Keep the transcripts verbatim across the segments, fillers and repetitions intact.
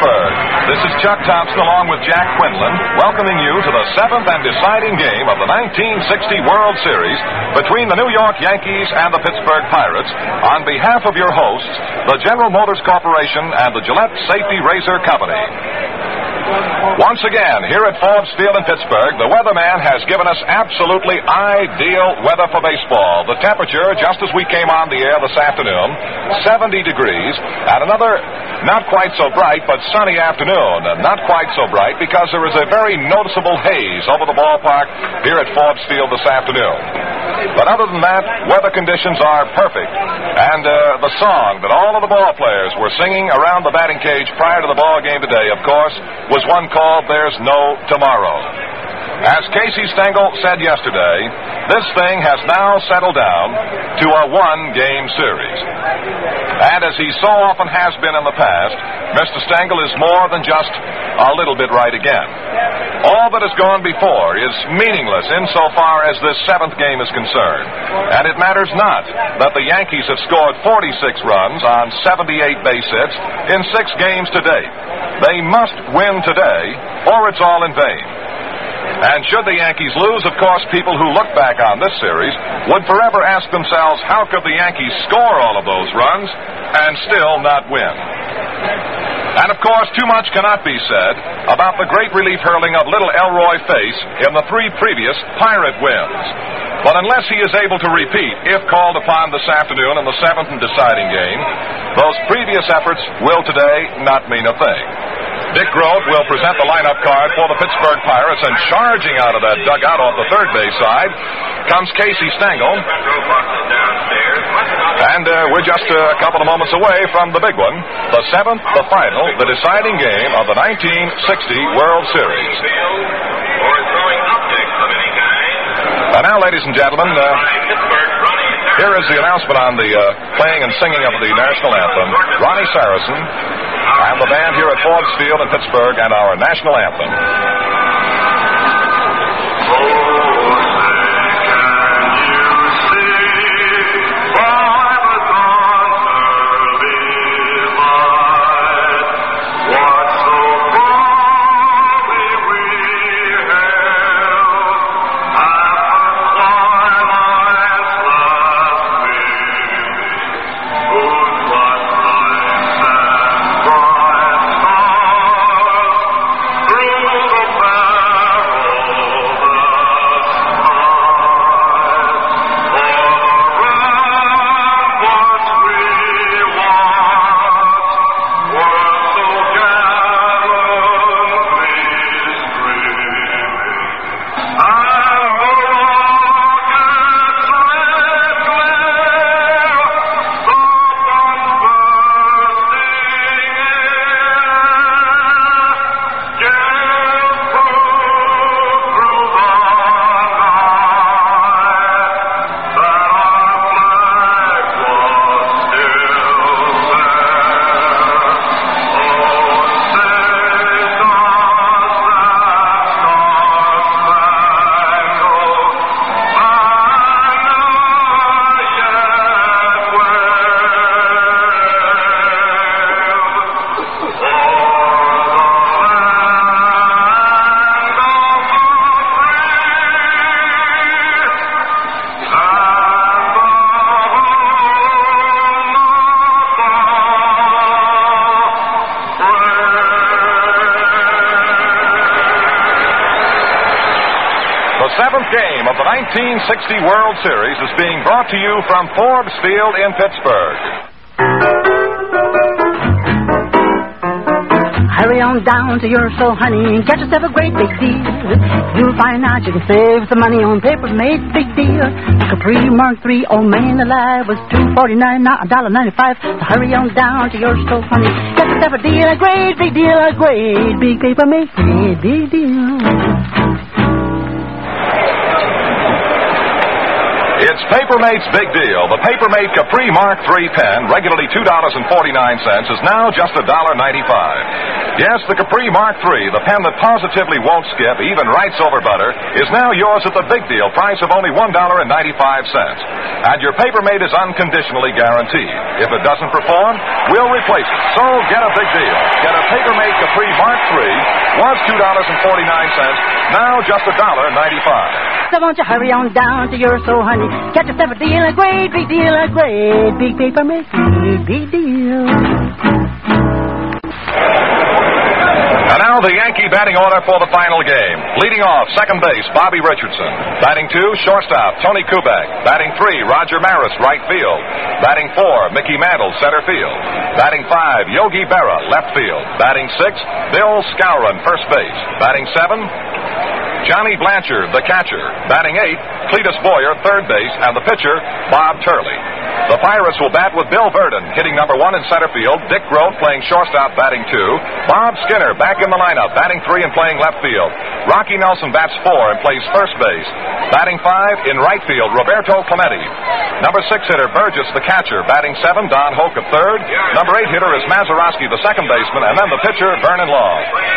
Pittsburgh. This is Chuck Thompson along with Jack Quinlan, welcoming you to the seventh and deciding game of the nineteen sixty World Series between the New York Yankees and the Pittsburgh Pirates. On behalf of your hosts, the General Motors Corporation and the Gillette Safety Razor Company. Once again, here at Forbes Field in Pittsburgh, the weatherman has given us absolutely ideal weather for baseball. The temperature, just as we came on the air this afternoon, seventy degrees, and another not quite so bright but sunny afternoon. And not quite so bright because there is a very noticeable haze over the ballpark here at Forbes Field this afternoon. But other than that, weather conditions are perfect. And uh, the song that all of the ball players were singing around the batting cage prior to the ball game today, of course, was one called There's No Tomorrow. As Casey Stengel said yesterday, this thing has now settled down to a one-game series. And as he so often has been in the past, Mister Stengel is more than just a little bit right again. All that has gone before is meaningless insofar as this seventh game is concerned. And it matters not that the Yankees have scored forty-six runs on seventy-eight base hits in six games to date. They must win today, or it's all in vain. And should the Yankees lose, of course, people who look back on this series would forever ask themselves, how could the Yankees score all of those runs and still not win? And, of course, too much cannot be said about the great relief hurling of little Elroy Face in the three previous Pirate wins. But unless he is able to repeat, if called upon this afternoon in the seventh and deciding game, those previous efforts will today not mean a thing. Dick Groat will present the lineup card for the Pittsburgh Pirates, and charging out of that dugout off the third base side comes Casey Stengel. And uh, we're just uh, a couple of moments away from the big one, the seventh, the final, the deciding game of the nineteen sixty World Series. And now, ladies and gentlemen, uh, here is the announcement on the uh, playing and singing of the national anthem, Ronnie Saracen, and the band here at Forbes Field in Pittsburgh, and our national anthem. The seventh game of the nineteen sixty World Series is being brought to you from Forbes Field in Pittsburgh. Hurry on down to your store, honey, and get yourself a great big deal. You'll find out you can save some money on Paper Mate Big Deal. The Capri Mark three Old Man Alive was two forty-nine, not a dollar ninety-five. So hurry on down to your store, honey, get yourself a deal, a great big deal, a great big Paper Mate Big Deal. It's Paper Mate's Big Deal. The Paper Mate Capri Mark three pen, regularly two dollars and forty-nine cents, is now just a dollar ninety-five. Yes, the Capri Mark three, the pen that positively won't skip, even writes over butter, is now yours at the big deal price of only one dollar and ninety-five cents. And your Paper Mate is unconditionally guaranteed. If it doesn't perform, we'll replace it. So get a big deal. Get a Paper Mate Capri Mark three, was two dollars and forty-nine cents, now just one dollar and ninety-five cents. So won't you hurry on down to your so honey. Get yourself a deal, a great big deal, a great big Paper Mate, big, big deal. And now the Yankee batting order for the final game. Leading off, second base, Bobby Richardson. Batting two, shortstop, Tony Kubek. Batting three, Roger Maris, right field. Batting four, Mickey Mantle, center field. Batting five, Yogi Berra, left field. Batting six, Bill Skowron, first base. Batting seven, Johnny Blanchard, the catcher. Batting eight, Cletus Boyer, third base, and the pitcher, Bob Turley. The Pirates will bat with Bill Verdon hitting number one in center field, Dick Groat playing shortstop, batting two, Bob Skinner back in the lineup, batting three and playing left field. Rocky Nelson bats four and plays first base. Batting five in right field, Roberto Clemente. Number six hitter, Burgess, the catcher. Batting seven, Don Hoke at third. Number eight hitter is Mazeroski, the second baseman, and then the pitcher, Vernon Law.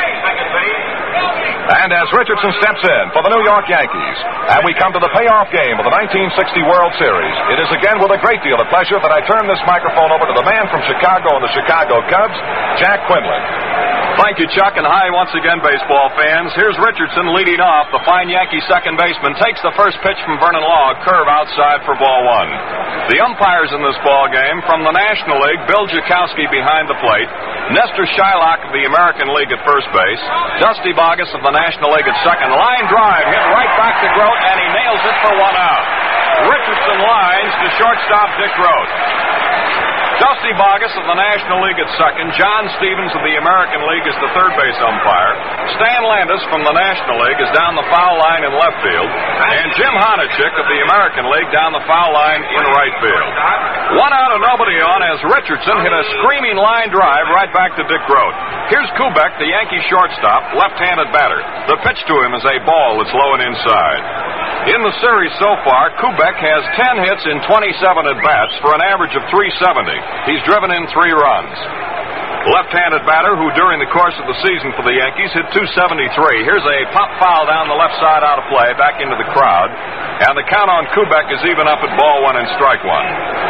And as Richardson steps in for the New York Yankees, and we come to the payoff game of the nineteen sixty World Series, it is again with a great deal of pleasure that I turn this microphone over to the man from Chicago and the Chicago Cubs, Jack Quinlan. Thank you, Chuck, and hi once again, baseball fans. Here's Richardson leading off. The fine Yankee second baseman takes the first pitch from Vernon Law, curve outside for ball one. The umpires in this ball game, from the National League, Bill Jakowski behind the plate, Nestor Shylock of the American League at first base, Dusty Boggess of the National League at second. Line drive hit right back to Groat, and he nails it for one out. Richardson lines to shortstop Dick Groat. Dusty Boggess of the National League at second. John Stevens of the American League is the third base umpire. Stan Landis from the National League is down the foul line in left field. And Jim Honachik of the American League down the foul line in right field. One out of nobody on as Richardson hit a screaming line drive right back to Dick Groat. Here's Kubek, the Yankee shortstop, left-handed batter. The pitch to him is a ball that's low and inside. In the series so far, Kubek has ten hits in twenty-seven at-bats for an average of three seventy. He's driven in three runs. Left-handed batter who during the course of the season for the Yankees hit two seventy-three. Here's a pop foul down the left side out of play, back into the crowd. And the count on Kubek is even up at ball one and strike one.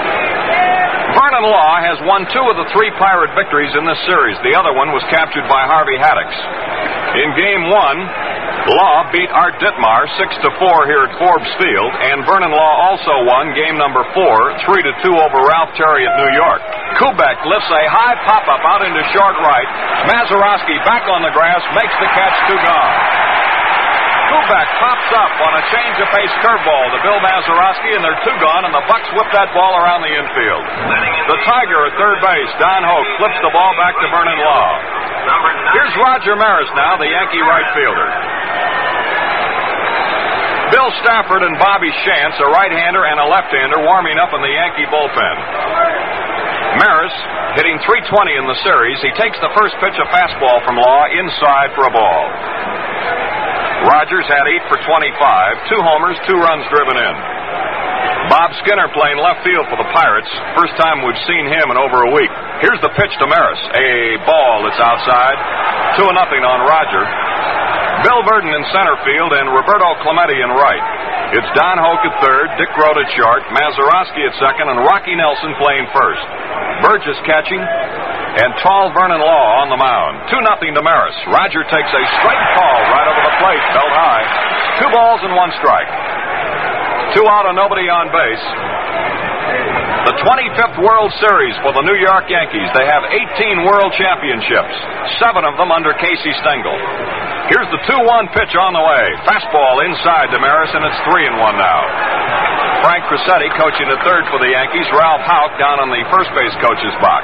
Vernon Law has won two of the three Pirate victories in this series. The other one was captured by Harvey Haddix. In game one, Law beat Art Ditmar six to four here at Forbes Field, and Vernon Law also won game number four, three to two over Ralph Terry at New York. Kubek lifts a high pop-up out into short right. Mazeroski back on the grass, makes the catch, two gone. Kubek pops up on a change-of-pace curveball to Bill Mazeroski, and they're two gone, and the Bucks whip that ball around the infield. The Tiger at third base, Don Hoke, flips the ball back to Vernon Law. Here's Roger Maris now, the Yankee right fielder. Bill Stafford and Bobby Shantz, a right-hander and a left-hander, warming up in the Yankee bullpen. Maris hitting three twenty in the series. He takes the first pitch, a fastball from Law, inside for a ball. Rogers had eight for twenty-five, two homers, two runs driven in. Bob Skinner playing left field for the Pirates. First time we've seen him in over a week. Here's the pitch to Maris. A ball that's outside. Two to nothing on Roger. Bill Verdon in center field and Roberto Clemente in right. It's Don Hoke at third, Dick Groat at short, Mazeroski at second, and Rocky Nelson playing first. Burgess catching, and tall Vernon Law on the mound. two nothing to Maris. Roger takes a strike call right over the plate, belt high. Two balls and one strike. Two out and nobody on base. The twenty-fifth World Series for the New York Yankees. They have eighteen World Championships, seven of them under Casey Stengel. Here's the two one pitch on the way. Fastball inside to Maris, and it's three and one now. Frank Crissetti coaching at third for the Yankees. Ralph Houck down on the first base coach's box.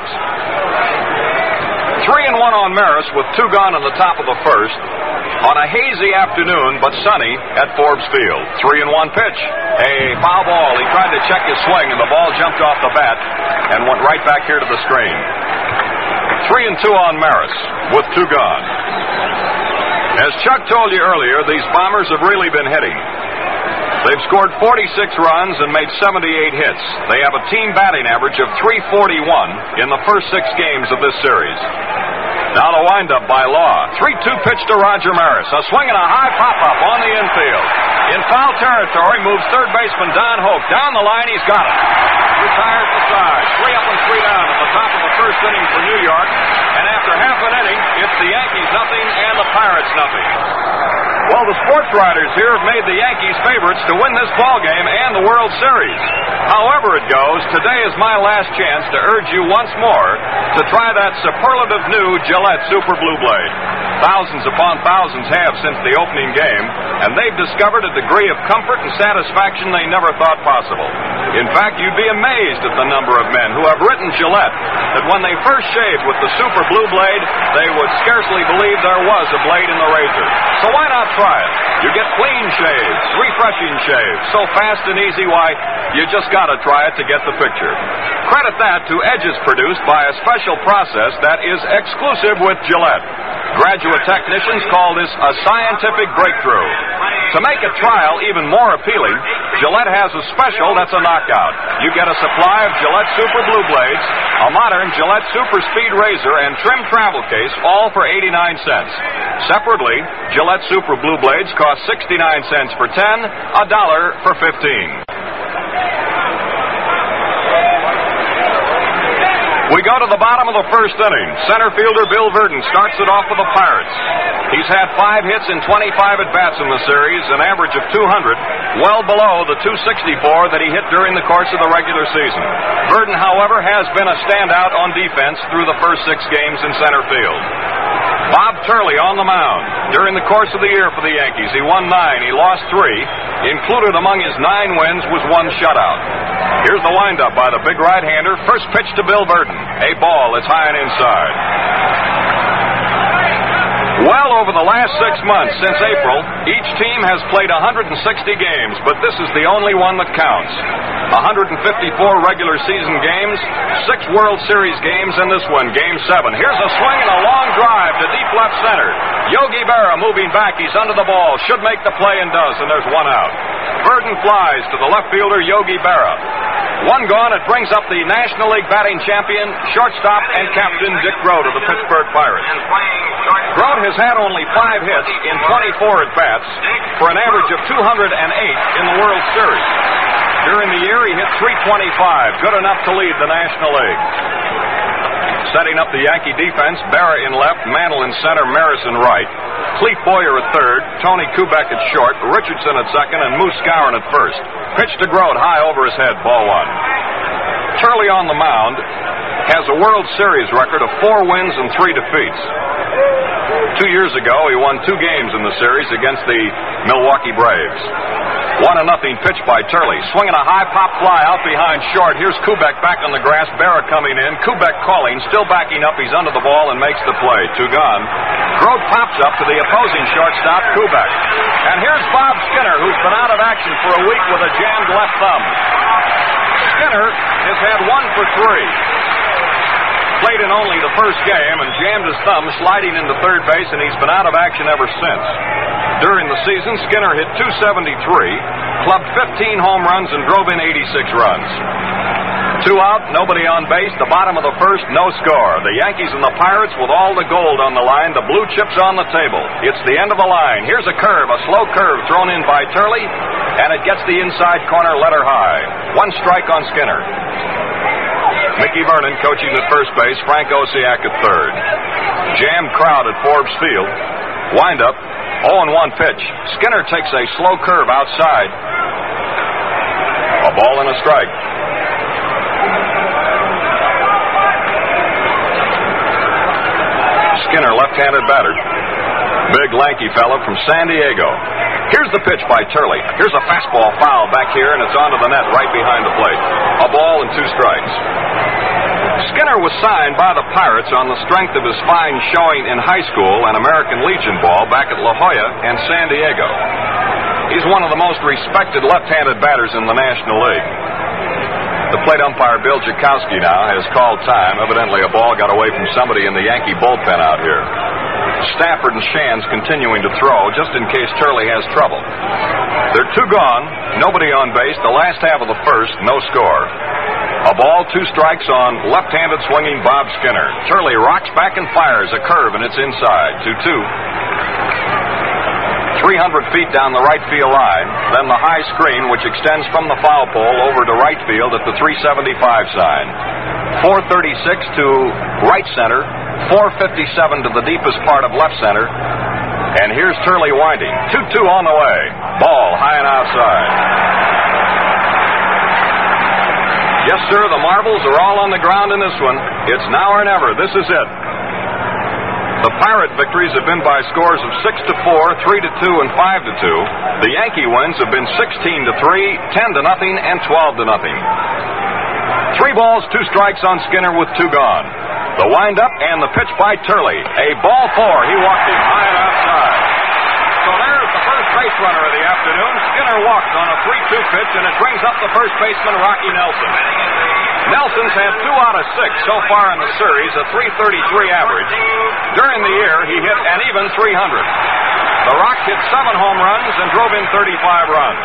Three and one on Maris with two gone in the top of the first. On a hazy afternoon, but sunny at Forbes Field. Three and one pitch. A foul ball. He tried to check his swing, and the ball jumped off the bat and went right back here to the screen. Three and two on Maris with two gone. As Chuck told you earlier, these Bombers have really been hitting. They've scored forty-six runs and made seventy-eight hits. They have a team batting average of three forty-one in the first six games of this series. Now the windup by Law. three two pitch to Roger Maris. A swing and a high pop-up on the infield. In foul territory moves third baseman Don Hoke. Down the line, he's got it. Retires the side. Three up and three down at the top of the first inning for New York. And after half an inning, it's the Yankees nothing and the Pirates nothing. Well, the sports writers here have made the Yankees favorites to win this ballgame and the World Series. However it goes, today is my last chance to urge you once more to try that superlative new Gillette Super Blue Blade. Thousands upon thousands have since the opening game, and they've discovered a degree of comfort and satisfaction they never thought possible. In fact, you'd be amazed at the number of men who have written Gillette that when they first shaved with the Super Blue Blade, they would scarcely believe there was a blade in the razor. So why not try it? You get clean shaves, refreshing shaves, so fast and easy, why, you just gotta try it to get the picture. Credit that to edges produced by a special process that is exclusive with Gillette. Graduate technicians call this a scientific breakthrough. To make a trial even more appealing, Gillette has a special that's a knockout. You get a supply of Gillette Super Blue Blades, a modern Gillette Super Speed razor, and trim travel case, all for eighty-nine cents. Separately, Gillette Super Blue Blades cost sixty-nine cents for ten, a dollar for fifteen. We go to the bottom of the first inning. Center fielder Bill Verdon starts it off for the Pirates. He's had five hits in twenty-five at-bats in the series, an average of two hundred, well below the two sixty-four that he hit during the course of the regular season. Verdon, however, has been a standout on defense through the first six games in center field. Bob Turley on the mound. During the course of the year for the Yankees, he won nine, he lost three. Included among his nine wins was one shutout. Here's the windup by the big right-hander. First pitch to Bill Verdon. A ball that's high and inside. Well, over the last six months, since April, each team has played one hundred sixty games, but this is the only one that counts. one hundred fifty-four regular season games, six World Series games, and this one, Game seven. Here's a swing and a long drive to deep left center. Yogi Berra moving back. He's under the ball. Should make the play and does, and there's one out. Verdon flies to the left fielder, Yogi Berra. One gone, it brings up the National League batting champion, shortstop, and captain Dick Grote of the Pittsburgh Pirates. Grote has had only five hits in twenty-four at-bats for an average of two hundred eight in the World Series. During the year, he hit three twenty-five, good enough to lead the National League. Setting up the Yankee defense, Berra in left, Mantle in center, Maris in right, Clete Boyer at third, Tony Kubek at short, Richardson at second, and Moose Skowron at first. Pitch to Grote, high over his head, ball one. Turley on the mound has a World Series record of four wins and three defeats. Two years ago, he won two games in the series against the Milwaukee Braves. One and nothing pitch by Turley. Swinging a high pop fly out behind short. Here's Kubek back on the grass. Berra coming in. Kubek calling. Still backing up. He's under the ball and makes the play. Two gone. Grote pops up to the opposing shortstop, Kubek. And here's Bob Skinner, who's been out of action for a week with a jammed left thumb. Skinner has had one for three. Played in only the first game and jammed his thumb sliding into third base, and he's been out of action ever since. During the season, Skinner hit two seventy-three, clubbed fifteen home runs, and drove in eighty-six runs. Two out, nobody on base, the bottom of the first, no score. The Yankees and the Pirates with all the gold on the line, the blue chips on the table. It's the end of the line. Here's a curve, a slow curve thrown in by Turley, and it gets the inside corner letter high. One strike on Skinner. Mickey Vernon coaching at first base, Frank Osiak at third. Jammed crowd at Forbes Field. Wind up, oh and one pitch. Skinner takes a slow curve outside. A ball and a strike. Skinner, left-handed batter. Big, lanky fellow from San Diego. Here's the pitch by Turley. Here's a fastball foul back here, and it's onto the net right behind the plate. A ball and two strikes. Skinner was signed by the Pirates on the strength of his fine showing in high school and American Legion ball back at La Jolla and San Diego. He's one of the most respected left-handed batters in the National League. The plate umpire, Bill Jakowski, now has called time. Evidently, a ball got away from somebody in the Yankee bullpen out here. Stafford and Shands continuing to throw, just in case Turley has trouble. They're two gone, nobody on base. The last half of the first, no score. A ball, two strikes on left-handed swinging Bob Skinner. Turley rocks back and fires a curve, and it's inside. two two. three hundred feet down the right field line. Then the high screen, which extends from the foul pole over to right field at the three seventy-five sign. four thirty-six to right center. four fifty-seven to the deepest part of left center. And here's Turley winding. two two on the way. Ball high and outside. Yes, sir, the marbles are all on the ground in this one. It's now or never. This is it. The Pirate victories have been by scores of six to four, three to two, and five to two. The Yankee wins have been sixteen to three, ten to nothing, and twelve to nothing. Three balls, two strikes on Skinner with two gone. The windup and the pitch by Turley. A ball four. He walked him high and outside. So there's the first base runner of the afternoon. Skinner walked on a three two pitch, and it brings up the first baseman, Rocky Nelson. Nelson's had two out of six so far in the series, a three thirty-three average. During the year, he hit an even three hundred. The Rock hit seven home runs and drove in thirty-five runs.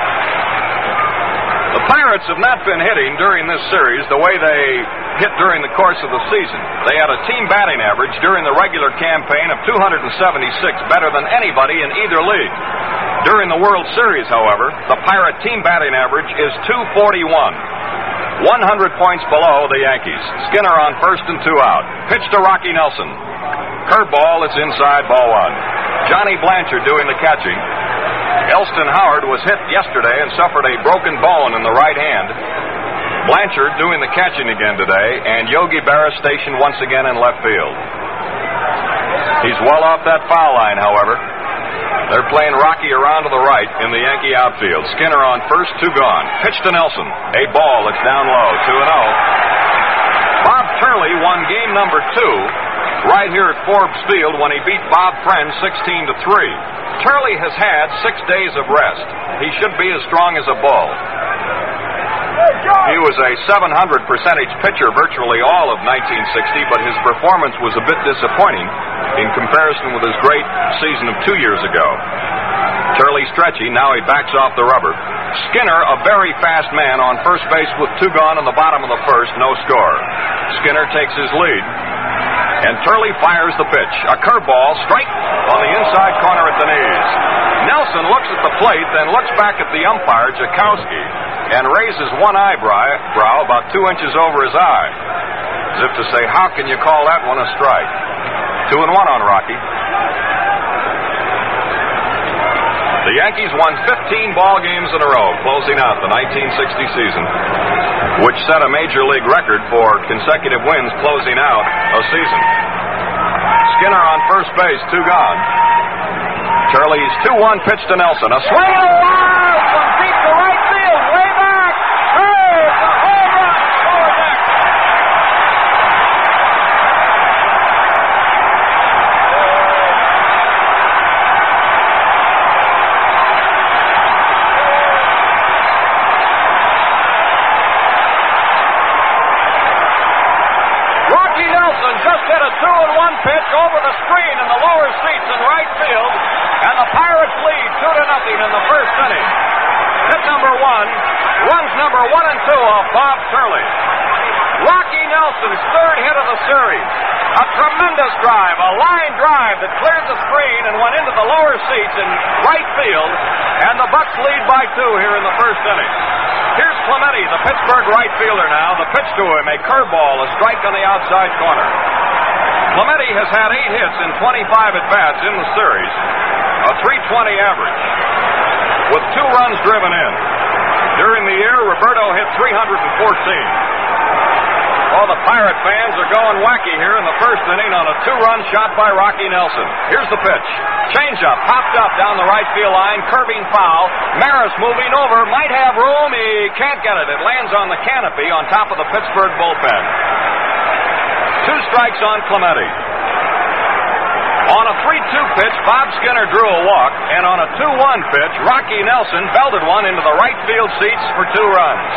The Pirates have not been hitting during this series the way they hit during the course of the season. They had a team batting average during the regular campaign of two seventy-six, better than anybody in either league. During the World Series, however, the Pirate team batting average is two forty-one. one hundred points below the Yankees. Skinner on first and two out. Pitch to Rocky Nelson. Curveball, it's inside, ball one. Johnny Blanchard doing the catching. Elston Howard was hit yesterday and suffered a broken bone in the right hand. Blanchard doing the catching again today, and Yogi Berra stationed once again in left field. He's well off that foul line, however. They're playing Rocky around to the right in the Yankee outfield. Skinner on first, two gone. Pitch to Nelson. A ball, it's down low, two and oh. Bob Turley won game number two right here at Forbes Field when he beat Bob Friend sixteen to three. Turley has had six days of rest. He should be as strong as a bull. He was a seven hundred percentage pitcher virtually all of nineteen sixty, but his performance was a bit disappointing in comparison with his great season of two years ago. Turley stretchy, now he backs off the rubber. Skinner, a very fast man, on first base with two gone in the bottom of the first, no score. Skinner takes his lead, and Turley fires the pitch. A curveball, strike on the inside corner at the knees. Nelson looks at the plate, then looks back at the umpire, Jakowski, and raises one eyebrow about two inches over his eye, as if to say, how can you call that one a strike? Two and one on Rocky. The Yankees won fifteen ball games in a row, closing out the nineteen sixty season, which set a major league record for consecutive wins closing out a season. Skinner on first base, two gone. Turley's two one pitch to Nelson. A swing and a wild from deep to right field, way back. Hey, it's a home run. Lower deck. Rocky Nelson just hit a two and one pitch over the screen in the lower seats in right field, and the Pirates lead two to nothing in the first inning. Hit number one, runs number one and two off Bob Turley. Rocky Nelson's third hit of the series. A tremendous drive, a line drive that cleared the screen and went into the lower seats in right field, and the Bucks lead by two here in the first inning. Here's Clemente, the Pittsburgh right fielder now. The pitch to him, a curveball, a strike on the outside corner. Clemente has had eight hits in twenty-five at-bats in the series, a three twenty average, with two runs driven in. During the year, Roberto hit three hundred fourteen. All the Pirate fans are going wacky here in the first inning on a two-run shot by Rocky Nelson. Here's the pitch. Changeup, popped up down the right field line, curving foul. Maris moving over, might have room. He can't get it. It lands on the canopy on top of the Pittsburgh bullpen. Two strikes on Clemente. On a three two pitch, Bob Skinner drew a walk, and on a two one pitch, Rocky Nelson belted one into the right field seats for two runs.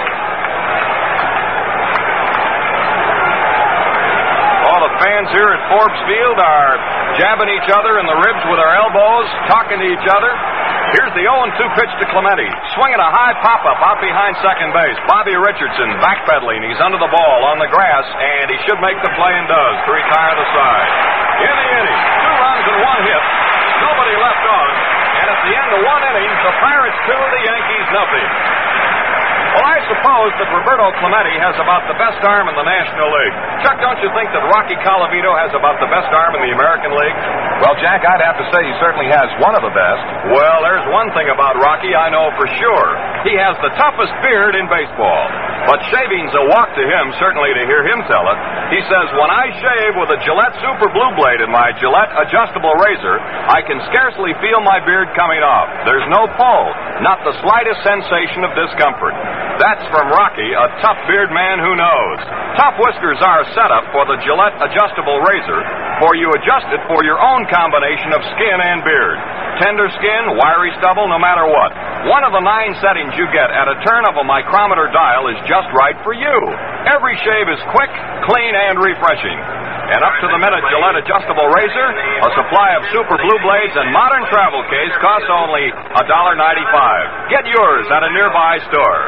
All the fans here at Forbes Field are jabbing each other in the ribs with their elbows, talking to each other. Here's the oh and two pitch to Clemente. Swinging a high pop-up out behind second base. Bobby Richardson backpedaling. He's under the ball on the grass, and he should make the play and does to retire the side. In the inning, two runs and one hit. Nobody left on. And at the end of one inning, the Pirates two, the Yankees nothing. Well, I suppose that Roberto Clemente has about the best arm in the National League. Chuck, don't you think that Rocky Colavito has about the best arm in the American League? Well, Jack, I'd have to say he certainly has one of the best. Well, there's one thing about Rocky I know for sure. He has the toughest beard in baseball. But shaving's a walk to him, certainly to hear him tell it. He says, when I shave with a Gillette Super Blue Blade in my Gillette adjustable razor, I can scarcely feel my beard coming off. There's no pull, not the slightest sensation of discomfort. That's from Rocky, a tough beard man who knows. Tough whiskers are set up for the Gillette adjustable razor, for you adjust it for your own combination of skin and beard. Tender skin, wiry stubble, no matter what. One of the nine settings you get at a turn of a micrometer dial is just right for you. Every shave is quick, clean, and refreshing. And up to the minute Gillette adjustable razor, a supply of Super Blue Blades and modern travel case costs only one dollar ninety-five. Get yours at a nearby store.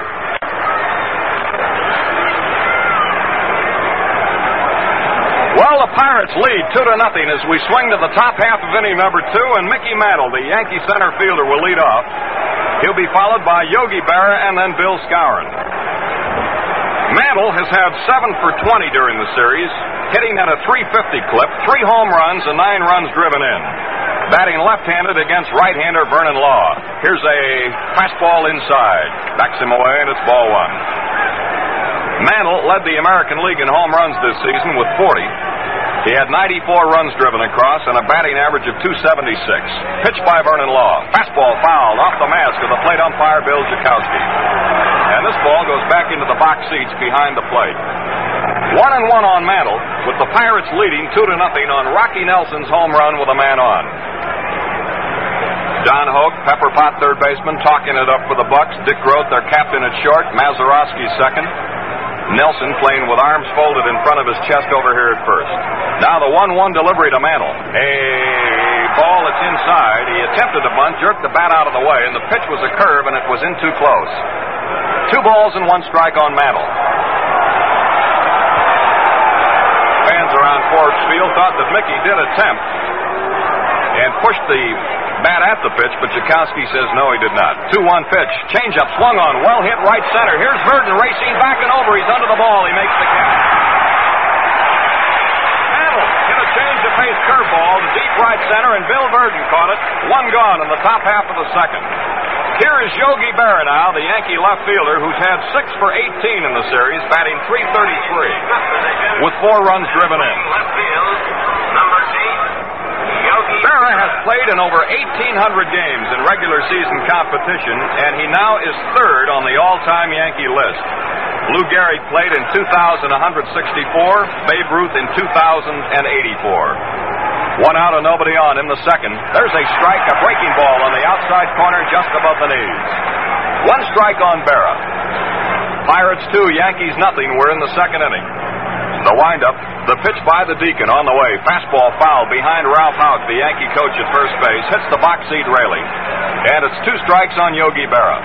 Well, the Pirates lead two to nothing as we swing to the top half of inning number two, and Mickey Mantle, the Yankee center fielder, will lead off. He'll be followed by Yogi Berra and then Bill Skowron. Mantle has had seven for twenty during the series, hitting at a three fifty clip, three home runs and nine runs driven in. Batting left-handed against right-hander Vernon Law. Here's a fastball inside. Backs him away, and it's ball one. Mantle led the American League in home runs this season with forty. He had ninety-four runs driven across and a batting average of two seventy-six. Pitched by Vernon Law. Fastball fouled off the mask of the plate umpire, Bill Jakowski. And this ball goes back into the box seats behind the plate. One and one on Mantle, with the Pirates leading two to nothing on Rocky Nelson's home run with a man on. Don Hoke, Pepper Pot, third baseman, talking it up for the Bucks. Dick Groth, their captain at short. Mazeroski, second. Nelson playing with arms folded in front of his chest over here at first. Now the one one delivery to Mantle. A ball that's inside. He attempted to bunt, jerked the bat out of the way, and the pitch was a curve, and it was in too close. Two balls and one strike on Mantle. Fans around Forbes Field thought that Mickey did attempt and pushed the bat at the pitch, but Jakowski says no, he did not. two one pitch. Changeup swung on. Well hit right center. Here's Verdon racing back and over. He's under the ball. He makes the catch. Mantle hit a change of pace curveball to deep right center, and Bill Verdon caught it. One gone in the top half of the second. Here is Yogi Berra now, the Yankee left fielder, who's had six for eighteen in the series, batting three thirty-three, with four runs driven in. Left field, number eight. Berra has played in over eighteen hundred games in regular season competition, and he now is third on the all-time Yankee list. Lou Gehrig played in two thousand one hundred sixty-four, Babe Ruth in two thousand eighty-four. One out and nobody on in the second. There's a strike, a breaking ball on the outside corner just above the knees. One strike on Berra. Pirates two, Yankees nothing. We're in the second inning. The windup, the pitch by the Deacon on the way. Fastball foul behind Ralph Houck, the Yankee coach at first base. Hits the box seat railing. And it's two strikes on Yogi Berra.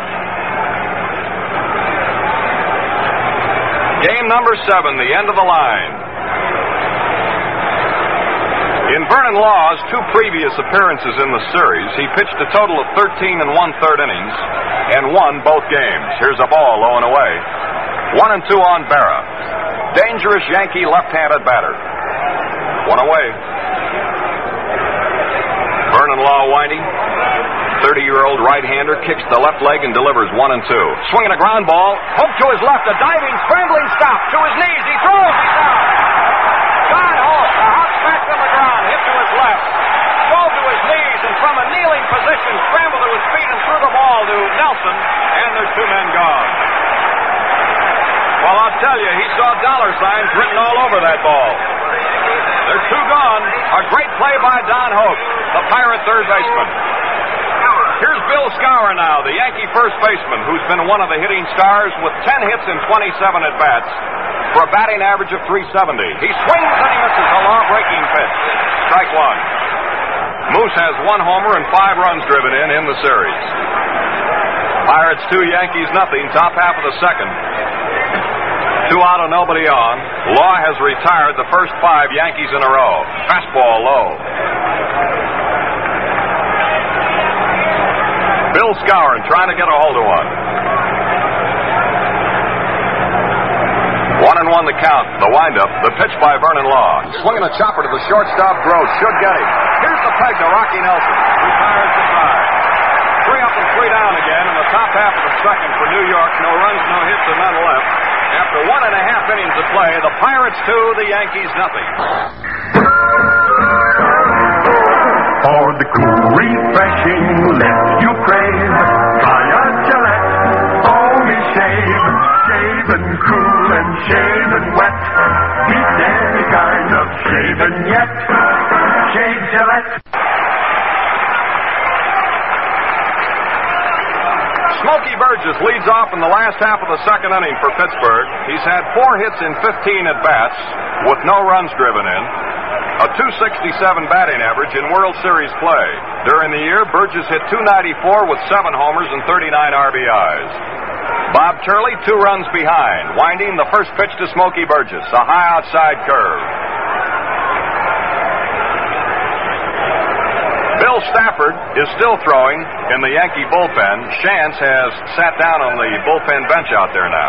Game number seven, the end of the line. In Vernon Law's two previous appearances in the series, he pitched a total of thirteen and one-third innings and won both games. Here's a ball low and away. One and two on Berra. Dangerous Yankee left-handed batter. One away. Vernon Law winding. thirty-year-old right-hander kicks the left leg and delivers one and two. Swinging a ground ball. Hook to his left. A diving, scrambling stop. To his knees. He throws. He's out. John Holt. A hot smack on the ground. Hit to his left. Rolled to his knees and from a kneeling position scrambled to his feet and threw the ball to Nelson. And there's two men gone. Well, I'll tell you, he saw dollar signs written all over that ball. They're two gone. A great play by Don Hope, the Pirate third baseman. Here's Bill Skowron now, the Yankee first baseman, who's been one of the hitting stars with ten hits and twenty-seven at-bats for a batting average of three seventy. He swings and he misses a law-breaking pitch. Strike one. Moose has one homer and five runs driven in in the series. Pirates two, Yankees nothing, top half of the second. Two out and nobody on. Law has retired the first five Yankees in a row. Fastball low. Bill Skowron trying to get a hold of one. One and one the count. The windup. The pitch by Vernon Law. Swinging a chopper to the shortstop. Gross should get him. Here's the peg to Rocky Nelson. Retires the side. Three up and three down again in the top half of the second for New York. No runs, no hits, and none left. After one and a half innings of play, the Pirates two, the Yankees nothing. For the cool, refreshing lift you crave, try a Gillette foamy shave. Shave and cool and shave and wet. Beat any kind of shaving yet. Shave Gillette. Smokey Burgess leads off in the last half of the second inning for Pittsburgh. He's had four hits in fifteen at-bats with no runs driven in. A two sixty-seven batting average in World Series play. During the year, Burgess hit two ninety-four with seven homers and thirty-nine R B Is. Bob Turley, two runs behind, winding the first pitch to Smokey Burgess, a high outside curve. Bill Stafford is still throwing in the Yankee bullpen. Shantz has sat down on the bullpen bench out there now.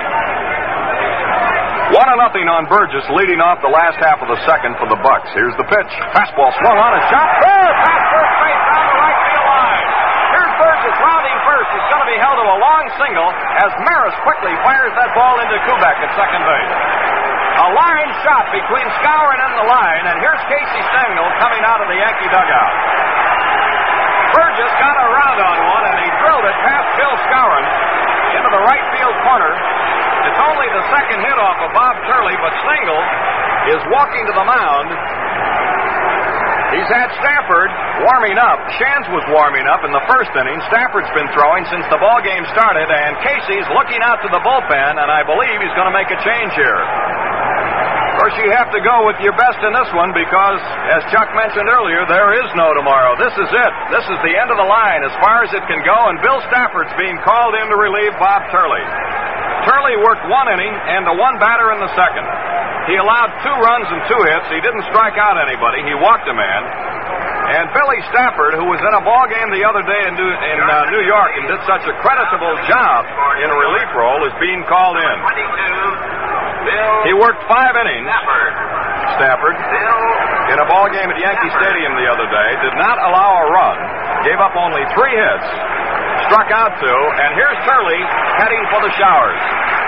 One and nothing on Burgess, leading off the last half of the second for the Bucks. Here's the pitch. Fastball swung on a shot. There! Past first base down the right field line. Here's Burgess rounding first. It's going to be held to a long single as Maris quickly fires that ball into Kubek at second base. A line shot between Skowron and the line, and here's Casey Stengel coming out of the Yankee dugout. Burgess got around on one, and he drilled it past Bill Skowron into the right field corner. It's only the second hit off of Bob Turley, but Stengel is walking to the mound. He's had Stafford warming up. Shantz was warming up in the first inning. Stafford's been throwing since the ball game started, and Casey's looking out to the bullpen, and I believe he's going to make a change here. Of course, you have to go with your best in this one because, as Chuck mentioned earlier, there is no tomorrow. This is it. This is the end of the line as far as it can go, and Bill Stafford's being called in to relieve Bob Turley. Turley worked one inning and to one batter in the second. He allowed two runs and two hits. He didn't strike out anybody. He walked a man. And Billy Stafford, who was in a ball game the other day in New, in, uh, New York and did such a creditable job in a relief role, is being called in. He worked five innings, Stafford, in a ball game at Yankee Stadium the other day, did not allow a run, gave up only three hits, struck out two, and here's Turley heading for the showers.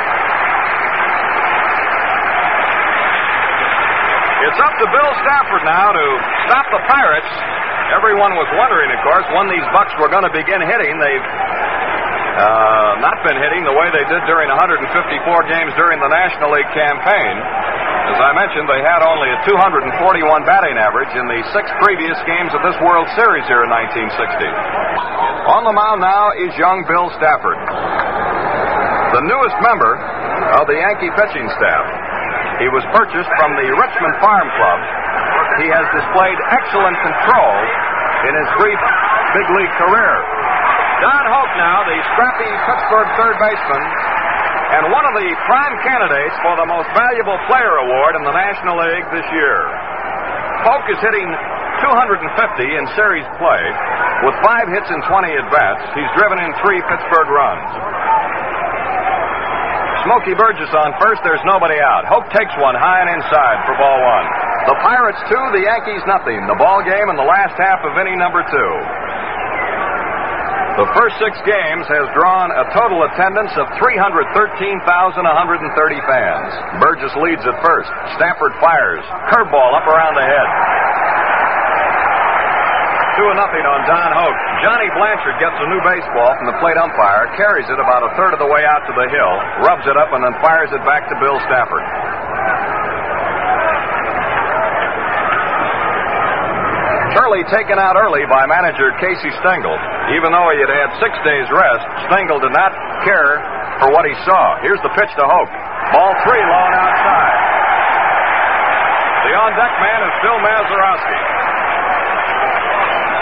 It's up to Bill Stafford now to stop the Pirates. Everyone was wondering, of course, when these Bucks were going to begin hitting. They've uh, not been hitting the way they did during one hundred fifty-four games during the National League campaign. As I mentioned, they had only a two forty-one batting average in the six previous games of this World Series here in nineteen sixty. On the mound now is young Bill Stafford, the newest member of the Yankee pitching staff. He was purchased from the Richmond Farm Club. He has displayed excellent control in his brief big league career. Don Hoke now, the scrappy Pittsburgh third baseman, and one of the prime candidates for the most valuable player award in the National League this year. Hoke is hitting two fifty in series play with five hits and twenty at-bats. He's driven in three Pittsburgh runs. Smokey Burgess on first. There's nobody out. Hoke takes one high and inside for ball one. The Pirates two, the Yankees nothing. The ball game in the last half of inning number two. The first six games has drawn a total attendance of three hundred thirteen thousand one hundred thirty fans. Burgess leads at first. Stafford fires. Curveball up around the head. Two and nothing on Don Hoke. Johnny Blanchard gets a new baseball from the plate umpire, carries it about a third of the way out to the hill, rubs it up, and then fires it back to Bill Stafford. Turley taken out early by manager Casey Stengel. Even though he had had six days rest, Stengel did not care for what he saw. Here's the pitch to Hoke. Ball three, low and outside. The on-deck man is Bill Mazeroski.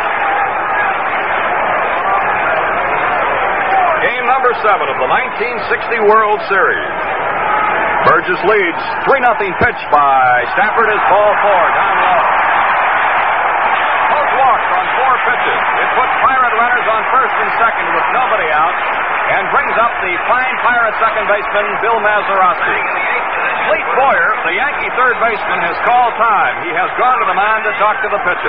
seven of the nineteen sixty World Series. Burgess leads three nothing pitch by Stafford is ball four, down low. Both walks on four pitches. It puts Pirate runners on first and second with nobody out and brings up the fine Pirate second baseman, Bill Mazeroski. Fleet Boyer, the Yankee third baseman, has called time. He has gone to the mound to talk to the pitcher.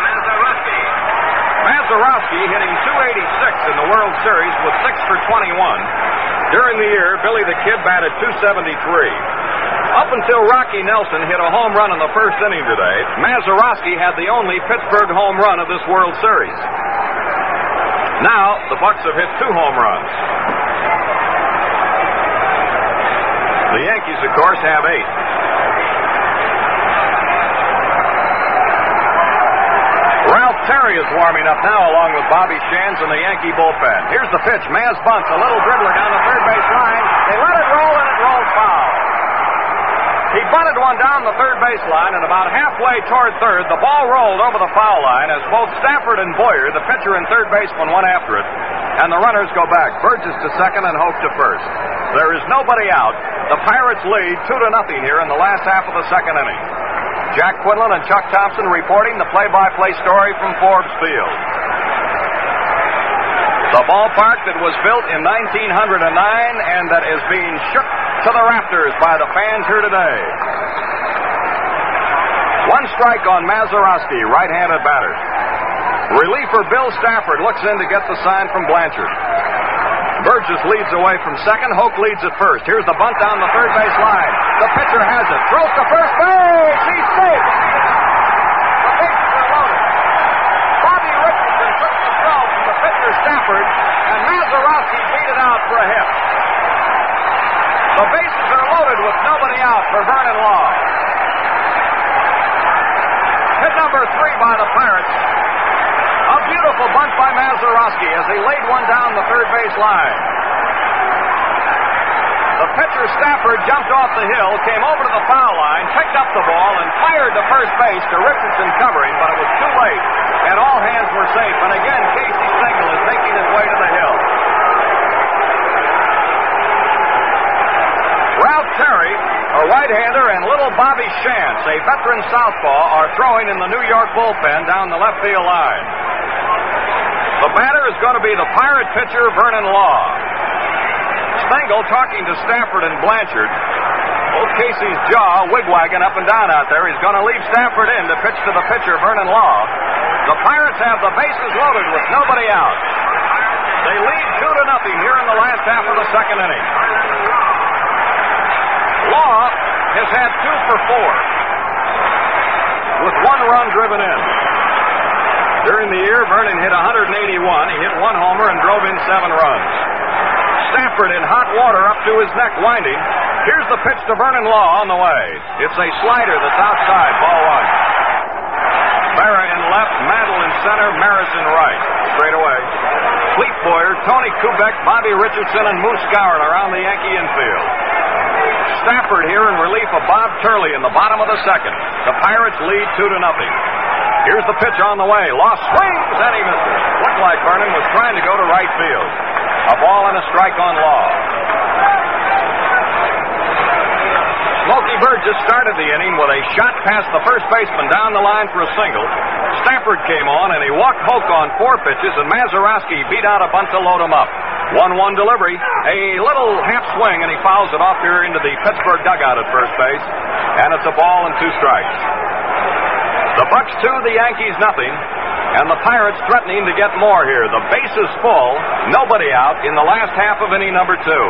Mazeroski hitting two eighty-six in the World Series with six for twenty-one. During the year, Billy the Kid batted two seventy-three. Up until Rocky Nelson hit a home run in the first inning today, Mazeroski had the only Pittsburgh home run of this World Series. Now, the Bucks have hit two home runs. The Yankees, of course, have eight. Ralph Terry is warming up now along with Bobby Shands in the Yankee bullpen. Here's the pitch. Maz bunts, a little dribbler down the third base line. They let it roll, and it rolls foul. He bunted one down the third base line, and about halfway toward third, the ball rolled over the foul line as both Stafford and Boyer, the pitcher and third baseman, went after it, and the runners go back. Burgess to second and Hoke to first. There is nobody out. The Pirates lead two to nothing here in the last half of the second inning. Jack Quinlan and Chuck Thompson reporting the play-by-play story from Forbes Field. The ballpark that was built in nineteen oh nine and that is being shook to the rafters by the fans here today. One strike on Mazeroski, right-handed batter. Reliever Bill Stafford looks in to get the sign from Blanchard. Burgess leads away from second. Hoke leads at first. Here's the bunt down the third base line. The pitcher has it. Throws to first base. He's safe. The bases are loaded. Bobby Richardson took the throw from the pitcher Stafford, and Mazeroski beat it out for a hit. The bases are loaded with nobody out for Vernon Law. Hit number three by the Pirates. A beautiful bunt by Mazeroski as he laid one down the third base line. The pitcher Stafford jumped off the hill, came over to the foul line, picked up the ball, and fired to first base to Richardson covering, but it was too late, and all hands were safe. And again, Casey Stengel is making his way to the hill. Ralph Terry, a right-hander, and little Bobby Shantz, a veteran southpaw, are throwing in the New York bullpen down the left field line. The batter is going to be the Pirate pitcher, Vernon Law. Stengel talking to Stafford and Blanchard. Old Casey's jaw wigwagging up and down out there. He's going to leave Stafford in to pitch to the pitcher, Vernon Law. The Pirates have the bases loaded with nobody out. They lead two to nothing here in the last half of the second inning. Law has had two for four, with one run driven in. During the year, Vernon hit one hundred eighty-one. He hit one homer and drove in seven runs. Stafford in hot water up to his neck, winding. Here's the pitch to Vernon Law on the way. It's a slider that's outside, ball one. Berra in left, Mantle in center, Maris in right. Straight away. Fleet Boyer, Tony Kubek, Bobby Richardson, and Moose Goward around the Yankee infield. Stafford here in relief of Bob Turley in the bottom of the second. The Pirates lead two to nothing. Here's the pitch on the way. Law swings, and he misses. Looked like Vernon was trying to go to right field. A ball and a strike on Law. Smokey Burgess started the inning with a shot past the first baseman down the line for a single. Stafford came on, and he walked Hoke on four pitches, and Mazeroski beat out a bunt to load him up. one one delivery, a little half swing, and he fouls it off here into the Pittsburgh dugout at first base, and it's a ball and two strikes. The Bucks two, the Yankees nothing, and the Pirates threatening to get more here. The bases full, nobody out in the last half of inning number two.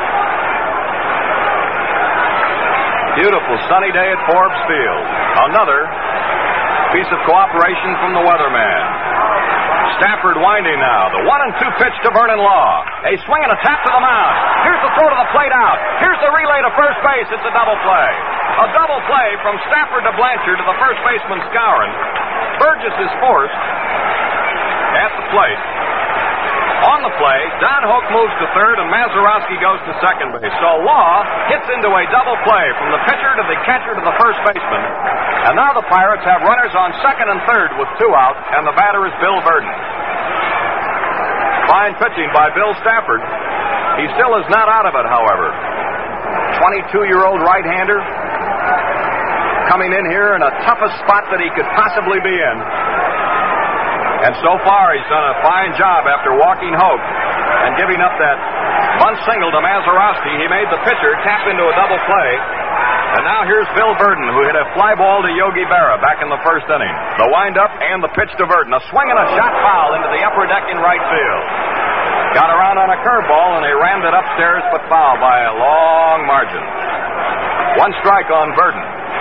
Beautiful sunny day at Forbes Field. Another piece of cooperation from the weatherman. Stafford winding now. The one and two pitch to Vernon Law. A swing and a tap to the mound. Here's the throw to the plate out. Here's the relay to first base. It's a double play. A double play from Stafford to Blanchard to the first baseman Skowron. Burgess is forced at the plate. On the play, Don Hoke moves to third and Mazeroski goes to second base. So Law hits into a double play from the pitcher to the catcher to the first baseman. And now the Pirates have runners on second and third with two out, and the batter is Bill Burden. Fine pitching by Bill Stafford. He still is not out of it, however. twenty-two-year-old right-hander coming in here in a toughest spot that he could possibly be in. And so far, he's done a fine job after walking Hope and giving up that bunt single to Mazeroski. He made the pitcher tap into a double play. And now here's Bill Burden, who hit a fly ball to Yogi Berra back in the first inning. The windup and the pitch to Burden. A swing and a shot foul into the upper deck in right field. Got around on a curveball, and they rammed it upstairs, but foul by a long margin. One strike on Burden.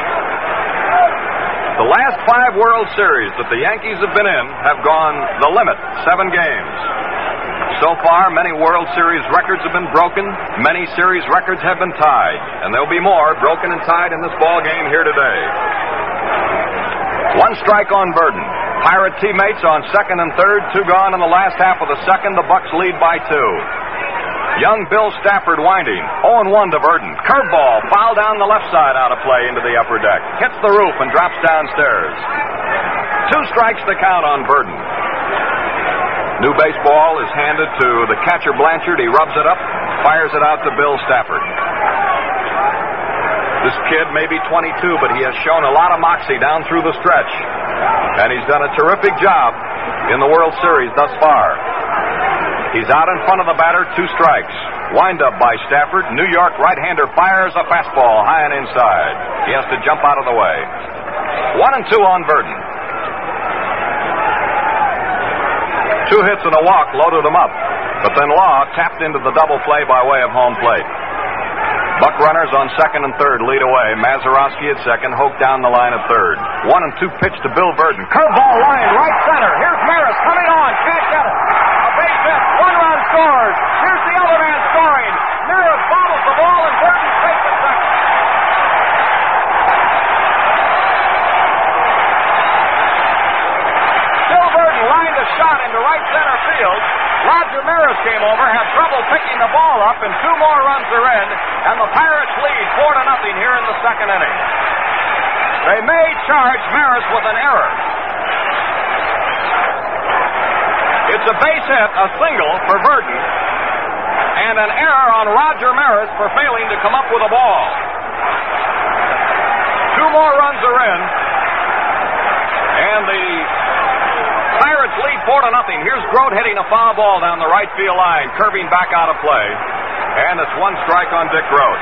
The last five World Series that the Yankees have been in have gone the limit, seven games. So far, many World Series records have been broken. Many series records have been tied. And there'll be more broken and tied in this ball game here today. One strike on Burden. Pirate teammates on second and third. Two gone in the last half of the second. The Bucks lead by two. Young Bill Stafford winding. oh and one to Burden. Curveball. Foul down the left side out of play into the upper deck. Hits the roof and drops downstairs. Two strikes to count on Burden. New baseball is handed to the catcher Blanchard. He rubs it up, fires it out to Bill Stafford. This kid may be twenty-two, but he has shown a lot of moxie down through the stretch. And he's done a terrific job in the World Series thus far. He's out in front of the batter, two strikes. Wind up by Stafford. New York right-hander fires a fastball high and inside. He has to jump out of the way. One and two on Burden. Two hits and a walk loaded him up. But then Law tapped into the double play by way of home plate. Buck runners on second and third lead away. Mazeroski at second. Hoke down the line at third. One and two pitch to Bill Burden. Curveball line right center. Here's Maris coming on. Can't get it. A base hit. One run scores. Here's the other man scoring. Maris bobbles the ball and Burden takes it second. Bill Burden lined a shot into right center field. Roger Maris came over, had trouble picking the ball up, and two more runs are in, and the Pirates lead four to nothing here in the second inning. They may charge Maris with an error. It's a base hit, a single for Burden, and an error on Roger Maris for failing to come up with a ball. Two more runs are in, and the Pirates lead four to nothing. Here's Grote hitting a foul ball down the right field line, curving back out of play. And it's one strike on Dick Grote.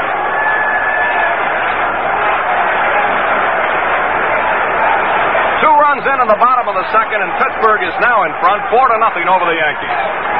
Two runs in in the bottom of the second, and Pittsburgh is now in front, four to nothing over the Yankees.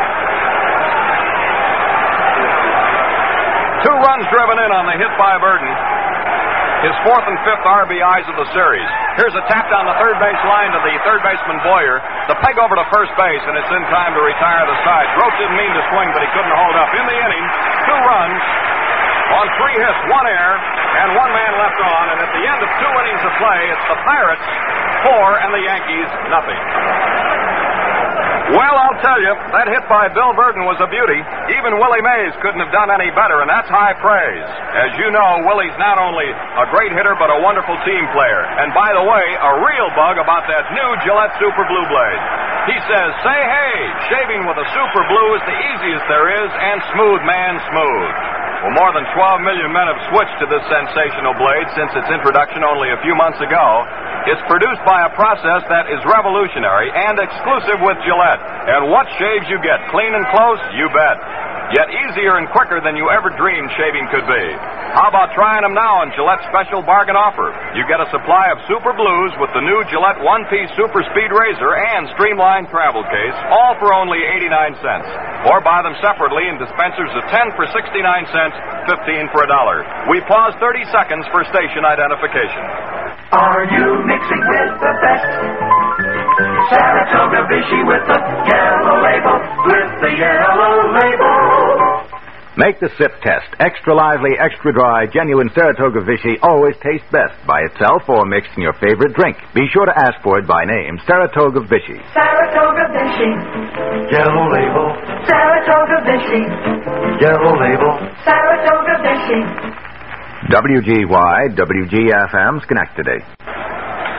Two runs driven in on the hit by Burden. His fourth and fifth R B Is of the series. Here's a tap down the third base line to the third baseman Boyer. The peg over to first base, and it's in time to retire the side. Grote didn't mean to swing, but he couldn't hold up. In the inning, two runs on three hits, one error, and one man left on. And at the end of two innings of play, it's the Pirates four and the Yankees nothing. Well, I'll tell you, that hit by Bill Burden was a beauty. Even Willie Mays couldn't have done any better, and that's high praise. As you know, Willie's not only a great hitter, but a wonderful team player. And by the way, a real bug about that new Gillette Super Blue Blade. He says, say hey, shaving with a Super Blue is the easiest there is, and smooth, man, smooth. Well, more than twelve million men have switched to this sensational blade since its introduction only a few months ago. It's produced by a process that is revolutionary and exclusive with Gillette. And what shaves you get, clean and close, you bet. Yet easier and quicker than you ever dreamed shaving could be. How about trying them now on Gillette's special bargain offer? You get a supply of Super Blues with the new Gillette one-piece Super Speed Razor and streamlined travel case, all for only eighty-nine cents. Or buy them separately in dispensers of ten for sixty-nine cents, fifteen for a dollar. We pause thirty seconds for station identification. Are you mixing with the best? Saratoga Vichy with the yellow label, with the yellow label. Make the sip test. Extra lively, extra dry, genuine Saratoga Vichy always tastes best by itself or mixed in your favorite drink. Be sure to ask for it by name, Saratoga Vichy. Saratoga Vichy. Yellow label. Saratoga Vichy. Yellow label. Saratoga Vichy. W G Y, W G F M, Schenectady.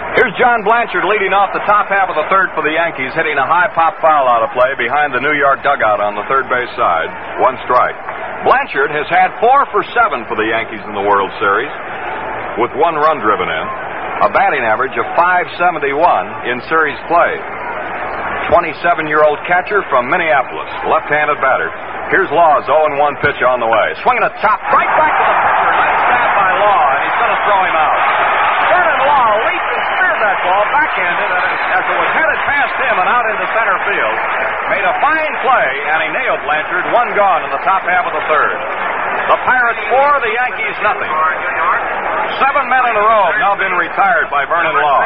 Here's John Blanchard leading off the top half of the third for the Yankees, hitting a high pop foul out of play behind the New York dugout on the third base side. One strike. Blanchard has had four for seven for the Yankees in the World Series, with one run driven in. A batting average of five seventy-one in series play. twenty-seven-year-old catcher from Minneapolis, left-handed batter. Here's Law's oh and one pitch on the way. Swinging a chop right back to the pitcher. Nice stab by Law, and he's going to throw him out. Vernon Law leaped and speared that ball backhanded as it was headed past him and out into center field. Made a fine play, and he nailed Blanchard. One gone in the top half of the third. The Pirates four, the Yankees nothing. Seven men in a row have now been retired by Vernon Law.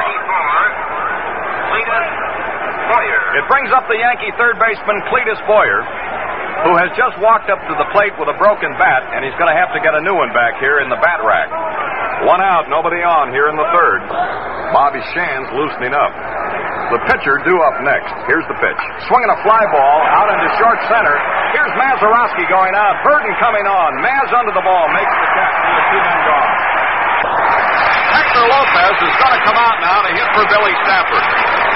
It brings up the Yankee third baseman Cletus Boyer, who has just walked up to the plate with a broken bat, and he's going to have to get a new one back here in the bat rack. One out, nobody on here in the third. Bobby Shands loosening up. The pitcher due up next. Here's the pitch. Swinging a fly ball out into short center. Here's Mazeroski going out. Burden coming on. Maz under the ball makes the catch, and the two men gone. Hector Lopez is going to come out now to hit for Billy Stafford.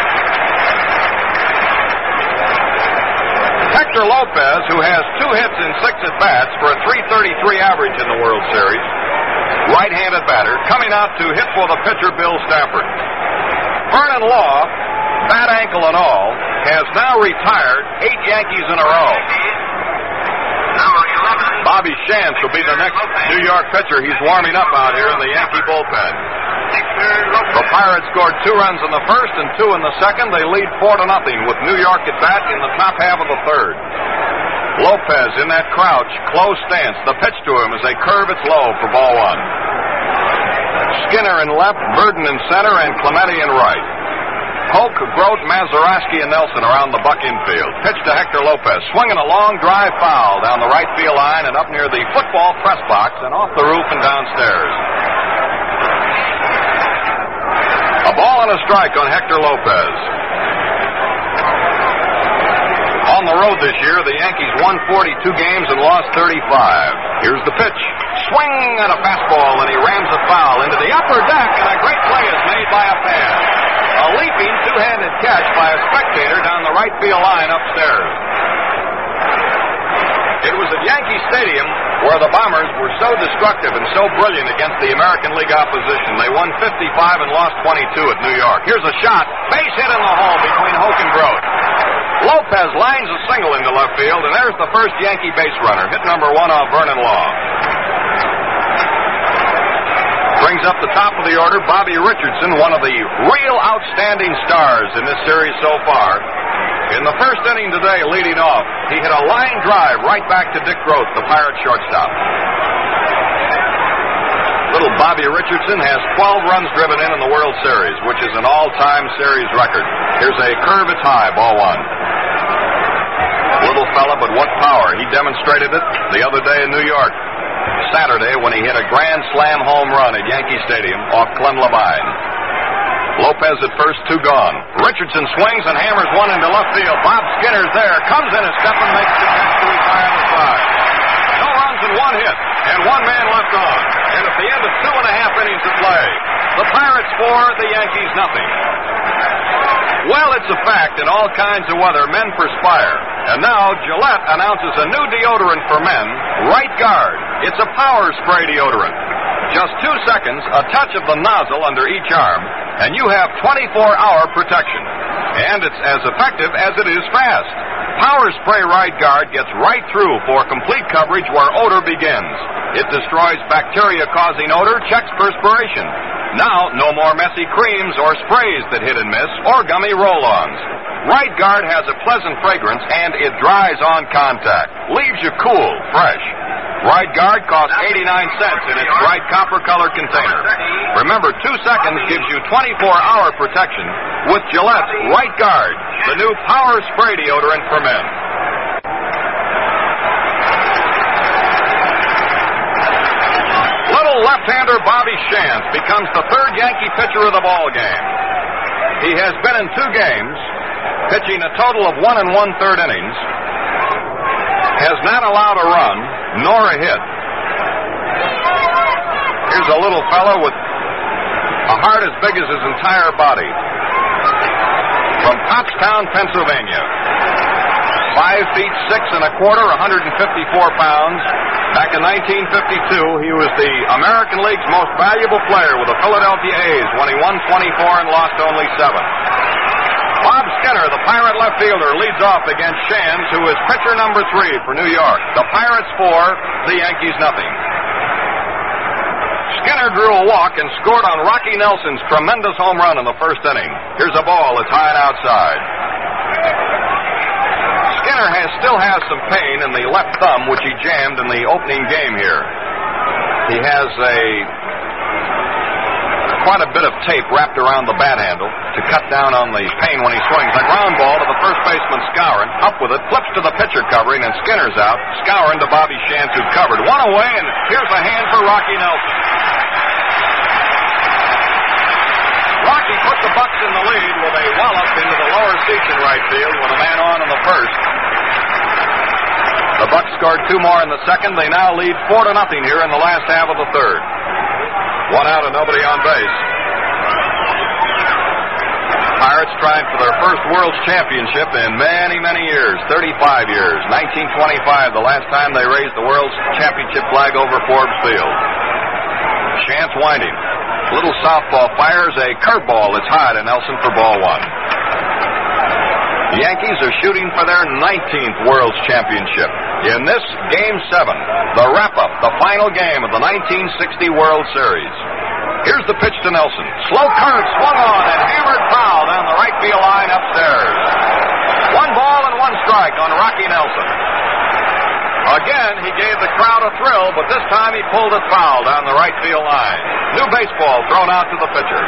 Hector Lopez, who has two hits in six at-bats for a three thirty-three average in the World Series, right-handed batter, coming out to hit for the pitcher Bill Stafford. Vernon Law, bat ankle and all, has now retired eight Yankees in a row. Bobby Shantz will be the next New York pitcher. He's warming up out here in the Yankee bullpen. The Pirates scored two runs in the first and two in the second. They lead four to nothing with New York at bat in the top half of the third. Lopez in that crouch, close stance. The pitch to him as they curve its low for ball one. Skinner in left, Burden in center, and Clemente in right. Polk, Grote, Mazeroski, and Nelson around the buck infield. Pitch to Hector Lopez, swinging a long drive foul down the right field line and up near the football press box and off the roof and downstairs. A ball and a strike on Hector Lopez. On the road this year, the Yankees won forty-two games and lost thirty-five. Here's the pitch. Swing at a fastball, and he rams a foul into the upper deck, and a great play is made by a fan. A leaping two-handed catch by a spectator down the right field line upstairs. It was at Yankee Stadium where the Bombers were so destructive and so brilliant against the American League opposition. They won fifty-five and lost twenty-two at New York. Here's a shot. Base hit in the hole between Hoke and Grote. Lopez lines a single into left field, and there's the first Yankee base runner. Hit number one off Vernon Law. Brings up the top of the order Bobby Richardson, one of the real outstanding stars in this series so far. In the first inning today, leading off, he hit a line drive right back to Dick Grote, the Pirate shortstop. Little Bobby Richardson has twelve runs driven in in the World Series, which is an all-time series record. Here's a curve, it's high, ball one. Little fella, but what power. He demonstrated it the other day in New York, Saturday, when he hit a grand slam home run at Yankee Stadium off Clem Levine. Lopez at first, two gone. Richardson swings and hammers one into left field. Bob Skinner's there, comes in a step and makes the catch to retire the side. No runs and one hit, and one man left on. And at the end of two and a half innings of play, the Pirates four, the Yankees nothing. Well, it's a fact, in all kinds of weather, men perspire. And now, Gillette announces a new deodorant for men, Right Guard. It's a power spray deodorant. Just two seconds, a touch of the nozzle under each arm, and you have twenty-four hour protection. And it's as effective as it is fast. Power Spray Right Guard gets right through for complete coverage where odor begins. It destroys bacteria-causing odor, checks perspiration. Now, no more messy creams or sprays that hit and miss, or gummy roll-ons. Right Guard has a pleasant fragrance, and it dries on contact. Leaves you cool, fresh. Right Guard costs eighty-nine cents in its bright copper-colored container. Remember, two seconds gives you twenty-four hour protection with Gillette's Right Guard, the new power spray deodorant for men. Little left-hander Bobby Shantz becomes the third Yankee pitcher of the ball game. He has been in two games, pitching a total of one and one-third innings, has not allowed a run nor a hit. Here's a little fellow with a heart as big as his entire body. From Pottstown, Pennsylvania. Five feet six and a quarter, one hundred fifty-four pounds. Back in nineteen fifty-two, he was the American League's most valuable player with the Philadelphia A's when he won twenty-four and lost only seven. Bob Skinner, the Pirate left fielder, leads off against Shands, who is pitcher number three for New York. The Pirates four, the Yankees nothing. Skinner drew a walk and scored on Rocky Nelson's tremendous home run in the first inning. Here's a ball that's high and outside. Skinner has, still has some pain in the left thumb, which he jammed in the opening game here. He has a quite a bit of tape wrapped around the bat handle to cut down on the pain when he swings. A ground ball to the first baseman, Skowron. Up with it, flips to the pitcher covering, and Skinner's out. Skowron to Bobby Shands, who covered. One away, and here's a hand for Rocky Nelson. Rocky put the Bucks in the lead with a wallop into the lower seats in right field with a man on in the first. The Bucks scored two more in the second. They now lead four to nothing here in the last half of the third. One out and nobody on base. Pirates trying for their first World's Championship in many, many years. thirty-five years. nineteen twenty-five, the last time they raised the World's Championship flag over Forbes Field. Chance winding. Little softball fires a curveball that's high to Nelson for ball one. The Yankees are shooting for their nineteenth World's Championship. In this Game seven, the wrap-up, the final game of the nineteen sixty World Series. Here's the pitch to Nelson. Slow curve, swung on, and hammered foul down the right field line upstairs. One ball and one strike on Rocky Nelson. Again, he gave the crowd a thrill, but this time he pulled it foul down the right field line. New baseball thrown out to the pitcher.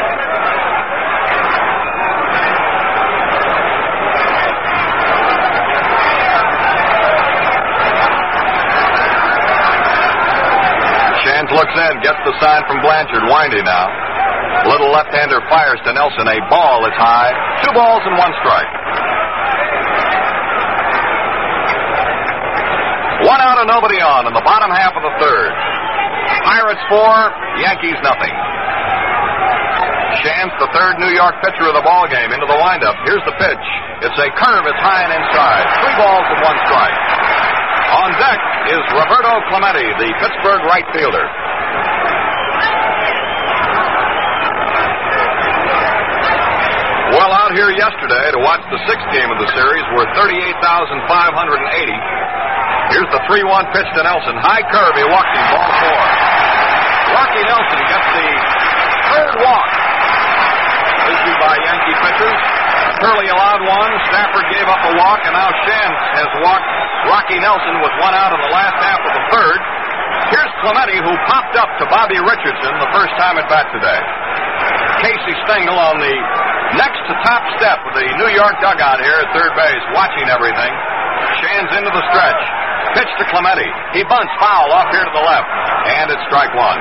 Shands looks in, gets the sign from Blanchard, winding now. Little left-hander fires to Nelson. A ball is high. Two balls and one strike. One out and nobody on in the bottom half of the third. Pirates four, Yankees nothing. Shands, the third New York pitcher of the ball game, into the windup. Here's the pitch. It's a curve. It's high and inside. Three balls and one strike. On deck is Roberto Clemente, the Pittsburgh right fielder. Well, out here yesterday to watch the sixth game of the series were thirty-eight thousand five hundred eighty. Here's the three one pitch to Nelson. High curve, he walked him, ball four. Rocky Nelson gets the third walk issued by Yankee pitchers. Curley allowed one, Stafford gave up a walk, and now Shands has walked Rocky Nelson with one out in the last half of the third. Here's Clemente, who popped up to Bobby Richardson the first time at bat today. Casey Stengel on the next to top step of the New York dugout here at third base, watching everything. Shands into the stretch. Pitch to Clemente. He bunts foul off here to the left, and it's strike one.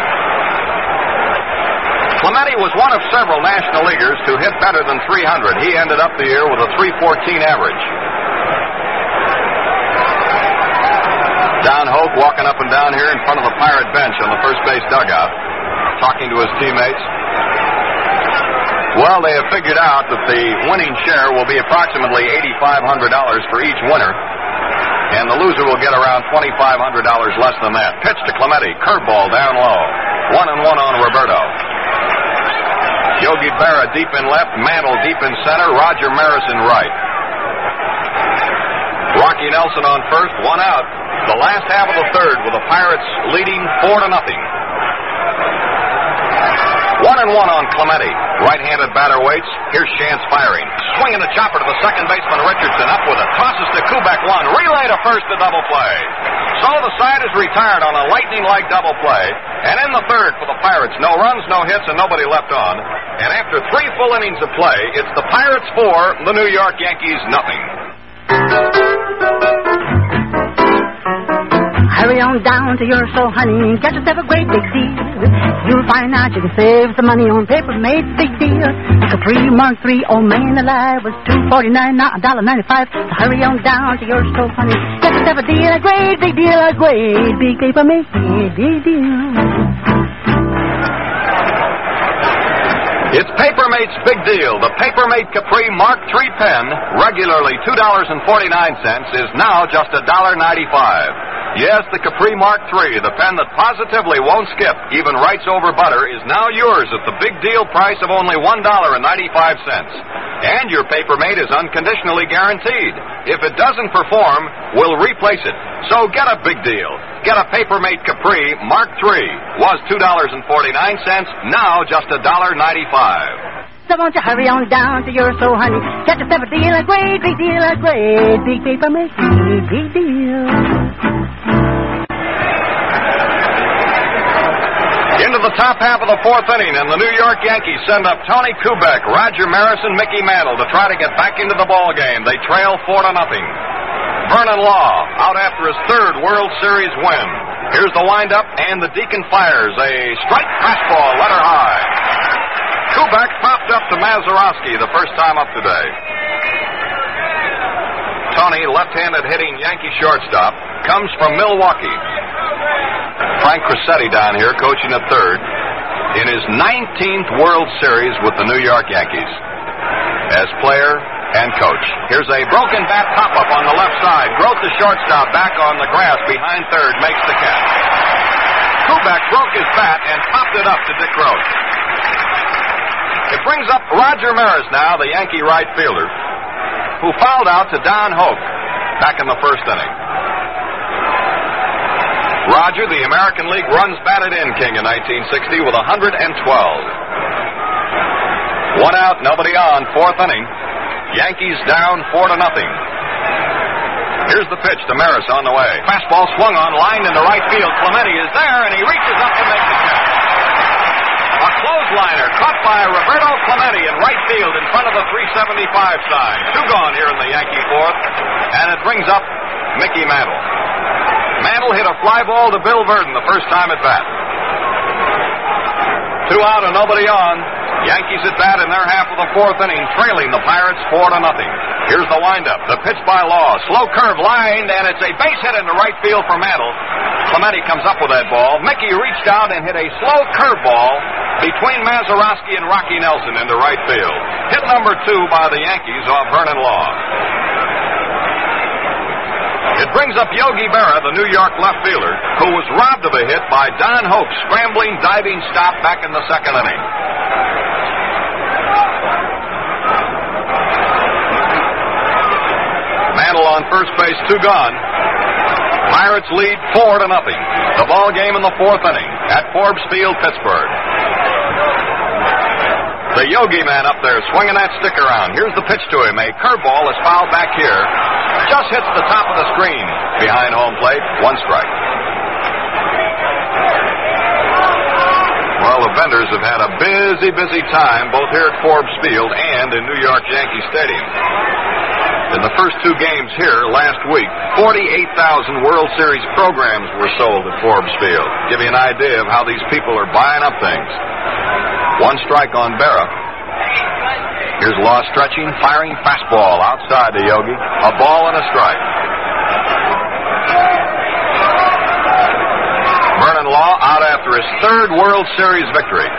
Clemente was one of several National Leaguers to hit better than three hundred. He ended up the year with a three fourteen average. Don Hoke walking up and down here in front of the Pirate bench on the first base dugout, talking to his teammates. Well, they have figured out that the winning share will be approximately eight thousand five hundred dollars for each winner, and the loser will get around two thousand five hundred dollars less than that. Pitch to Clemente, curveball down low. One and one on Roberto. Yogi Berra deep in left, Mantle deep in center, Roger Maris in right. Rocky Nelson on first, one out. The last half of the third with the Pirates leading four to nothing. One and one on Clemente. Right-handed batter waits. Here's Shands firing. Swinging a chopper to the second baseman, Richardson. Up with it. Tosses to Kubek one. Relay to first to double play. So the side is retired on a lightning-like double play. And in the third for the Pirates, no runs, no hits, and nobody left on. And after three full innings of play, it's the Pirates four, the New York Yankees nothing. Hurry on down to your store, honey, get yourself a great big deal. You'll find out you can save some money on paper made big deal. Like a three Mark three, oh man alive, was two forty-nine, not a dollar ninety-five. So hurry on down to your store, honey, get yourself a deal, a great big deal, a great big paper made big deal. It's Papermate's big deal. The Papermate Capri Mark three pen, regularly two dollars and forty-nine cents, is now just one dollar and ninety-five cents. Yes, the Capri Mark three, the pen that positively won't skip, even writes over butter, is now yours at the big deal price of only one dollar and ninety-five cents. And your Papermate is unconditionally guaranteed. If it doesn't perform, we'll replace it. So get a big deal. Get a Papermate Capri Mark three. Was two dollars and forty-nine cents, now just one dollar and ninety-five cents. So won't you hurry on down to your so honey. Get yourself a deal, a great big deal, a great big Papermate, big, big deal. Into the top half of the fourth inning, and the New York Yankees send up Tony Kubek, Roger Maris, and Mickey Mantle to try to get back into the ball game. They trail four to nothing. Vernon Law out after his third World Series win. Here's the windup, and the Deacon fires a strike fastball, letter high. Kubek popped up to Mazeroski the first time up today. Tony, left-handed hitting Yankee shortstop, comes from Milwaukee. Frank Cressetti down here coaching at third in his nineteenth World Series with the New York Yankees as player and coach. Here's a broken bat pop-up on the left side. Groth, the shortstop, back on the grass behind third, makes the catch. Kubek broke his bat and popped it up to Dick Groth. It brings up Roger Maris now, the Yankee right fielder, who fouled out to Don Hoke back in the first inning. Roger, the American League runs batted in king in nineteen sixty with one hundred twelve. One out, nobody on, fourth inning. Yankees down four to nothing. Here's the pitch to Maris on the way. Fastball swung on, lined into right field. Clemente is there, and he reaches up to make the catch. A clothesliner caught by Roberto Clemente in right field in front of the three seventy-five sign. Two gone here in the Yankee fourth, and it brings up Mickey Mantle. Mantle hit a fly ball to Bill Verdon the first time at bat. Two out and nobody on. Yankees at bat in their half of the fourth inning, trailing the Pirates four to nothing. Here's the windup. The pitch by Law. Slow curve lined, and it's a base hit into right field for Mantle. Clemente comes up with that ball. Mickey reached out and hit a slow curve ball between Mazeroski and Rocky Nelson into right field. Hit number two by the Yankees off Vernon Law. It brings up Yogi Berra, the New York left fielder, who was robbed of a hit by Don Hope's scrambling, diving stop back in the second inning. Mantle on first base, two gone. Pirates lead four to nothing. The ball game in the fourth inning at Forbes Field, Pittsburgh. The Yogi man up there swinging that stick around. Here's the pitch to him. A curveball is fouled back here. Just hits the top of the screen behind home plate. One strike. Well, the vendors have had a busy, busy time both here at Forbes Field and in New York Yankee Stadium. In the first two games here last week, forty-eight thousand World Series programs were sold at Forbes Field. Give you an idea of how these people are buying up things. One strike on Berra. Here's Law stretching, firing fastball outside to Yogi. A ball and a strike. Vernon Law out after his third World Series victory.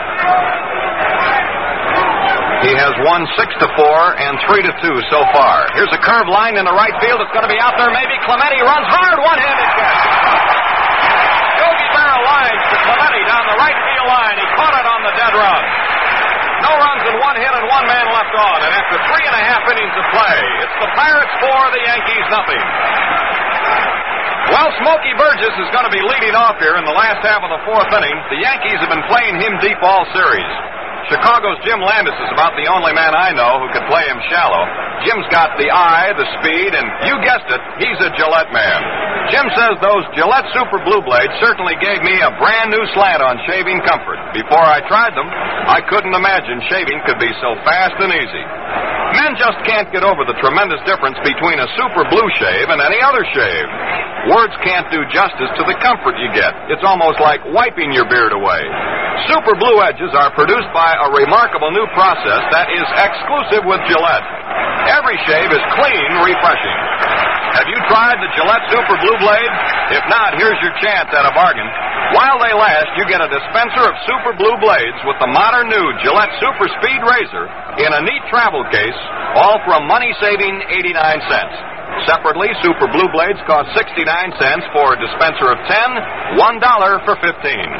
He has won six to four and three to two so far. Here's a curve line in the right field. It's going to be out there. Maybe Clemente runs hard, one-handed catch. Yogi Berra lines to Clemente down the right field line. He caught it on the dead run. No runs and one hit and one man left on. And after three and a half innings of play, it's the Pirates four, the Yankees nothing. Well, Smokey Burgess is going to be leading off here in the last half of the fourth inning. The Yankees have been playing him deep all series. Chicago's Jim Landis is about the only man I know who could play him shallow. Jim's got the eye, the speed, and you guessed it, he's a Gillette man. Jim says those Gillette Super Blue Blades certainly gave me a brand new slant on shaving comfort. Before I tried them, I couldn't imagine shaving could be so fast and easy. Men just can't get over the tremendous difference between a Super Blue shave and any other shave. Words can't do justice to the comfort you get. It's almost like wiping your beard away. Super Blue Edges are produced by a remarkable new process that is exclusive with Gillette. Every shave is clean, refreshing. Have you tried the Gillette Super Blue Blade? If not, here's your chance at a bargain. While they last, you get a dispenser of Super Blue Blades with the modern new Gillette Super Speed Razor in a neat travel case, all for a money-saving eighty-nine cents. Separately, Super Blue Blades cost sixty-nine cents for a dispenser of ten, one dollar for fifteen.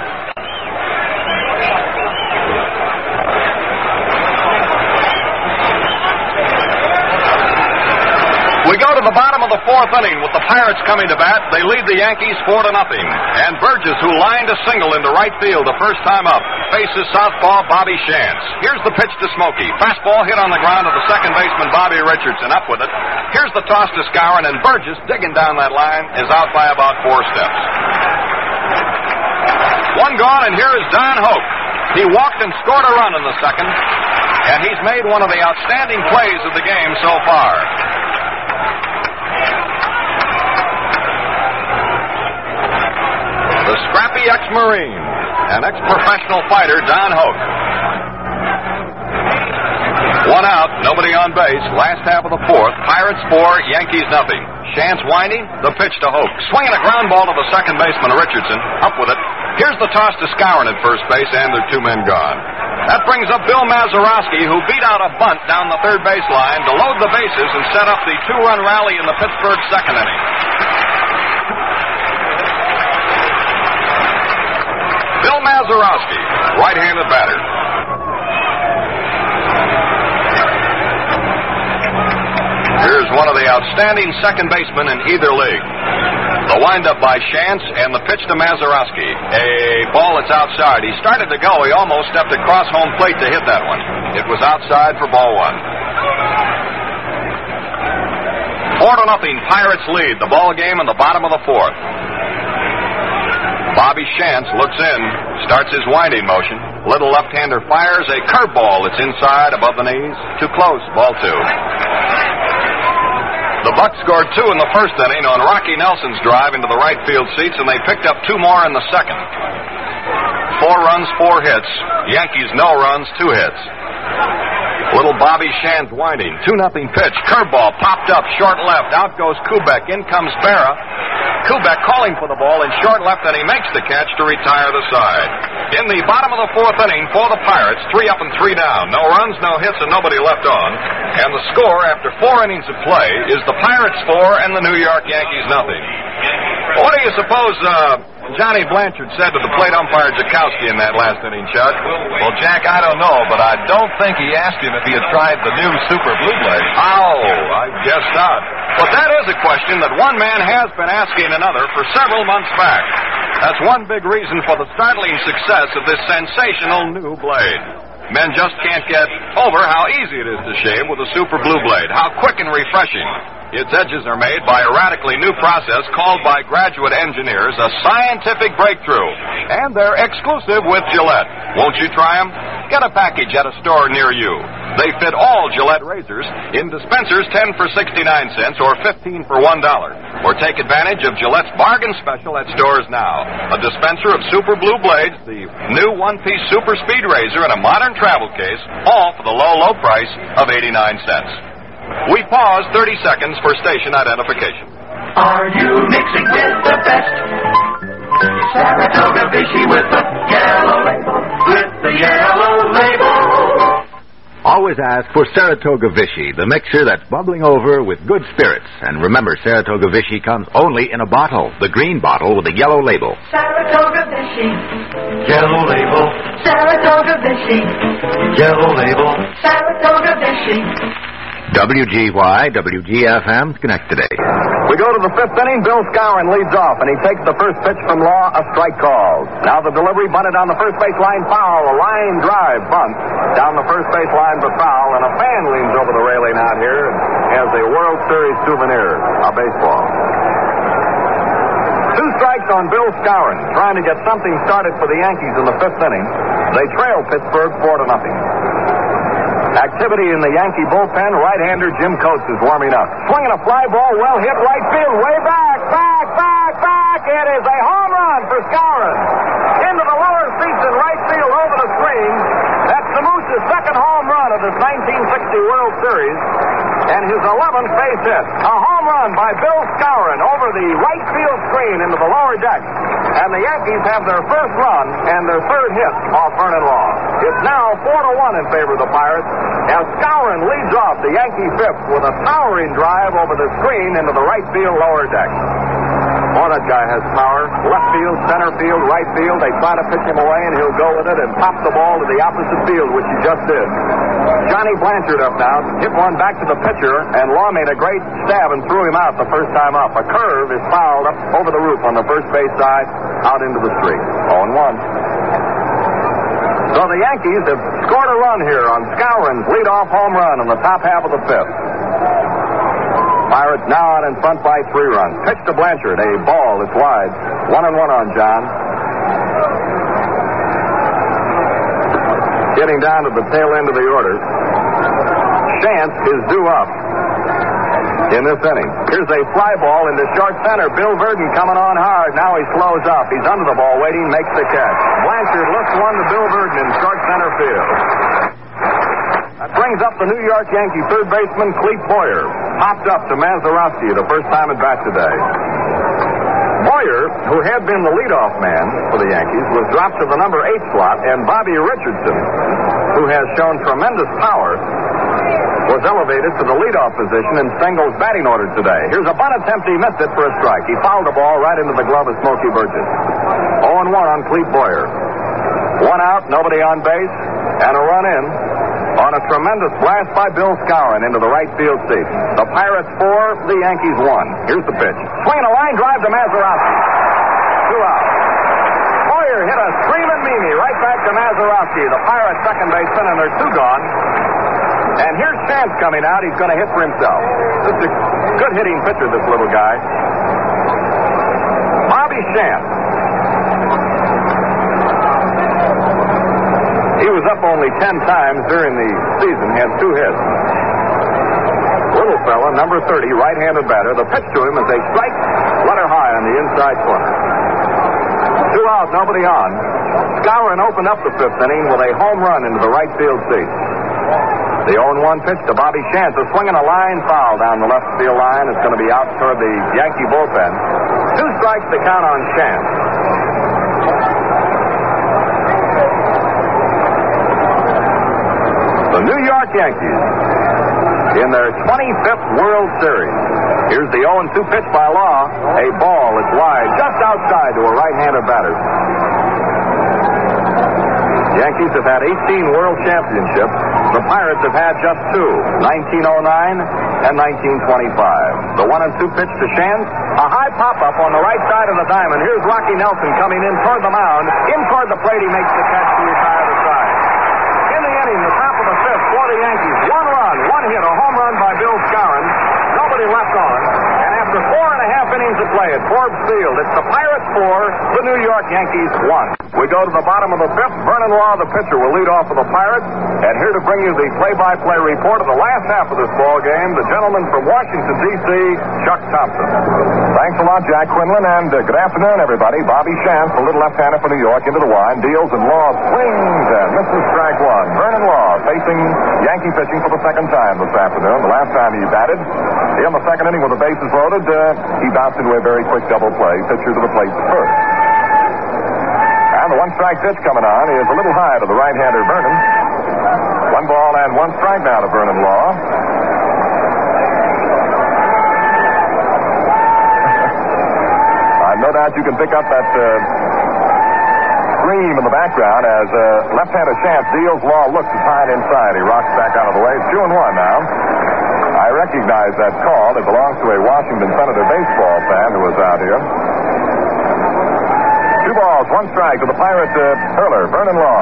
We go to the bottom of the fourth inning with the Pirates coming to bat. They lead the Yankees four to nothing. And Burgess, who lined a single into right field the first time up, faces southpaw Bobby Shantz. Here's the pitch to Smokey. Fastball hit on the ground to the second baseman Bobby Richardson. Up with it. Here's the toss to Skowron, and Burgess, digging down that line, is out by about four steps. One gone, and here is Don Hoke. He walked and scored a run in the second, and he's made one of the outstanding plays of the game so far. The scrappy ex-Marine and ex-professional fighter, Don Hoke. One out, nobody on base. Last half of the fourth. Pirates four, Yankees nothing. Shantz winding, the pitch to Hoke. Swinging a ground ball to the second baseman, Richardson. Up with it. Here's the toss to Skowron at first base, and there are two men gone. That brings up Bill Mazeroski, who beat out a bunt down the third baseline to load the bases and set up the two-run rally in the Pittsburgh second inning. Bill Mazeroski, right-handed batter. Here's one of the outstanding second basemen in either league. The windup by Shantz and the pitch to Mazeroski. A ball that's outside. He started to go. He almost stepped across home plate to hit that one. It was outside for ball one. Four to nothing. Pirates lead the ball game in the bottom of the fourth. Bobby Shantz looks in, starts his winding motion. Little left-hander fires a curveball that's inside above the knees. Too close, ball two. The Bucks scored two in the first inning on Rocky Nelson's drive into the right field seats, and they picked up two more in the second. Four runs, four hits. Yankees no runs, two hits. Little Bobby Shantz winding. two nothing pitch. Curveball popped up, short left. Out goes Kubek. In comes Berra. Kubek calling for the ball in short left, and he makes the catch to retire the side. In the bottom of the fourth inning for the Pirates, three up and three down. No runs, no hits, and nobody left on. And the score after four innings of play is the Pirates four and the New York Yankees nothing. What do you suppose uh, Johnny Blanchard said to the plate umpire Jakowski in that last inning, Chuck? Well, Jack, I don't know, but I don't think he asked him if he had tried the new Super Blue Blade. Oh, I guess not. But that is a question that one man has been asking another for several months back. That's one big reason for the startling success of this sensational new blade. Men just can't get over how easy it is to shave with a Super Blue Blade, how quick and refreshing. Its edges are made by a radically new process called by graduate engineers a scientific breakthrough. And they're exclusive with Gillette. Won't you try them? Get a package at a store near you. They fit all Gillette razors in dispensers ten for sixty-nine cents or fifteen for one dollar. Or take advantage of Gillette's bargain special at stores now. A dispenser of Super Blue Blades, the new one-piece Super Speed Razor, and a modern travel case, all for the low, low price of eighty-nine cents. We pause thirty seconds for station identification. Are you mixing with the best? Saratoga Vichy with the yellow label, with the yellow label. Always ask for Saratoga Vichy, the mixer that's bubbling over with good spirits. And remember, Saratoga Vichy comes only in a bottle, the green bottle with the yellow label. Saratoga Vichy, yellow label. Saratoga Vichy, yellow label. Saratoga Vichy. W G Y, W G F M, Connect today. We go to the fifth inning. Bill Skowron leads off, and he takes the first pitch from Law, a strike call. Now the delivery bunted on the first base line, foul. A line drive bunt down the first base line for foul, and a fan leans over the railing out here and has a World Series souvenir, a baseball. Two strikes on Bill Skowron, trying to get something started for the Yankees in the fifth inning. They trail Pittsburgh four to nothing. Activity in the Yankee bullpen. Right-hander Jim Coates is warming up. Swinging a fly ball, well hit right field, way back, back, back, back. It is a home run for Skowron. Into the lower seats in right field over the screen. That's the Moose's second home run of this nineteen sixty World Series. and his eleventh base hit. A home run by Bill Skowron over the right field screen into the lower deck. And the Yankees have their first run and their third hit off Vernon Law. It's now four to one in favor of the Pirates, as Skowron leads off the Yankee fifth with a towering drive over the screen into the right field lower deck. Oh, that guy has power. Left field, center field, right field. They try to pitch him away, and he'll go with it and pop the ball to the opposite field, which he just did. Johnny Blanchard up now. Hit one back to the pitcher, and Law made a great stab and threw him out the first time up. A curve is fouled up over the roof on the first base side, out into the street. oh and one. So the Yankees have scored a run here on Skowron's leadoff home run in the top half of the fifth. Pirates now out in front by three runs. Pitch to Blanchard, a ball that's wide. One and one on John. Getting down to the tail end of the order. Chance is due up in this inning. Here's a fly ball into short center. Bill Verdon coming on hard. Now he slows up. He's under the ball waiting, makes the catch. Blanchard looks one to Bill Verdon in short center field. That brings up the New York Yankee third baseman, Clete Boyer. Popped up to Mazeroski the first time at bat today. Boyer, who had been the leadoff man for the Yankees, was dropped to the number eight slot, and Bobby Richardson, who has shown tremendous power, was elevated to the leadoff position in Stengel's batting order today. Here's a bunt attempt. He missed it for a strike. He fouled the ball right into the glove of Smokey Burgess. oh and one on Clete Boyer. One out, nobody on base, and a run in on a tremendous blast by Bill Skowron into the right field seat. The Pirates four, the Yankees one. Here's the pitch. Swing a line drive to Mazeroski. Two out. Boyer hit a screaming Mimi right back to Mazeroski, the Pirates second baseman, and they're two gone. And here's Chance coming out. He's going to hit for himself. Just a good hitting pitcher, this little guy. Bobby Chance. He was up only ten times during the season, had two hits. Little fella, number thirty, right-handed batter. The pitch to him is a strike, letter high on the inside corner. Two out, nobody on. Skowron opened up the fifth inning with a home run into the right field seat. The oh and one pitch to Bobby Chance. A swing and a line foul down the left field line. It's going to be out toward the Yankee bullpen. Two strikes to count on Chance. The New York Yankees in their twenty-fifth World Series. Here's the oh and two pitch by Law. A ball is wide, just outside to a right-handed batter. The Yankees have had eighteen World Championships. The Pirates have had just two, nineteen oh nine and nineteen twenty-five. The one and two pitch to Chance. A high pop-up on the right side of the diamond. Here's Rocky Nelson coming in toward the mound. In toward the plate, he makes the catch to retire the side. In the inning, the top of the fifth for the Yankees. One run, one hit, a home run by Bill Skowron. Nobody left on. And after four and a half innings of play at Forbes Field, it's the Pirates four, the New York Yankees one. We go to the bottom of the fifth. Vernon Law, the pitcher, will lead off for the Pirates. And here to bring you the play-by-play report of the last half of this ball game, the gentleman from Washington, D C, Chuck Thompson. Thanks a lot, Jack Quinlan, and uh, good afternoon, everybody. Bobby Chance, the little left-hander for New York, into the line, deals, and Law swings and misses strike one. Vernon Law facing Yankee pitching for the second time this afternoon. The last time he batted, in the second inning with the bases loaded, uh, he bounced into a very quick double play. Pitcher to the plate at first. And the one-strike pitch coming on is a little high to the right-hander Vernon. One ball and one strike now to Vernon Law. I've no doubt you can pick up that uh, scream in the background as uh, left-hander Chance deals. Law looks as high inside. He rocks back out of the way. It's two and one now. I recognize that call. It belongs to a Washington Senator baseball fan who was out here. Two balls, one strike to the Pirate uh, hurler, Vernon Law.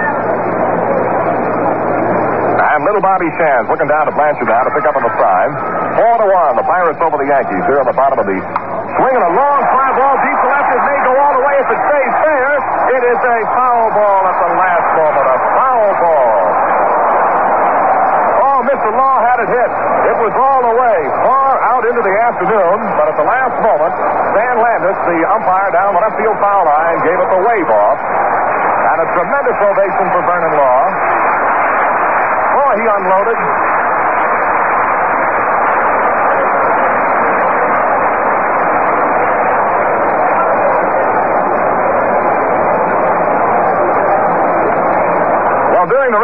And little Bobby Chance looking down to Blanchard now to pick up on the side. Four to one, the Pirates over the Yankees here on the bottom of the swinging a long fly ball deep to left. It may go all the way if it stays fair. It is a foul ball at the last moment. A foul ball. Oh, Mister Law had it hit. It was all the way, far out into the afternoon, but at the last moment, Stan Landis, the umpire down the left field foul line, gave it the wave off. And a tremendous ovation for Vernon Law. Oh, he unloaded.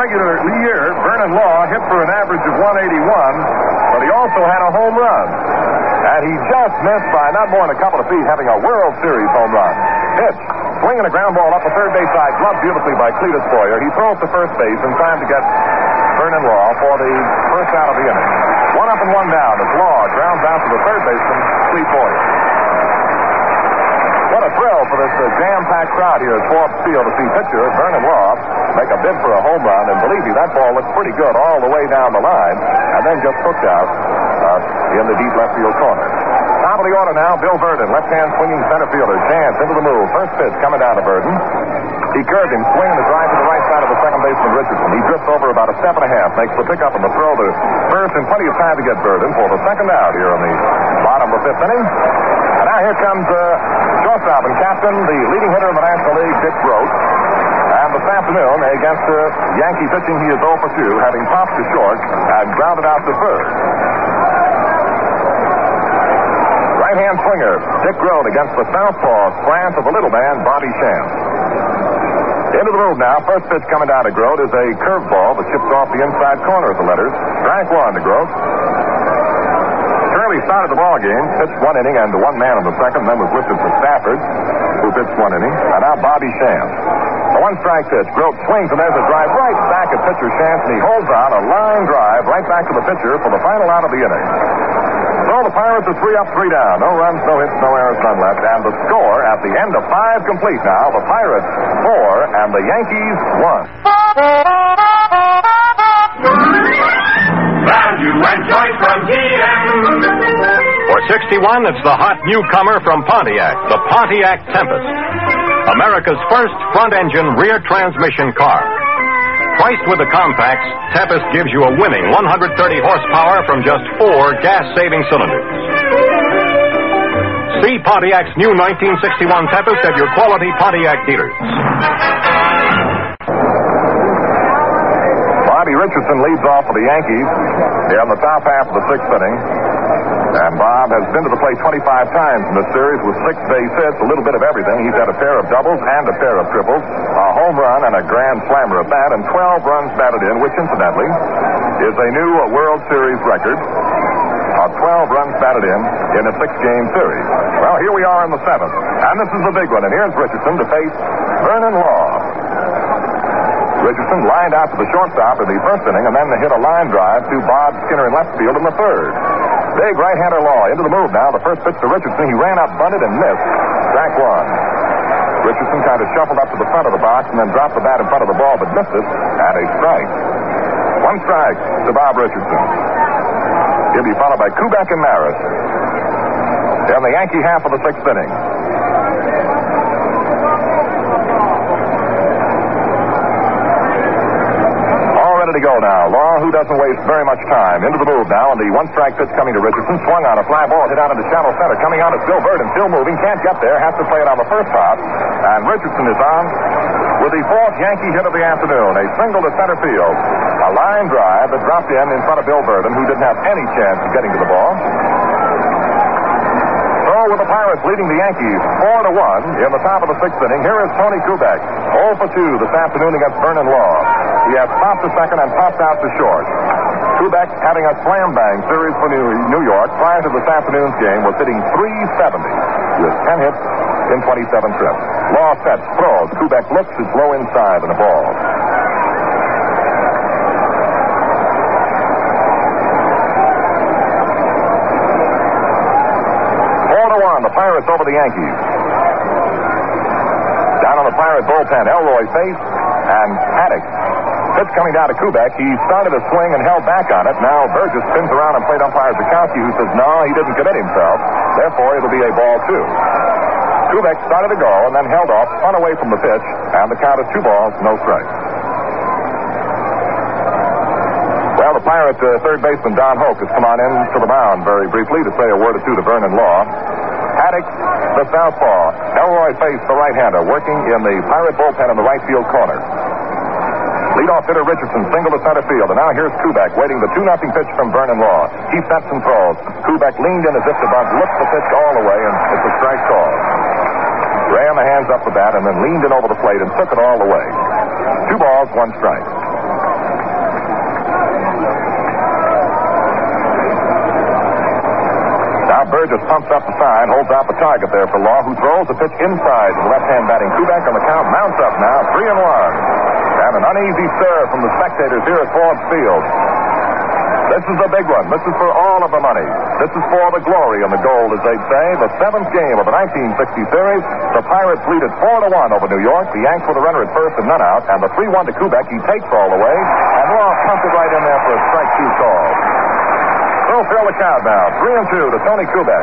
regular year, Vernon Law hit for an average of one eighty-one, but he also had a home run. And he just missed by not more than a couple of feet, having a World Series home run. Pitch. Swinging a ground ball up the third base side, gloved beautifully by Cletus Boyer. He throws to first base in time to get Vernon Law for the first out of the inning. One up and one down as Law grounds out to the third baseman, Clete Boyer. What a thrill for this uh, jam-packed crowd here at Forbes Field to see pitcher Vernon Law make a bid for a home run. And believe me, that ball looked pretty good all the way down the line, and then just hooked out uh, in the deep left field corner. Top of the order now, Bill Verdon, left-hand swinging center fielder. Chance into the move. First pitch coming down to Verdon. He curved him, swinging the drive to the right side of the second baseman, Richardson. He drifts over about a step and a half, makes the pickup and the throw to first, and plenty of time to get Verdon for the second out here in the bottom of the fifth inning. And now here comes uh, shortstop and captain, the leading hitter in the National League, Dick Groat. And this afternoon, against uh, Yankee pitching, he is oh for two, having popped to short and grounded out to third. Right-hand swinger, Dick Groat, against the southpaw slant of the little man, Bobby Shantz. Into the move now. First pitch coming down to Groat is a curveball that chips off the inside corner of the letters. Strike one to Groat. Shirley started the ball game, pitched one inning and one man in the second, then was lifted for Stafford, who pitched one inning. And now Bobby Shantz. The one strike pitch. Groat swings, and there's a drive right back at pitcher Shantz, and he holds on a line drive right back to the pitcher for the final out of the inning. So the Pirates are three up, three down. No runs, no hits, no errors, none left. And the score at the end of five complete now, the Pirates four and the Yankees one. Value and choice from G M. For sixty-one, it's the hot newcomer from Pontiac, the Pontiac Tempest. America's first front-engine rear transmission car. Priced with the compacts, Tempest gives you a winning one hundred thirty horsepower from just four gas-saving cylinders. See Pontiac's new nineteen sixty-one Tempest at your quality Pontiac dealers. Bobby Richardson leads off for the Yankees here in the top half of the sixth inning. And Bob has been to the plate twenty-five times in this series with six base hits, a little bit of everything. He's had a pair of doubles and a pair of triples, a home run and a grand slammer at that, and twelve runs batted in, which incidentally is a new World Series record of twelve runs batted in in a six-game series. Well, here we are in the seventh, and this is the big one. And here's Richardson to face Vernon Law. Richardson lined out to the shortstop in the first inning, and then hit a line drive to Bob Skinner in left field in the third. Big right-hander Law into the move now. The first pitch to Richardson. He ran up, bunted, and missed. Strike one. Richardson kind of shuffled up to the front of the box and then dropped the bat in front of the ball, but missed it. And a strike. One strike to Bob Richardson. He'll be followed by Kubek and Maris in the Yankee half of the sixth inning. To go now. Law, who doesn't waste very much time. Into the move now, and the one-strike pitch coming to Richardson. Swung on a fly ball, hit out into shallow center. Coming on is Bill Verdon, still moving. Can't get there. Has to play it on the first hop. And Richardson is on with the fourth Yankee hit of the afternoon. A single to center field. A line drive that dropped in in front of Bill Verdon, who didn't have any chance of getting to the ball. So with the Pirates leading the Yankees four to one in the top of the sixth inning, here is Tony Kubek. oh for two this afternoon against Vernon Law. He has popped to second and popped out to short. Kubek, having a slam-bang series for New, New York prior to this afternoon's game, was hitting three seventy with ten hits in twenty-seven trips. Law sets, throws. Kubek looks, is low inside and a ball. Four to one, the Pirates over the Yankees. Down on the Pirate bullpen, Elroy face and Haddock. Pitch coming down to Kubek. He started a swing and held back on it. Now Burgess spins around and plate umpire Zukowski, who says, no, he didn't commit himself. Therefore, it'll be a ball two. Kubek started to go and then held off, spun away from the pitch, and the count is two balls, no strikes. Well, the Pirate uh, third baseman Don Hoke has come on in to the mound very briefly to say a word or two to Vernon Law. Haddock, the southpaw. Elroy Face, the right-hander, working in the Pirate bullpen in the right field corner. Leadoff hitter Richardson, single to center field. And now here's Kubek waiting the two nothing pitch from Vernon Law. He sets and throws. Kubek leaned in as if to bunt, looked the pitch all the way, and it's a strike call. Ran the hands up the bat and then leaned in over the plate and took it all the way. Two balls, one strike. Burgess pumps up the side, holds out the target there for Law, who throws the pitch inside to the left-hand batting Kubek on the count. Mounts up now, three and one. And an uneasy stir from the spectators here at Ford Field. This is the big one. This is for all of the money. This is for the glory and the gold, as they'd say. The seventh game of the nineteen sixty series. The Pirates lead it four to one over New York. The Yanks with a runner at first and none out. And the three one to Kubek. He takes all the way. And Law pumps it right in there for a strike two call. We'll fill the count now. Three and two to Tony Kubek.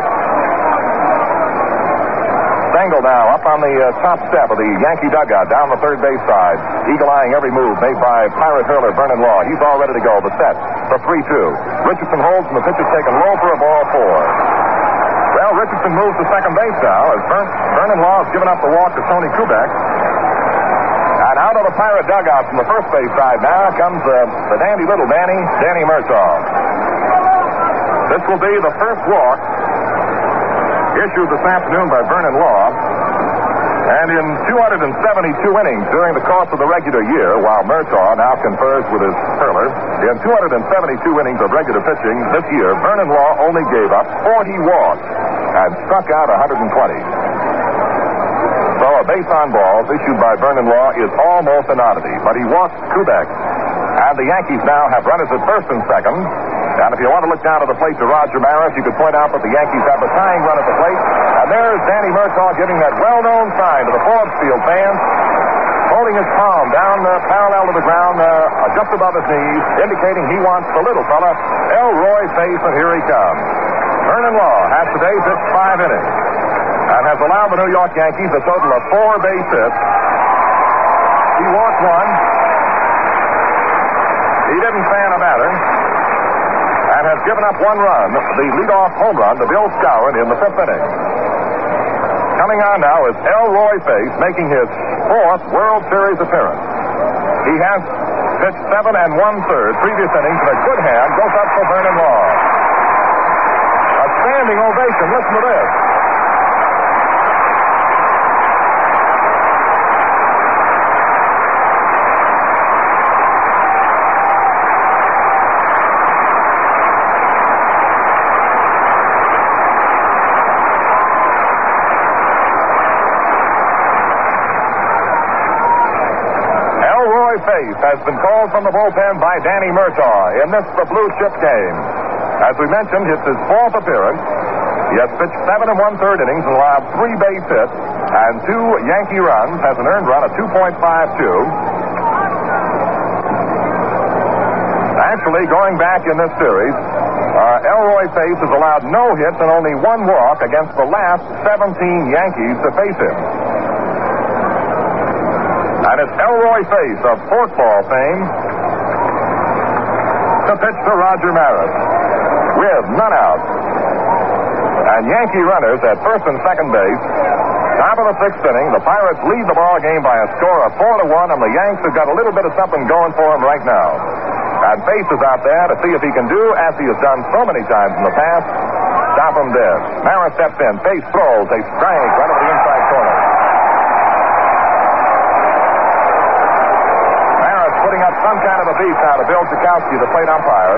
Stengel now up on the uh, top step of the Yankee dugout down the third base side. Eagle-eyeing every move made by Pirate hurler Vernon Law. He's all ready to go. The set for three two. Richardson holds and the pitch is taken low for a ball four. Well, Richardson moves to second base now as Ver- Vernon Law has given up the walk to Tony Kubek. And out of the Pirate dugout from the first base side now comes uh, the dandy little Danny, Danny Murtaugh. This will be the first walk issued this afternoon by Vernon Law. And in two hundred seventy-two innings during the course of the regular year, while Murtaugh now confers with his hurler, in two hundred seventy-two innings of regular pitching this year, Vernon Law only gave up forty walks and struck out one hundred twenty. So a base on balls issued by Vernon Law is almost an oddity, but he walks Kubek. And the Yankees now have runners at first and second. And if you want to look down to the plate to Roger Maris, you could point out that the Yankees have a tying run at the plate. And there's Danny Murtaugh giving that well-known sign to the Ford Field fans, holding his palm down uh, parallel to the ground, uh, just above his knees, indicating he wants the little fella, Elroy Face, and here he comes. Vernon Law has today pitched five innings and has allowed the New York Yankees a total of four base hits. He walked one. He didn't fan a batter. And has given up one run, the leadoff home run to Bill Skowron in the fifth inning. Coming on now is Elroy Face, making his fourth World Series appearance. He has pitched seven and one-third previous innings, and a good hand goes up for Vernon Law. A standing ovation. Listen to this. Face has been called from the bullpen by Danny Murtaugh in this, the blue chip game. As we mentioned, it's his fourth appearance. He has pitched seven and one-third innings and allowed three base hits and two Yankee runs, has an earned run of two point five two. Actually, going back in this series, uh, Elroy Face has allowed no hits and only one walk against the last seventeen Yankees to face him. And it's Elroy Face of forkball fame to pitch to Roger Maris with none out. And Yankee runners at first and second base. Top of the sixth inning, the Pirates lead the ball game by a score of four to one, and the Yanks have got a little bit of something going for him right now. And Face is out there to see if he can do, as he has done so many times in the past, stop him dead. Maris steps in. Face throws a strike right over the inside corner. Putting up some kind of a beat now to Bill Chakowski, the plate umpire.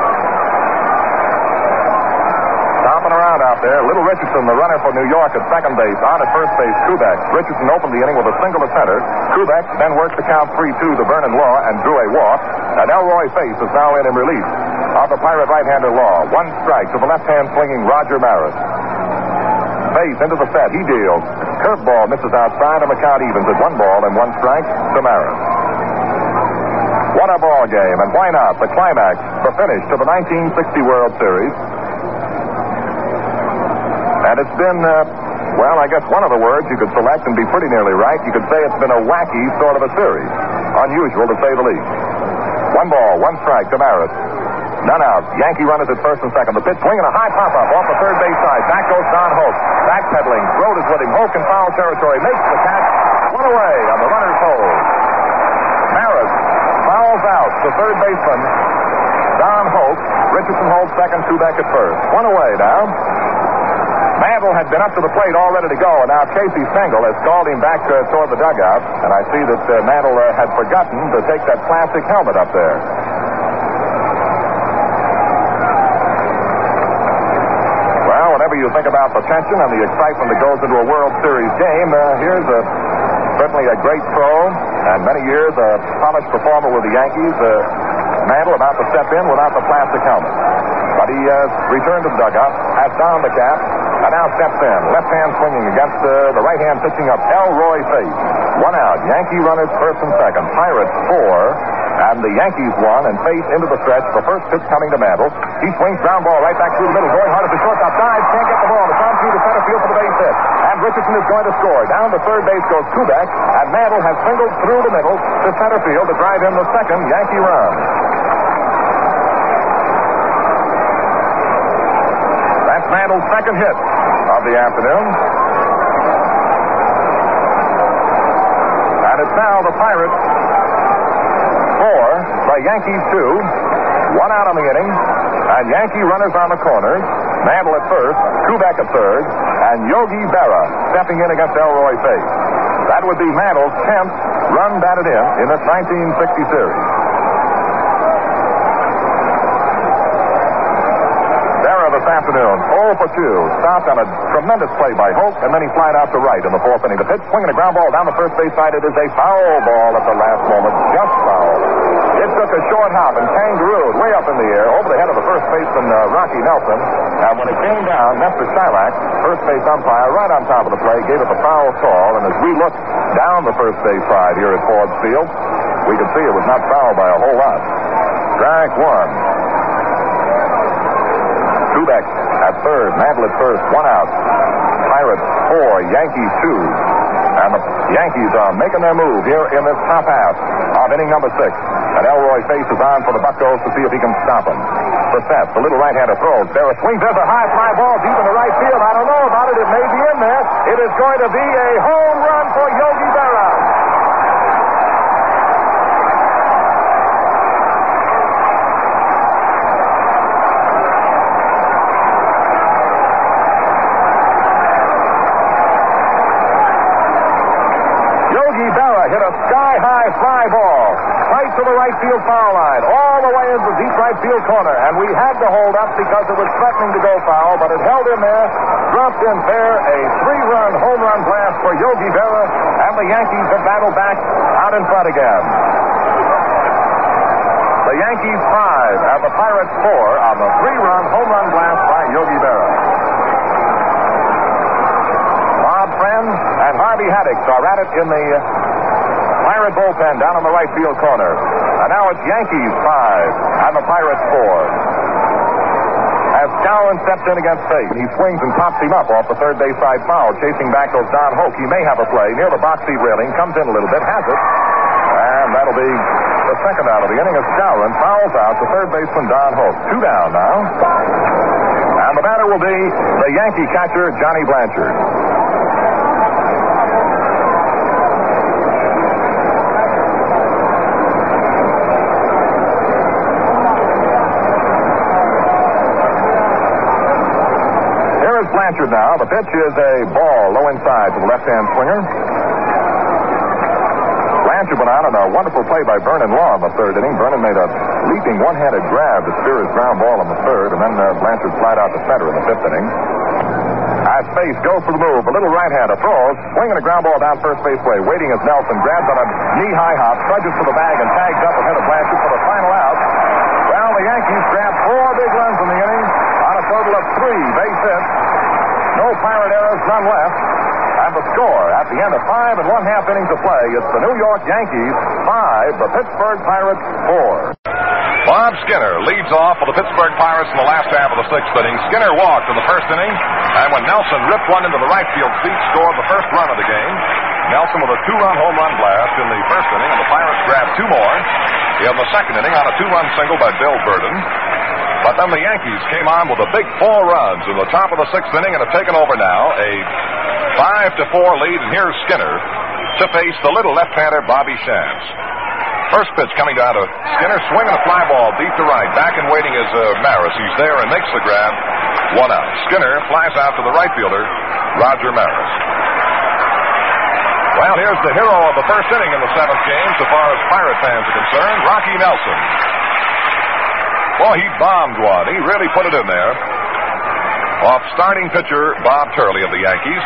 Stomping around out there. Little Richardson, the runner for New York at second base. On at first base, Kubek. Richardson opened the inning with a single to center. Kubek then worked the count three two to Vernon Law and drew a walk. And Elroy Face is now in in relief of the Pirate right-hander Law. One strike to the left-hand swinging Roger Maris. Face into the set. He deals. Curveball misses outside, and the count evens at one ball and one strike to Maris. What a ball game, and why not? The climax, the finish to the nineteen sixty World Series. And it's been, uh, well, I guess one of the words you could select and be pretty nearly right. You could say it's been a wacky sort of a series. Unusual, to say the least. One ball, one strike to Maris. None out. Yankee runners at first and second. The pitch swinging a high pop-up off the third base side. Back goes Don Hoke. Backpedaling. Road is with him. Hoke in foul territory. Makes the catch. One away on the runner's hold. Maris fouls out to third baseman Don Hoke. Richardson holds second, Kubek at first. One away now. Mantle had been up to the plate all ready to go, and now Casey Stengel has called him back uh, toward the dugout, and I see that uh, Mantle uh, had forgotten to take that plastic helmet up there. Well, whenever you you think about the tension and the excitement that goes into a World Series game, uh, here's a, certainly a great pro and many years a polished performer with the Yankees. Uh, Mantle about to step in without the plastic helmet. But he uh, returned to the dugout, has donned the cap, and now steps in. Left hand swinging against uh, the right hand pitching of Elroy Face. One out. Yankee runners first and second. Pirates four. And the Yankees won and Face into the stretch. The first pitch coming to Mantle. He swings ground ball right back through the middle. Going hard at the shortstop. Dives. Can't get the ball. It's on through the center field for the base hit. And Richardson is going to score. Down to third base goes Kubek. And Mantle has singled through the middle to center field to drive in the second Yankee run. That's Mantle's second hit of the afternoon. And it's now the Pirates four, the Yankees two. One out on the inning. And Yankee runners on the corners. Mantle at first, Kubek at third, and Yogi Berra stepping in against Elroy Face. That would be Mantle's tenth run batted in in this nineteen sixty series. This afternoon, oh for two, stopped on a tremendous play by Hoke, and then he flied out to right in the fourth inning. The pitch, swinging a ground ball down the first base side. It is a foul ball at the last moment, just foul. It took a short hop and kangarooed way up in the air over the head of the first baseman, uh, Rocky Nelson. And when it came down, Nestor Shylock, first base umpire, right on top of the play, gave it the foul call. And as we looked down the first base side here at Forbes Field, we could see it was not fouled by a whole lot. Strike one. Kubek at third, Mantle at first, one out. Pirates four, Yankees two. And the Yankees are making their move here in this top half of inning number six. And Elroy Face is on for the Buccos to see if he can stop him. Brissett, the little right-hander throws. Berra swings. There's a high fly ball deep in the right field. I don't know about it. It may be in there. It is going to be a home run for Yogi Berra. Hit a sky-high fly ball right to the right field foul line, all the way into the deep right field corner. And we had to hold up because it was threatening to go foul, but it held in there, dropped in fair, a three-run home run blast for Yogi Berra, and the Yankees have battled back out in front again. The Yankees five and the Pirates four on the three-run home run blast by Yogi Berra. Bob Friend and Harvey Haddix are at it in the Pirate bullpen down in the right field corner. And now it's Yankees five and the Pirates four. As Skowron steps in against Face, he swings and pops him up off the third base side foul. Chasing back goes Don Hoke. He may have a play near the box seat railing. Comes in a little bit, has it. And that'll be the second out of the inning as Skowron fouls out to third baseman Don Hoke. Two down now. And the batter will be the Yankee catcher, Johnny Blanchard. Blanchard now. The pitch is a ball low inside to the left-hand swinger. Blanchard went on in a wonderful play by Vernon Law in the third inning. Vernon made a leaping one-handed grab to steer his ground ball in the third, and then uh, Blanchard slid out to center in the fifth inning. As Face goes for the move, a little right-hander throws, swinging a ground ball down first base way, waiting as Nelson grabs on a knee-high hop, trudges to the bag, and tags up ahead of Blanchard for the final out. Well, the Yankees grabbed four big runs in the inning on a total of three base hits. No Pirate errors, none left. And the score at the end of five and one half innings of play, it's the New York Yankees five, the Pittsburgh Pirates four. Bob Skinner leads off for the Pittsburgh Pirates in the last half of the sixth inning. Skinner walked in the first inning, and when Nelson ripped one into the right field seat, scored the first run of the game. Nelson with a two-run home run blast in the first inning, and the Pirates grabbed two more in the second inning on a two-run single by Bill Burden. But then the Yankees came on with a big four runs in the top of the sixth inning and have taken over now a five to four lead. And here's Skinner to face the little left-hander Bobby Shantz. First pitch coming down to Skinner, swinging a fly ball deep to right. Back and waiting is uh, Maris. He's there and makes the grab. One out. Skinner flies out to the right fielder, Roger Maris. Well, here's the hero of the first inning in the seventh game, so far as Pirate fans are concerned, Rocky Nelson. Boy, he bombed one. He really put it in there. off starting pitcher Bob Turley of the Yankees.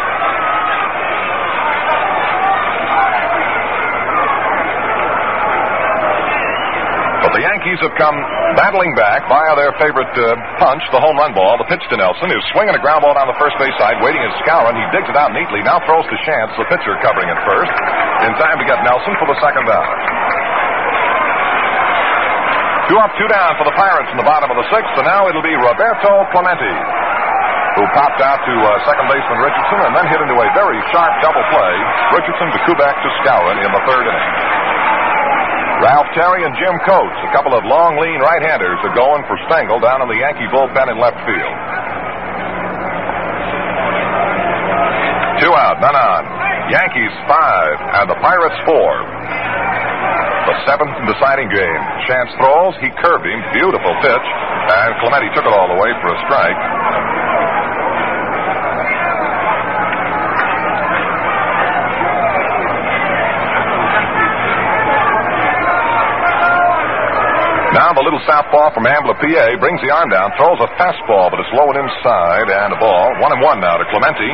But the Yankees have come battling back via their favorite uh, punch, the home run ball. The pitch to Nelson, who's swinging a ground ball down the first base side, waiting as Skowron. He digs it out neatly, now throws to Chance, the pitcher covering it first, in time to get Nelson for the second down. Two up, two down for the Pirates in the bottom of the sixth, and now it'll be Roberto Clemente, who popped out to uh, second baseman Richardson and then hit into a very sharp double play. Richardson to Kubek to Skowron in the third inning. Ralph Terry and Jim Coates, a couple of long, lean right-handers, are going for Stengel down in the Yankee bullpen in left field. Two out, none on. Yankees five and the Pirates four. The seventh and deciding game. Chance throws. He curved him. Beautiful pitch. And Clemente took it all the way for a strike. Now the little southpaw from Ambler, P A, brings the arm down, throws a fastball, but it's low and inside, and a ball. One and one now to Clemente.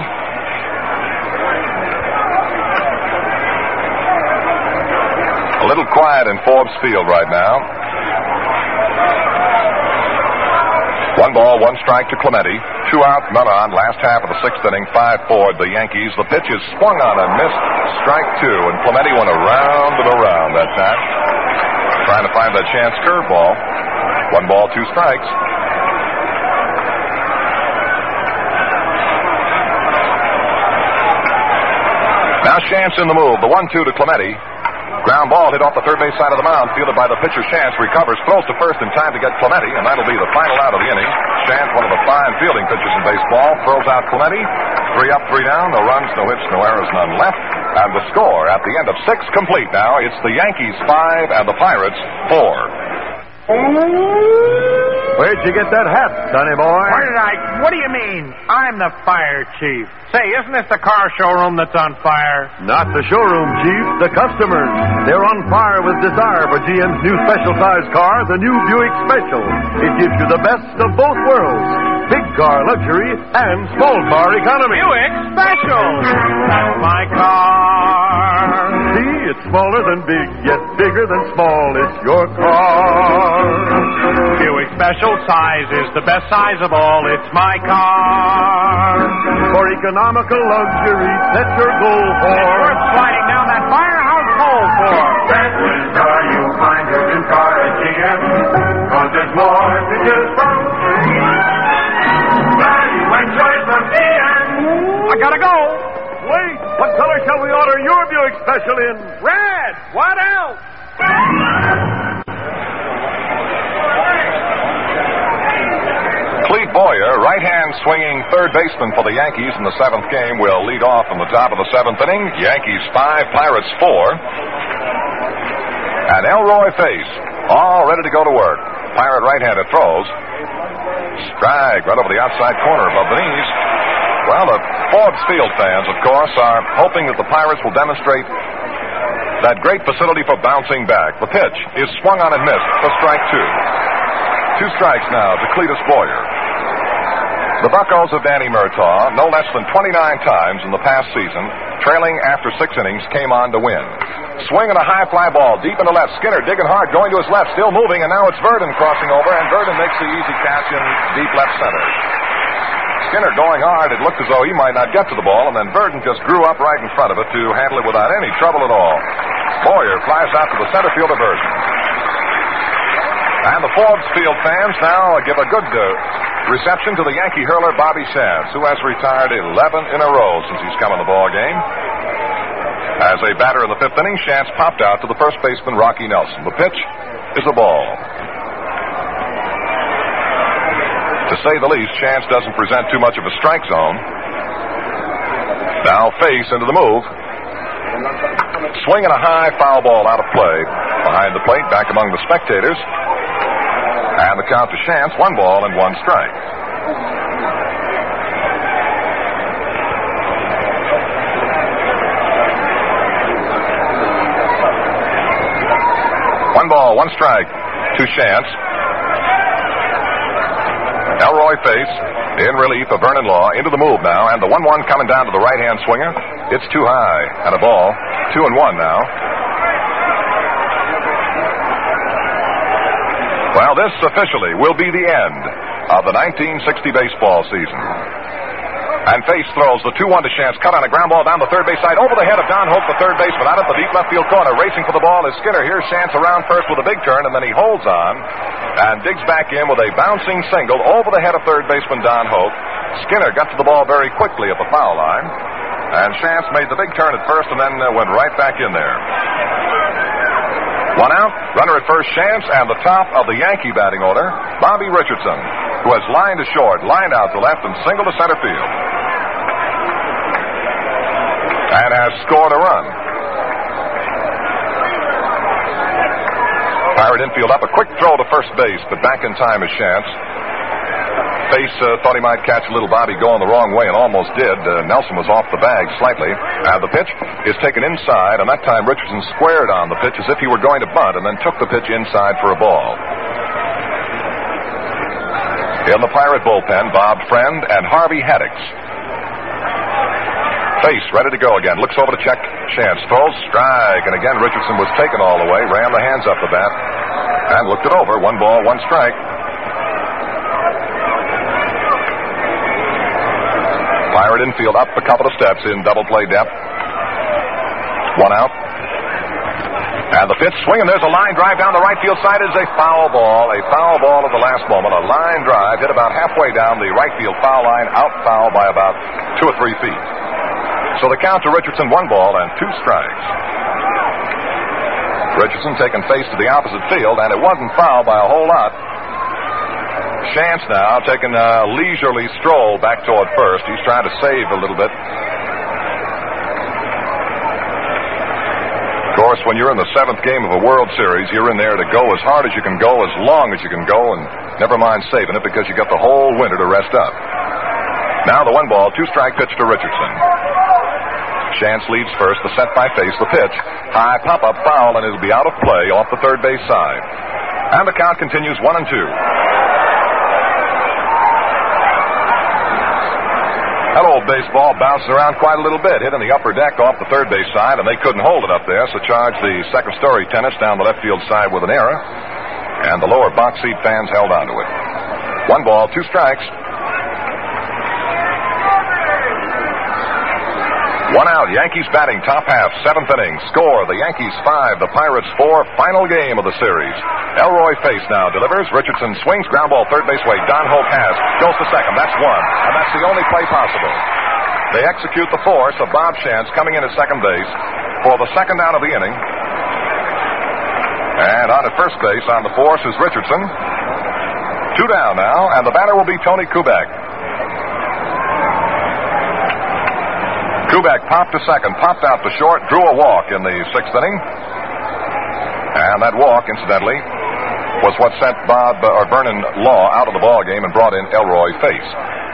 A little quiet in Forbes Field right now. One ball, one strike to Clemente. Two out, none on. Last half of the sixth inning, five four the Yankees. The pitch is swung on and missed. Strike two, and Clemente went around and around that time, trying to find that Chance curveball. One ball, two strikes. Now Chance in the move. The one two to Clemente. Ground ball hit off the third base side of the mound, fielded by the pitcher Chance, recovers, throws to first in time to get Clemente, and that'll be the final out of the inning. Chance, one of the fine fielding pitchers in baseball, throws out Clemente. Three up, three down, no runs, no hits, no errors, none left. And the score at the end of six complete now, it's the Yankees five and the Pirates four. Where'd you get that hat, Sonny boy? Where did I? What do you mean? I'm the fire chief. Say, isn't this the car showroom that's on fire? Not the showroom, Chief. The customers. They're on fire with desire for G M's new special size car, the new Buick Special. It gives you the best of both worlds. Big car luxury and small car economy. Buick Special. That's my car. See, it's smaller than big, yet bigger than small. It's your car. Buick Special size is the best size of all. It's my car. For economical luxury, set your goal for. It's worth sliding down that firehouse hole for. That's when car you'll find your new car at G M. Cause there's more to choose from. Value and choice from G M. I gotta go. Wait, what color shall we order your Buick Special in? Red. What else? Clete Boyer, right-hand swinging third baseman for the Yankees in the seventh game, will lead off in the top of the seventh inning. Yankees five, Pirates four. And Elroy Face, all ready to go to work. Pirate right-hander throws. Strike right over the outside corner above the knees. Well, the Forbes Field fans, of course, are hoping that the Pirates will demonstrate that great facility for bouncing back. The pitch is swung on and missed for strike two. Two strikes now to Cletus Boyer. The Buccos of Danny Murtaugh, no less than twenty-nine times in the past season, trailing after six innings, came on to win. Swinging a high fly ball deep into left. Skinner digging hard, going to his left, still moving, and now it's Verdon crossing over, and Verdon makes the easy catch in deep left center. Skinner going hard, it looked as though he might not get to the ball, and then Verdon just grew up right in front of it to handle it without any trouble at all. Boyer flies out to the center field of Verdon. And the Forbes Field fans now give a good uh, reception to the Yankee hurler Bobby Sands, who has retired eleven in a row since he's come in the ball game. As a batter in the fifth inning, Chance popped out to the first baseman Rocky Nelson. The pitch is a ball. To say the least, Chance doesn't present too much of a strike zone. Now Face into the move. Swinging a high foul ball out of play. Behind the plate, back among the spectators. And the count to Chance, one ball and one strike. One ball, one strike to Chance. Elroy Elroy Face in relief of Vernon Law into the move now, and the one one coming down to the right-hand swinger. It's too high, and a ball. Two and one now. Well, this officially will be the end of the nineteen sixty baseball season. And Face throws the two one to Chance. Cut on a ground ball down the third base side. Over the head of Don Hope, the third baseman. Out at the deep left field corner. Racing for the ball is Skinner. Here's Chance around first with a big turn. And then he holds on and digs back in with a bouncing single over the head of third baseman Don Hope. Skinner got to the ball very quickly at the foul line. And Chance made the big turn at first and then uh, went right back in there. One out. Runner at first, Chance. And the top of the Yankee batting order, Bobby Richardson, who has lined to short, lined out to left, and singled to center field. And has scored a run. Pirate infield up, a quick throw to first base, but back in time is Chance. Face uh, thought he might catch a little Bobby going the wrong way and almost did. Uh, Nelson was off the bag slightly. And the pitch is taken inside, and that time Richardson squared on the pitch as if he were going to bunt and then took the pitch inside for a ball. In the Pirate bullpen, Bob Friend and Harvey Haddix. Face ready to go again. Looks over to check Chance. Throws, strike. And again, Richardson was taken all the way. Ran the hands up the bat. And looked it over. One ball, one strike. Pirate infield up a couple of steps in double play depth. One out. And the pitch swinging. There's a line drive down the right field side. Is a foul ball. A foul ball at the last moment. A line drive hit about halfway down the right field foul line. Out foul by about two or three feet. So the count to Richardson, one ball and two strikes. Richardson taking Face to the opposite field, and it wasn't foul by a whole lot. Chance now taking a leisurely stroll back toward first. He's trying to save a little bit. Of course, when you're in the seventh game of a World Series, you're in there to go as hard as you can go, as long as you can go, and never mind saving it because you got the whole winter to rest up. Now the one ball, two strike pitch to Richardson. Chance leads first, the set by Face, the pitch. High pop-up foul, and it'll be out of play off the third base side. And the count continues one and two. That old baseball bounces around quite a little bit, hitting the upper deck off the third base side, and they couldn't hold it up there, so charged the second story tennis down the left field side with an error, and the lower box seat fans held onto it. One ball, two strikes. One out, Yankees batting, top half, seventh inning. Score, the Yankees five, the Pirates four, final game of the series. Elroy Face now delivers. Richardson swings, ground ball third base way. Don Hope has, goes to second, that's one. And that's the only play possible. They execute the force of Bob Chance coming in at second base for the second out of the inning. And on at first base on the force is Richardson. Two down now, and the batter will be Tony Kubek. Kubek popped to second, popped out to short, drew a walk in the sixth inning. And that walk, incidentally, was what sent Bob uh, or Vernon Law out of the ball game and brought in Elroy Face.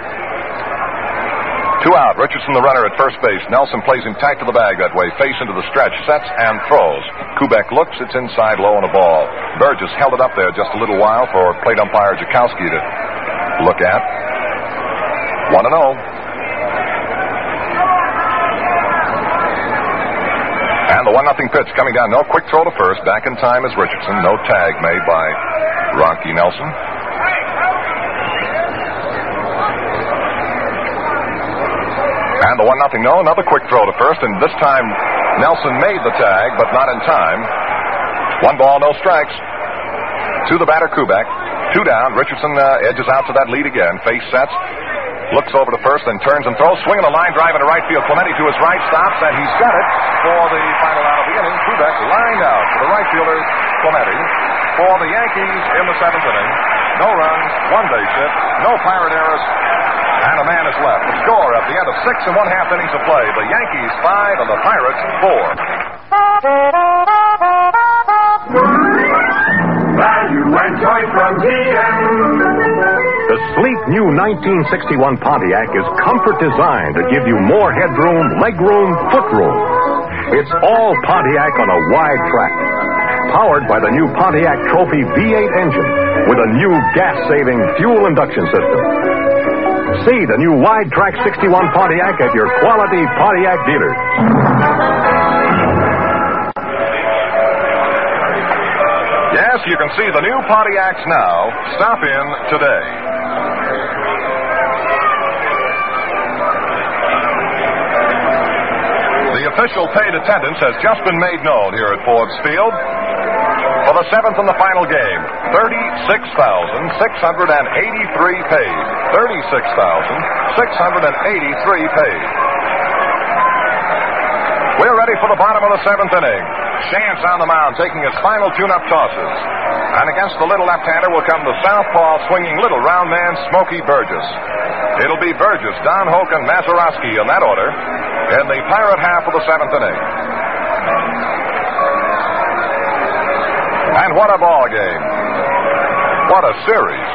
Two out, Richardson the runner at first base. Nelson plays him tight to the bag that way. Face into the stretch, sets and throws. Kubek looks, it's inside low on a ball. Burgess held it up there just a little while for plate umpire Jakowski to look at. one and oh. And the one nothing pitch coming down. No quick throw to first. Back in time is Richardson. No tag made by Rocky Nelson. And the one nothing no. Another quick throw to first. And this time Nelson made the tag, but not in time. One ball, no strikes. To the batter, Kubek. Two down. Richardson uh, edges out to that lead again. Face sets. Looks over to first and turns and throws. Swinging a line drive into right field. Clemente to his right, stops, and he's got it for the final out of the inning. Kubek lined out to the right fielder, Clemente, for the Yankees in the seventh inning. No runs, one base hit, no Pirate errors, and a man is left. The score at the end of six and one half innings of play. The Yankees five and the Pirates four. Value and joy from G M. The sleek new nineteen sixty-one Pontiac is comfort designed to give you more headroom, legroom, footroom. It's all Pontiac on a wide track. Powered by the new Pontiac Trophy V eight engine with a new gas-saving fuel induction system. See the new Wide Track sixty-one Pontiac at your quality Pontiac dealer. Yes, you can see the new Pontiacs now. Stop in today. The official paid attendance has just been made known here at Forbes Field. For the seventh and the final game, thirty-six thousand six hundred eighty-three paid. thirty-six thousand six hundred eighty-three paid. We're ready for the bottom of the seventh inning. Chance on the mound, taking his final tune-up tosses. And against the little left-hander will come the southpaw swinging little round man, Smokey Burgess. It'll be Burgess, Don Hoke, and Mazeroski in that order in the Pirate half of the seventh inning. And what a ball game. What a series.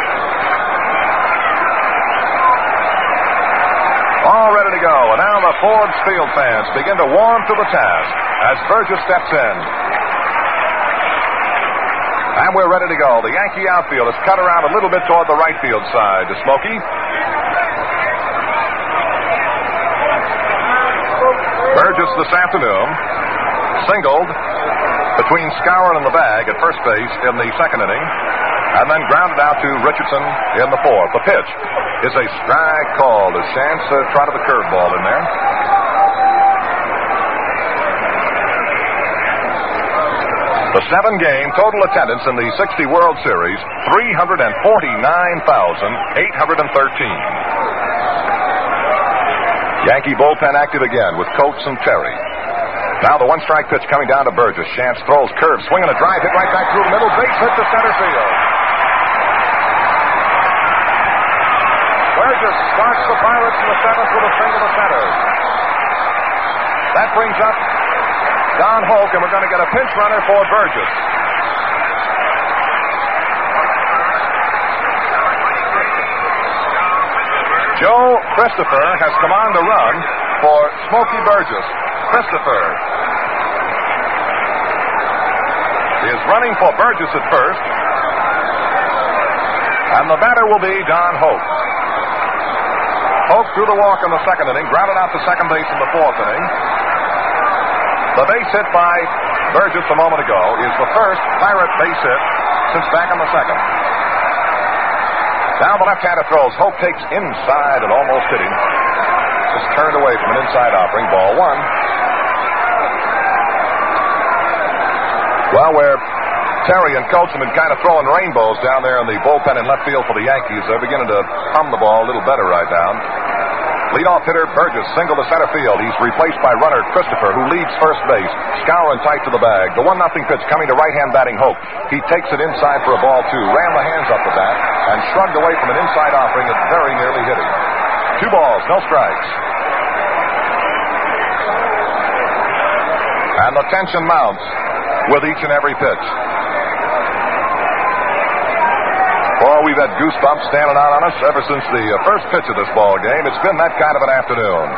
All ready to go. And now the Forbes Field fans begin to warm to the task as Burgess steps in. And we're ready to go. The Yankee outfield is cut around a little bit toward the right field side to Smokey. Burgess this afternoon singled between Skowron and the bag at first base in the second inning, and then grounded out to Richardson in the fourth. The pitch is a strike call as Chance uh, trotted the curveball in there. The seven-game total attendance in the sixty World Series, three hundred forty-nine thousand eight hundred thirteen. Yankee bullpen active again with Coates and Terry. Now the one-strike pitch coming down to Burgess. Chance throws, curve, swinging a drive, hit right back through the middle, base hit to center field. Burgess starts the Pirates in the seventh with a single to center. That brings up Don Hoke, and we're going to get a pinch runner for Burgess. Joe Christopher has come on the run for Smokey Burgess. Christopher is running for Burgess at first, and the batter will be Don Hoke. Hoke threw the walk in the second inning, grounded out to second base in the fourth inning. The base hit by Burgess a moment ago is the first Pirate base hit since back in the second. Now the left-hander throws. Hoke takes inside and almost hit him. Just turned away from an inside offering. Ball one. Well, where Terry and Coates have been kind of throwing rainbows down there in the bullpen in left field for the Yankees, they're beginning to hum the ball a little better right down. Leadoff hitter Burgess single to center field. He's replaced by runner Christopher, who leads first base. Skowron tight to the bag. The one nothing pitch coming to right-hand batting Hoke. He takes it inside for a ball two. Ran the hands up the bat and shrugged away from an inside offering that very nearly hit him. Two balls, no strikes. And the tension mounts with each and every pitch. Boy, we've had goosebumps standing out on us ever since the uh, first pitch of this ball game. It's been that kind of an afternoon.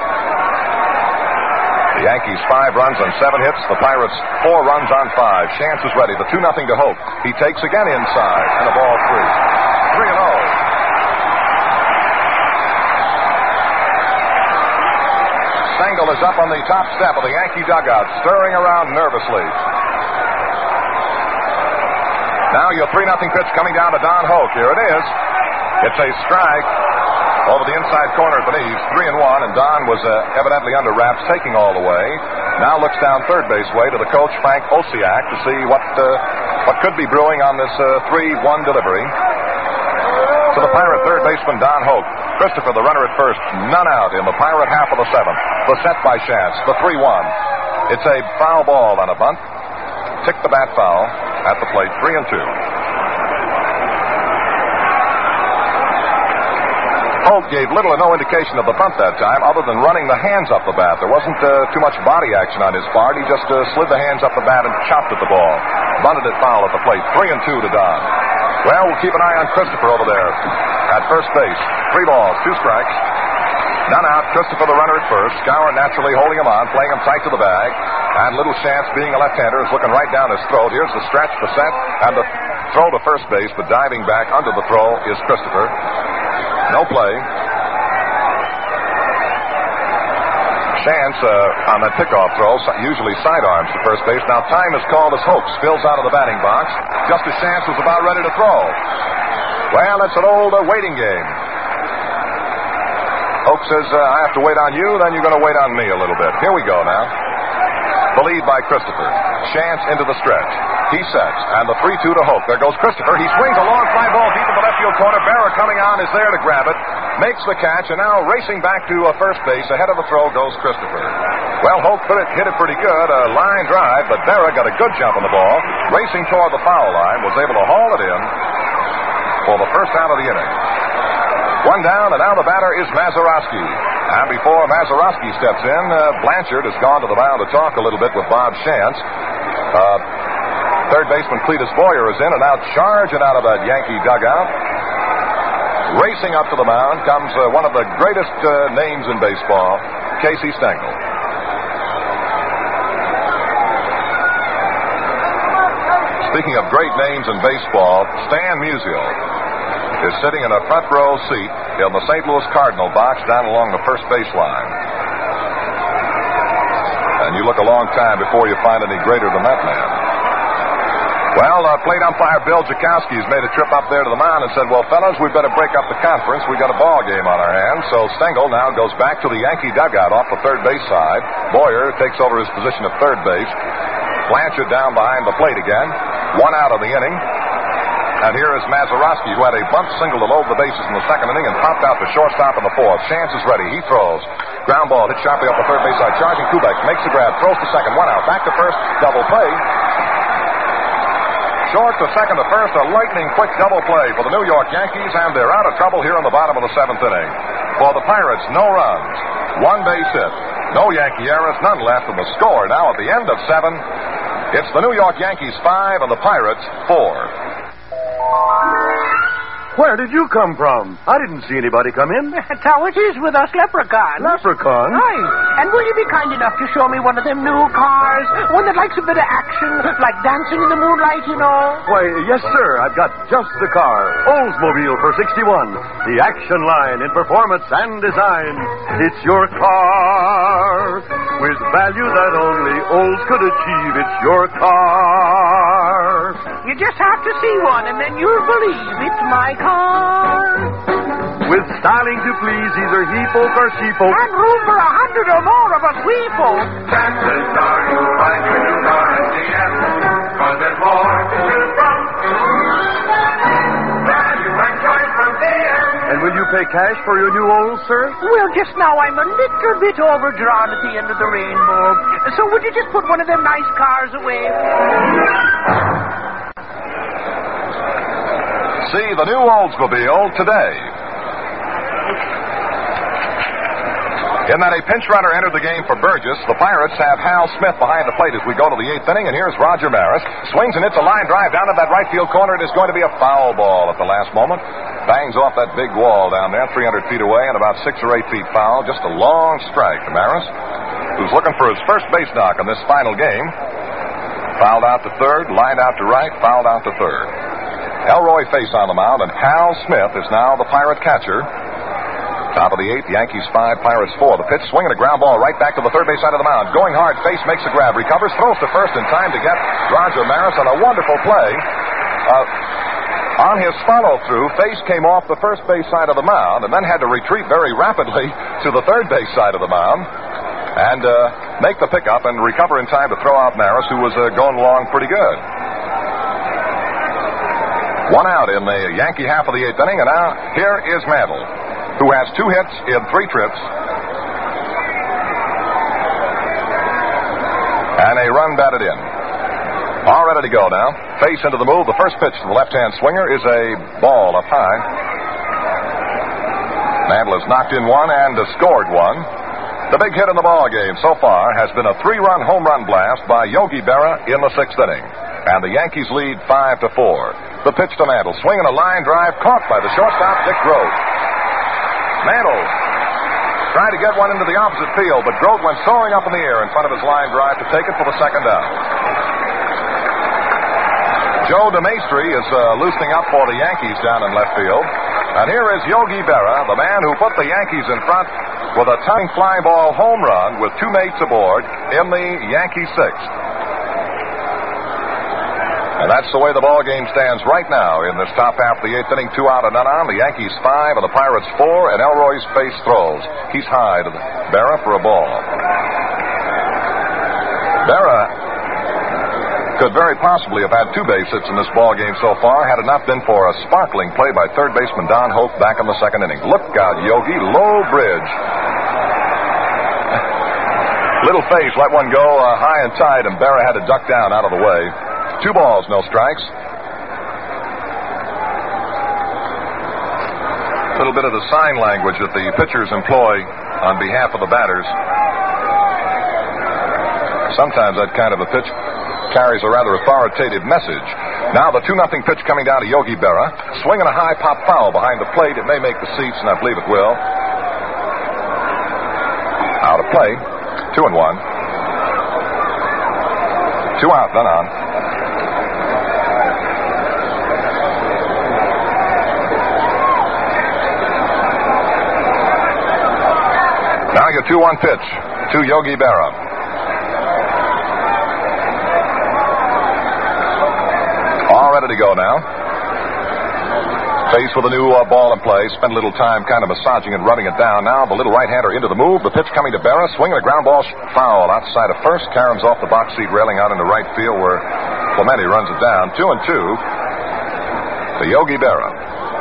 The Yankees five runs on seven hits. The Pirates four runs on five. Chance is ready. The two nothing to Hope. He takes again inside and a ball three. Three and oh. Stengel is up on the top step of the Yankee dugout, stirring around nervously. Now your three nothing pitch coming down to Don Hoke. Here it is. It's a strike over the inside corner at the knees. Three and one, and Don was uh, evidently under wraps, taking all the way. Now looks down third base way to the coach, Frank Osiak, to see what uh, what could be brewing on this three one uh, delivery. To the Pirate third baseman, Don Hoke. Christopher, the runner at first, none out in the Pirate half of the seventh. The set by Chance, the three one. It's a foul ball on a bunt. Tick the bat foul at the plate, three and two. Hoke gave little or no indication of the bunt that time, other than running the hands up the bat. There wasn't uh, too much body action on his part. He just uh, slid the hands up the bat and chopped at the ball. Bunted it foul at the plate, three and two to Don. Well, we'll keep an eye on Christopher over there at first base. Three balls, two strikes. None out. Christopher, the runner at first. Skowron naturally holding him on, playing him tight to the bag. And Little Chance, being a left-hander, is looking right down his throat. Here's the stretch, the set, and the throw to first base, but diving back under the throw is Christopher. No play. Chance uh, on that pickoff throw usually sidearms to first base. Now time is called as Hope spills out of the batting box just as Chance was about ready to throw. Well, it's an old uh, waiting game. Hope says, uh, I have to wait on you, then you're going to wait on me a little bit. Here we go now. The lead by Christopher. Chance into the stretch. He sets, and the three two to Hope. There goes Christopher. He swings a long fly ball deep in the left field corner. Berra coming on is there to grab it. Makes the catch, and now racing back to uh, first base. Ahead of the throw goes Christopher. Well, Hope put it, hit it pretty good. A line drive, but Berra got a good jump on the ball. Racing toward the foul line, was able to haul it in for the first out of the inning. One down, and now the batter is Mazeroski. And before Mazeroski steps in, uh, Blanchard has gone to the mound to talk a little bit with Bob Chance. Uh, third baseman Cletus Boyer is in, and now charging out of that Yankee dugout. Racing up to the mound comes uh, one of the greatest uh, names in baseball, Casey Stengel. Speaking of great names in baseball, Stan Musial is sitting in a front row seat in the Saint Louis Cardinal box down along the first baseline. And you look a long time before you find any greater than that man. Well, uh, plate umpire Bill Jakowski has made a trip up there to the mound and said, well, fellas, we better break up the conference. We got a ball game on our hands. So Stengel now goes back to the Yankee dugout off the third base side. Boyer takes over his position at third base. Blanchard down behind the plate again. One out of the inning. And here is Mazeroski, who had a bunt single to load the bases in the second inning and popped out the shortstop in the fourth. Chance is ready. He throws. Ground ball hit sharply up the third base side. Charging Kubek makes the grab. Throws to second. One out. Back to first. Double play. Short to second to first. A lightning quick double play for the New York Yankees, and they're out of trouble here in the bottom of the seventh inning. For the Pirates, no runs. One base hit. No Yankee errors. None left. And the score now at the end of seven. It's the New York Yankees five and the Pirates four. Where did you come from? I didn't see anybody come in. That's how it is with us leprechauns. Leprechauns? Right. And will you be kind enough to show me one of them new cars? One that likes a bit of action, like dancing in the moonlight, you know? Why, yes, sir. I've got just the car. Oldsmobile for sixty-one. The action line in performance and design. It's your car. With value that only Olds could achieve. It's your car. You just have to see one, and then you'll believe it's my car. With styling to please either he folk or she folk. And room for a hundred or more of us we folk. Chances are you'll find your new car at G M, cause there's more to choose from. Value and choice from G M. And will you pay cash for your new Olds, sir? Well, just now I'm a little bit overdrawn at the end of the rainbow. So would you just put one of them nice cars away? See the new Oldsmobile today. In that a pinch runner entered the game for Burgess, the Pirates have Hal Smith behind the plate as we go to the eighth inning, and here's Roger Maris. Swings and hits a line drive down to that right field corner. It is going to be a foul ball at the last moment. Bangs off that big wall down there, three hundred feet away, and about six or eight feet foul. Just a long strike to Maris, who's looking for his first base knock in this final game. Fouled out to third, lined out to right, fouled out to third. Elroy Face on the mound, and Hal Smith is now the Pirate catcher. Top of the eighth, Yankees five, Pirates four. The pitch swinging a ground ball right back to the third base side of the mound. Going hard, Face makes a grab, recovers, throws to first in time to get Roger Maris on a wonderful play. Uh, on his follow-through, Face came off the first base side of the mound and then had to retreat very rapidly to the third base side of the mound and uh, make the pickup and recover in time to throw out Maris, who was uh, going along pretty good. One out in the Yankee half of the eighth inning, and now here is Mantle, who has two hits in three trips and a run batted in. All ready to go now. Face into the move. The first pitch to the left-hand swinger is a ball up high. Mantle has knocked in one and has scored one. The big hit in the ball game so far has been a three-run home run blast by Yogi Berra in the sixth inning, and the Yankees lead five to four. The pitch to Mantle, swinging a line drive, caught by the shortstop, Dick Grote. Mantle tried to get one into the opposite field, but Grote went soaring up in the air in front of his line drive to take it for the second out. Joe DeMaestri is uh, loosening up for the Yankees down in left field. And here is Yogi Berra, the man who put the Yankees in front with a tying fly ball home run with two mates aboard in the Yankee sixth. And that's the way the ball game stands right now in this top half of the eighth inning. Two out and none on. The Yankees five and the Pirates four. And Elroy's face throws. He's high to Berra for a ball. Berra could very possibly have had two base hits in this ball game so far had it not been for a sparkling play by third baseman Don Hope back in the second inning. Look out, Yogi. Low bridge. Little face let one go uh, high and tight, and Berra had to duck down out of the way. Two balls, no strikes. A little bit of the sign language that the pitchers employ on behalf of the batters. Sometimes that kind of a pitch carries a rather authoritative message. Now the two nothing pitch coming down to Yogi Berra. Swinging a high pop foul behind the plate. It may make the seats, and I believe it will. Out of play. Two and one. Two out, none on. Now your two one pitch to Yogi Berra. All ready to go now. Faced with a new uh, ball in play. Spent a little time kind of massaging and running it down. Now the little right-hander into the move. The pitch coming to Berra. Swinging a ground ball foul outside of first. Caroms off the box seat railing out into right field where Clemente runs it down. Two and two to Yogi Berra.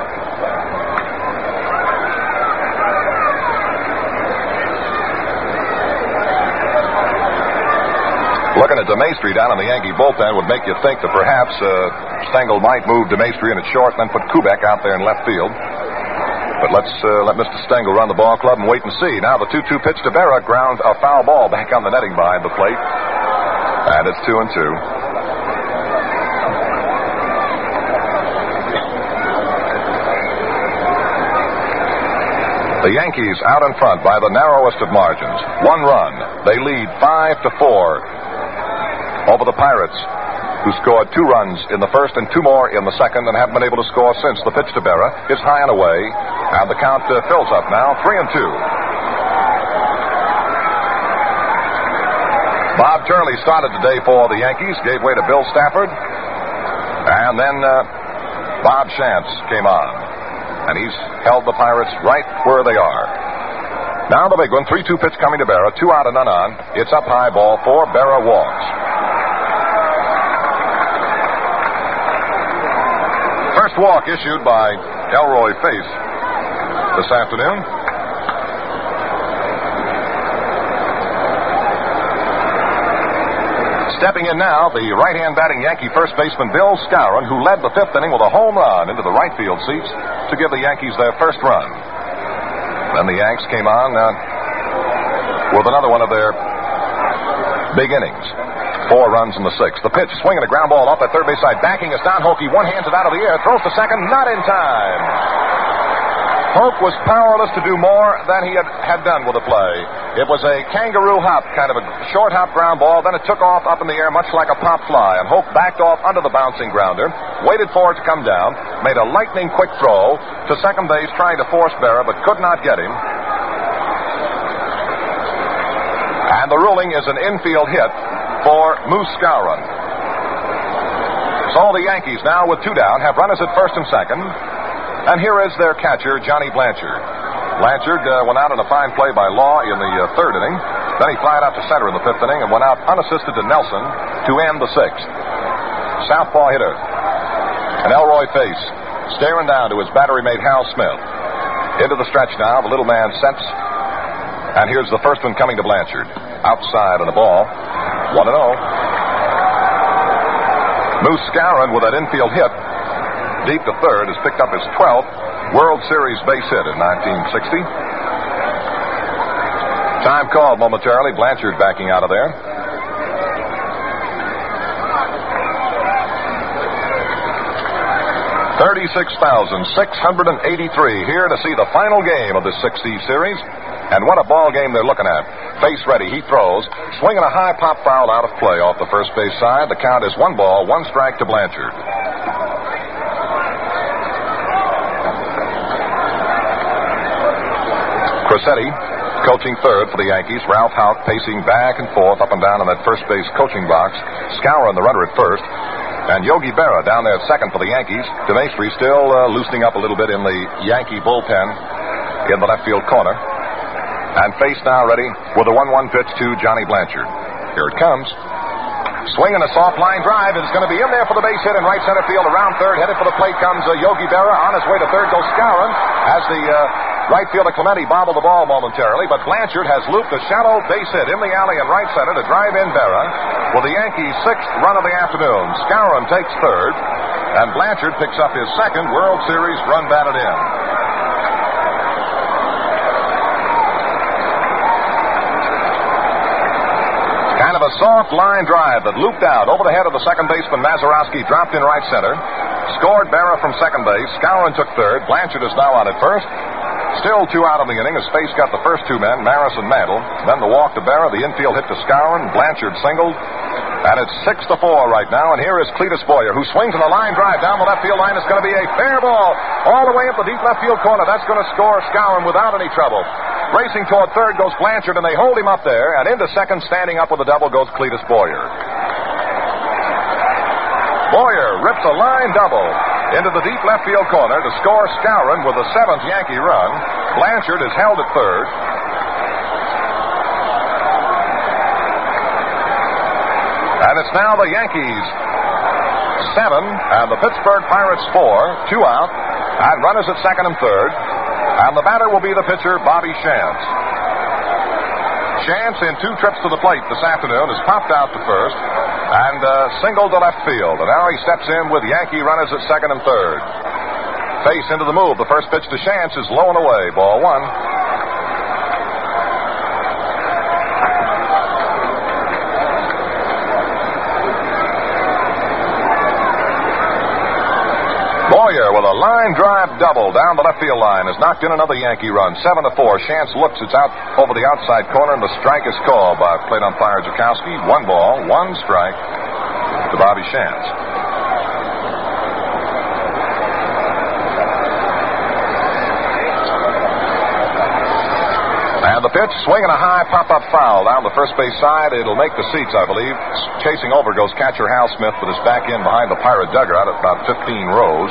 Looking at DeMaestri down in the Yankee bullpen would make you think that perhaps uh, Stengel might move DeMaestri in at short and then put Kubek out there in left field. But let's uh, let Mister Stengel run the ball club and wait and see. Now the two two pitch to Berra, ground a foul ball back on the netting behind the plate. And it's two and two. The Yankees out in front by the narrowest of margins. One run. They lead five to four. Over the Pirates, who scored two runs in the first and two more in the second and haven't been able to score since. The pitch to Berra is high and away, and the count uh, fills up now, three and two. Bob Turley started today for the Yankees, gave way to Bill Stafford, and then uh, Bob Shantz came on, and he's held the Pirates right where they are. Now the big one, three two pitch coming to Berra, two out and none on. It's up high, ball four. Berra walks. First walk issued by Elroy Face this afternoon. Stepping in now, the right-hand batting Yankee first baseman Bill Skowron, who led the fifth inning with a home run into the right field seats to give the Yankees their first run. Then the Yanks came on uh, with another one of their big innings. Four runs in the sixth. The pitch, swinging a ground ball off at third base side. Backing is down. Hokie one-hands it out of the air. Throws to second. Not in time. Hoke was powerless to do more than he had, had done with the play. It was a kangaroo hop, kind of a short hop ground ball. Then it took off up in the air much like a pop fly. And Hoke backed off under the bouncing grounder. Waited for it to come down. Made a lightning quick throw to second base, trying to force Berra, but could not get him. And the ruling is an infield hit for Moose Skowron. So the Yankees now with two down have runners at first and second. And here is their catcher, Johnny Blanchard. Blanchard uh, went out on a fine play by Law in the uh, third inning. Then he flied out to center in the fifth inning and went out unassisted to Nelson to end the sixth. Southpaw hitter. And Elroy Face staring down to his battery-mate Hal Smith. Into the stretch now. The little man sets. And here's the first one coming to Blanchard. Outside on the ball. one and oh. Moose Skowron with that infield hit deep to third has picked up his twelfth World Series base hit in nineteen sixty. Time called momentarily. Blanchard backing out of there. thirty-six thousand six hundred eighty-three here to see the final game of the six C series. And what a ball game they're looking at. Face ready, he throws, swinging a high pop foul out of play off the first base side. The count is one ball, one strike to Blanchard. Mercetti coaching third for the Yankees. Ralph Houck pacing back and forth up and down in that first base coaching box. Skowron, the runner, at first. And Yogi Berra down there at second for the Yankees. DeMaestri still uh, loosening up a little bit in the Yankee bullpen in the left field corner. And Face now ready with a one one pitch to Johnny Blanchard. Here it comes. Swinging a soft line drive. It's going to be in there for the base hit in right center field. Around third, headed for the plate comes uh, Yogi Berra. On his way to third goes Skowron. As the uh, right fielder Clemente bobbled the ball momentarily, but Blanchard has looped a shallow base hit in the alley in right center to drive in Berra for the Yankees' sixth run of the afternoon. Skowron takes third, and Blanchard picks up his second World Series run batted in. Kind of a soft line drive that looped out over the head of the second baseman Mazeroski, dropped in right center. Scored Berra from second base. Skowron took third. Blanchard is now on at first. Still two out of the inning as Face got the first two men, Maris and Mantle. Then the walk to Berra, the infield hit to Skowron. Blanchard singled. And it's six to four right now. And here is Cletus Boyer, who swings in a line drive down the left field line. It's going to be a fair ball all the way up the deep left field corner. That's going to score Skowron without any trouble. Racing toward third goes Blanchard, and they hold him up there. And into second, standing up with a double, goes Cletus Boyer. Boyer rips a line double into the deep left field corner to score Skowron with a seventh Yankee run. Blanchard is held at third. And it's now the Yankees seven and the Pittsburgh Pirates four. Two out. And runners at second and third. And the batter will be the pitcher, Bobby Shantz. Shantz, in two trips to the plate this afternoon, has popped out to first and uh, singled to left field. And now he steps in with Yankee runners at second and third. Face into the move. The first pitch to Shantz is low and away. Ball one. Boyer with a line drive double down the left field line has knocked in another Yankee run. Seven to four. Shantz looks. It's out over the outside corner, and the strike is called by plate umpire Jakowski. One ball, one strike to Bobby Shantz. And the pitch, swinging a high pop-up foul down the first base side. It'll make the seats, I believe. Chasing over goes catcher Hal Smith with his back in behind the Pirate dugout at about fifteen rows.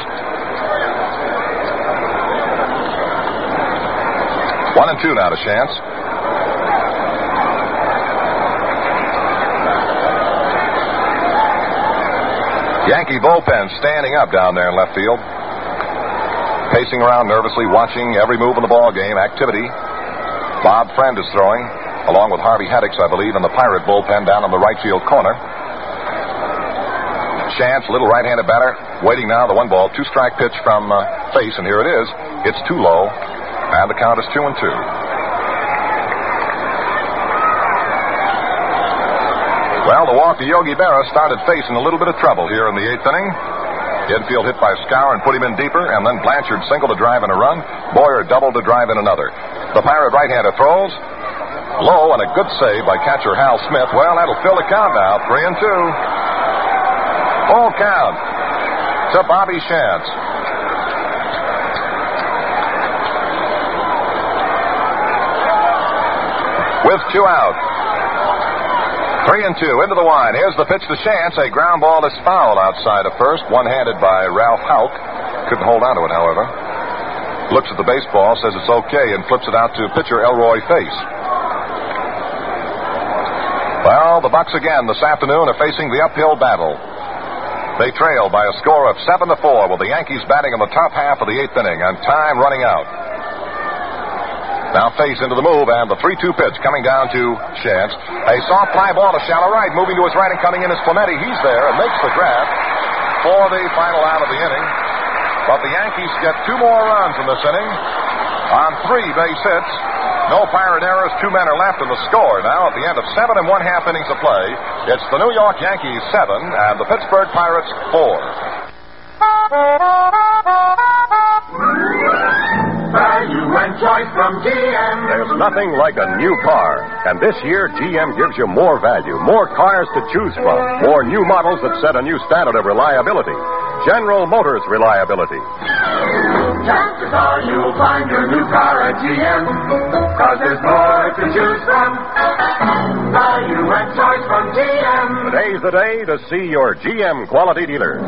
One and two now to Shantz. Yankee bullpen standing up down there in left field. Pacing around nervously, watching every move in the ball game. Activity. Bob Friend is throwing, along with Harvey Haddix, I believe, in the Pirate bullpen down in the right field corner. Shantz, little right-handed batter, waiting now. The one ball, two strike pitch from uh, Face, and here it is. It's too low, and the count is two and two. Well, the walk to Yogi Berra started Face in a little bit of trouble here in the eighth inning. Infield hit by Skowron, put him in deeper, and then Blanchard singled to drive in a run. Boyer doubled to drive in another. The Pirate right-hander throws low, and a good save by catcher Hal Smith. Well, that'll fill the count now, three and two. Full count to Bobby Shantz. With two out. Three and two into the line. Here's the pitch to Shantz. A ground ball is foul outside of first. One-handed by Ralph Houck. Couldn't hold on to it, however. Looks at the baseball, says it's okay, and flips it out to pitcher Elroy Face. Well, the Bucks again this afternoon are facing the uphill battle. They trail by a score of seven to four with the Yankees batting in the top half of the eighth inning and time running out. Now Face into the move, and the three two pitch coming down to Shantz. A soft fly ball to shallow right, moving to his right and coming in is Clemente. He's there and makes the grab for the final out of the inning. But the Yankees get two more runs in this inning on three base hits. No Pirate errors. Two men are left in the score now at the end of seven and one half innings of play. It's the New York Yankees seven and the Pittsburgh Pirates four. Value and choice from G M. There's nothing like a new car. And this year, G M gives you more value, more cars to choose from, more new models that set a new standard of reliability. General Motors reliability. Chances are you'll find your new car at G M. 'cause there's more to choose from. Value and choice from G M. Today's the day to see your G M quality dealer.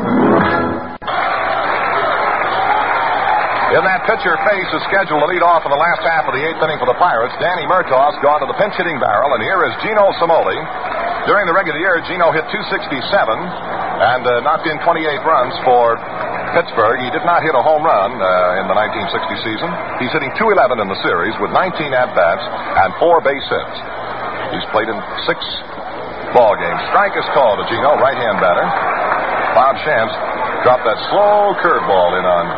In that pitcher face is scheduled to lead off in the last half of the eighth inning for the Pirates. Danny Murtaugh's gone to the pinch hitting barrel, and here is Gino Cimoli. During the regular year, Gino hit two sixty-seven and uh, knocked in twenty-eight runs for Pittsburgh. He did not hit a home run uh, in the nineteen sixty season. He's hitting two eleven in the series with nineteen at-bats and four base hits. He's played in six ball games. Strike is called to Gino, right-hand batter. Bob Shantz dropped that slow curveball in on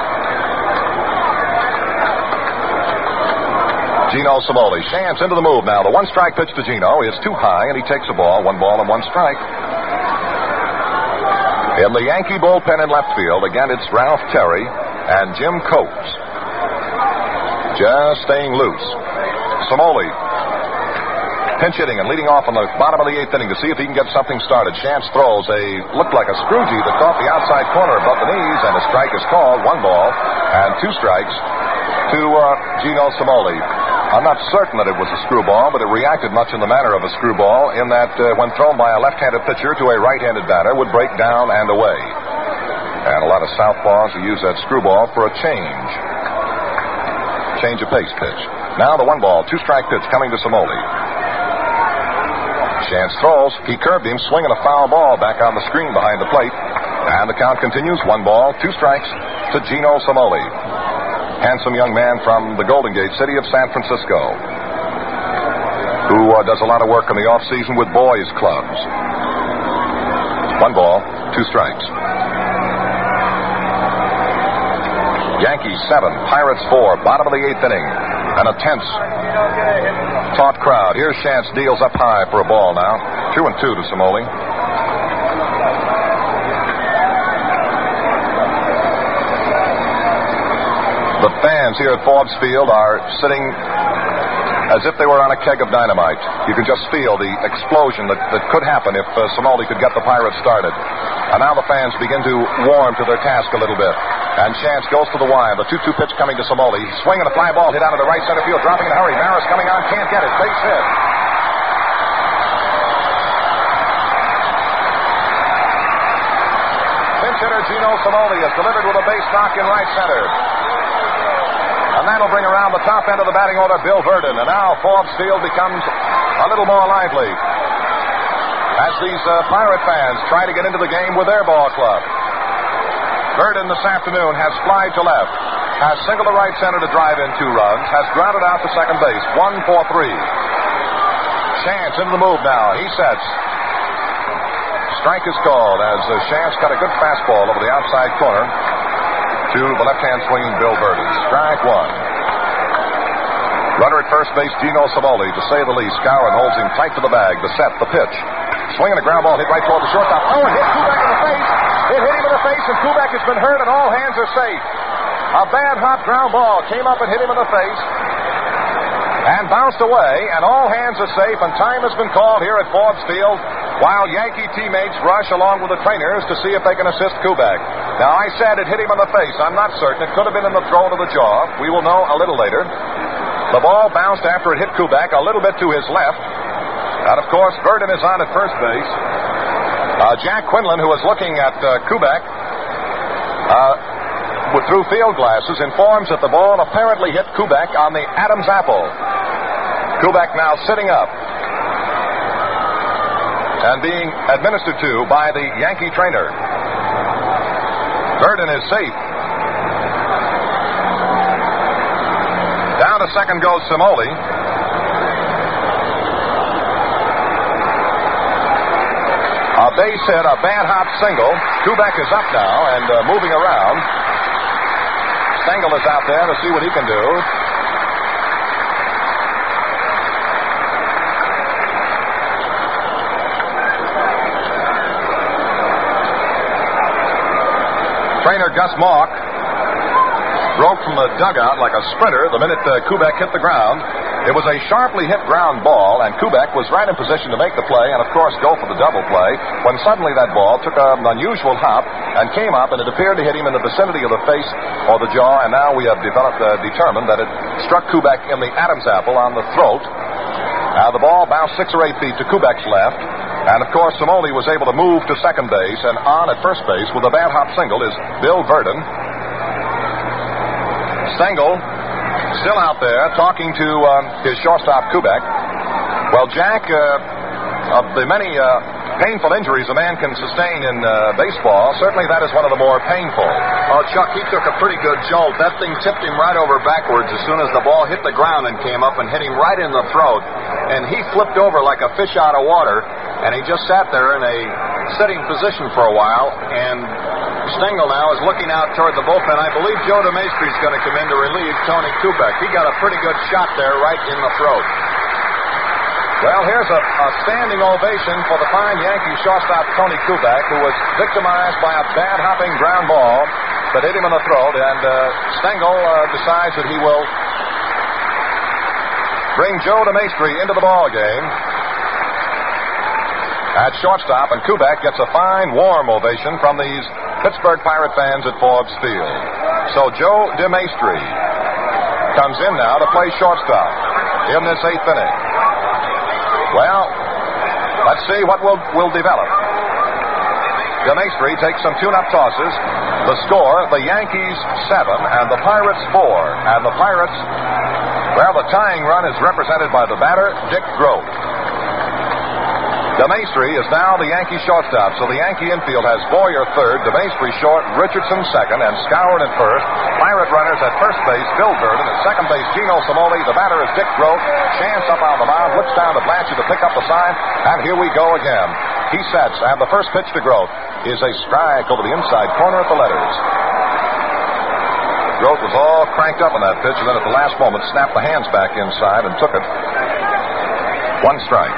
Gino Cimoli. Shantz into the move now. The one-strike pitch to Gino is too high, and he takes the ball. One ball and one strike. In the Yankee bullpen in left field, again, it's Ralph Terry and Jim Coates. Just staying loose. Cimoli pinch hitting and leading off on the bottom of the eighth inning to see if he can get something started. Shantz throws a, looked like a screwgee that caught the outside corner above the knees, and a strike is called. One ball and two strikes to uh, Gino Cimoli. I'm not certain that it was a screwball, but it reacted much in the manner of a screwball in that uh, when thrown by a left-handed pitcher to a right-handed batter would break down and away. And a lot of southpaws who use that screwball for a change. Change of pace pitch. Now the one ball, two-strike pitch coming to Cimoli. Shantz throws. He curved him, swinging a foul ball back on the screen behind the plate. And the count continues. One ball, two strikes to Gino Cimoli. Handsome young man from the Golden Gate City of San Francisco, who uh, does a lot of work in the off-season with boys' clubs. One ball, two strikes. Yankees seven, Pirates four, bottom of the eighth inning. And a tense, taut crowd. Here's Shantz, deals up high for a ball now. Two and two to Cimoli. The fans here at Forbes Field are sitting as if they were on a keg of dynamite. You can just feel the explosion that, that could happen if uh, Cimoli could get the Pirates started. And now the fans begin to warm to their task a little bit. And Shantz goes to the wire. The two two pitch coming to Cimoli. Swinging a fly ball hit out of the right center field. Dropping in a hurry. Maris coming on. Can't get it. Base hit. Pinch hitter Gino Cimoli is delivered with a base knock in right center. And that'll bring around the top end of the batting order Bill Verdon. And now Forbes Field becomes a little more lively as these uh, Pirate fans try to get into the game with their ball club. Verdon this afternoon has fly to left, has single to right center to drive in two runs, has grounded out to second base, one for three. Shantz into the move now. He sets. Strike is called as uh, Shantz got a good fastball over the outside corner to the left-hand swinging Bill Verdon. Strike one. Runner at first base, Gino Cimoli, to say the least. Skowron holds him tight to the bag. The set, the pitch. Swinging a ground ball hit right toward the shortstop. Oh, it hit Kubek in the face. It hit him in the face, and Kubek has been hurt, and all hands are safe. A bad hot ground ball came up and hit him in the face and bounced away, and all hands are safe, and time has been called here at Forbes Field while Yankee teammates rush along with the trainers to see if they can assist Kubek. Now, I said it hit him in the face. I'm not certain. It could have been in the throw to the jaw. We will know a little later. The ball bounced after it hit Kubek a little bit to his left. And, of course, Verdon is on at first base. Uh, Jack Quinlan, who was looking at uh, Kubek uh, through field glasses, informs that the ball apparently hit Kubek on the Adam's apple. Kubek now sitting up and being administered to by the Yankee trainer. Verdon is safe. Down to second goes Cimoli. A base hit, a bad hot single. Kubek is up now and uh, moving around. Stengel is out there to see what he can do. Trainer Gus Mauch broke from the dugout like a sprinter the minute uh, Kubek hit the ground. It was a sharply hit ground ball, and Kubek was right in position to make the play and, of course, go for the double play when suddenly that ball took an unusual hop and came up, and it appeared to hit him in the vicinity of the face or the jaw, and now we have developed, uh, determined that it struck Kubek in the Adam's apple on the throat. Now, the ball bounced six or eight feet to Kubek's left, and, of course, Samoli was able to move to second base, and on at first base with a bad hop single is Bill Verdon. Stengel still out there talking to um, his shortstop, Kubek. Well, Jack, uh, of the many uh, painful injuries a man can sustain in uh, baseball, certainly that is one of the more painful. Oh, Chuck, he took a pretty good jolt. That thing tipped him right over backwards as soon as the ball hit the ground and came up and hit him right in the throat. And he flipped over like a fish out of water, and he just sat there in a sitting position for a while, and Stengel now is looking out toward the bullpen. I believe Joe DeMaestri is going to come in to relieve Tony Kubek. He got a pretty good shot there right in the throat. Well, here's a, a standing ovation for the fine Yankee shortstop Tony Kubek, who was victimized by a bad hopping ground ball that hit him in the throat, and uh, Stengel uh, decides that he will bring Joe DeMaestri into the ball game at shortstop, and Kubek gets a fine, warm ovation from these Pittsburgh Pirate fans at Forbes Field. So Joe DeMaestri comes in now to play shortstop in this eighth inning. Well, let's see what will will develop. DeMaestri takes some tune-up tosses. The score, the Yankees seven and the Pirates four. And the Pirates, well, the tying run is represented by the batter, Dick Groat. DeMaestri is now the Yankee shortstop, so the Yankee infield has Boyer third, DeMaestri short, Richardson second, and Skowron at first. Pirate runners at first base, Bill Verdon. At second base, Gino Samoli. The batter is Dick Groat. Chance up on the mound, looks down to Blanchard to pick up the sign, and here we go again. He sets, and the first pitch to Groat is a strike over the inside corner at the letters. Groat was all cranked up on that pitch, and then at the last moment snapped the hands back inside and took it. One strike.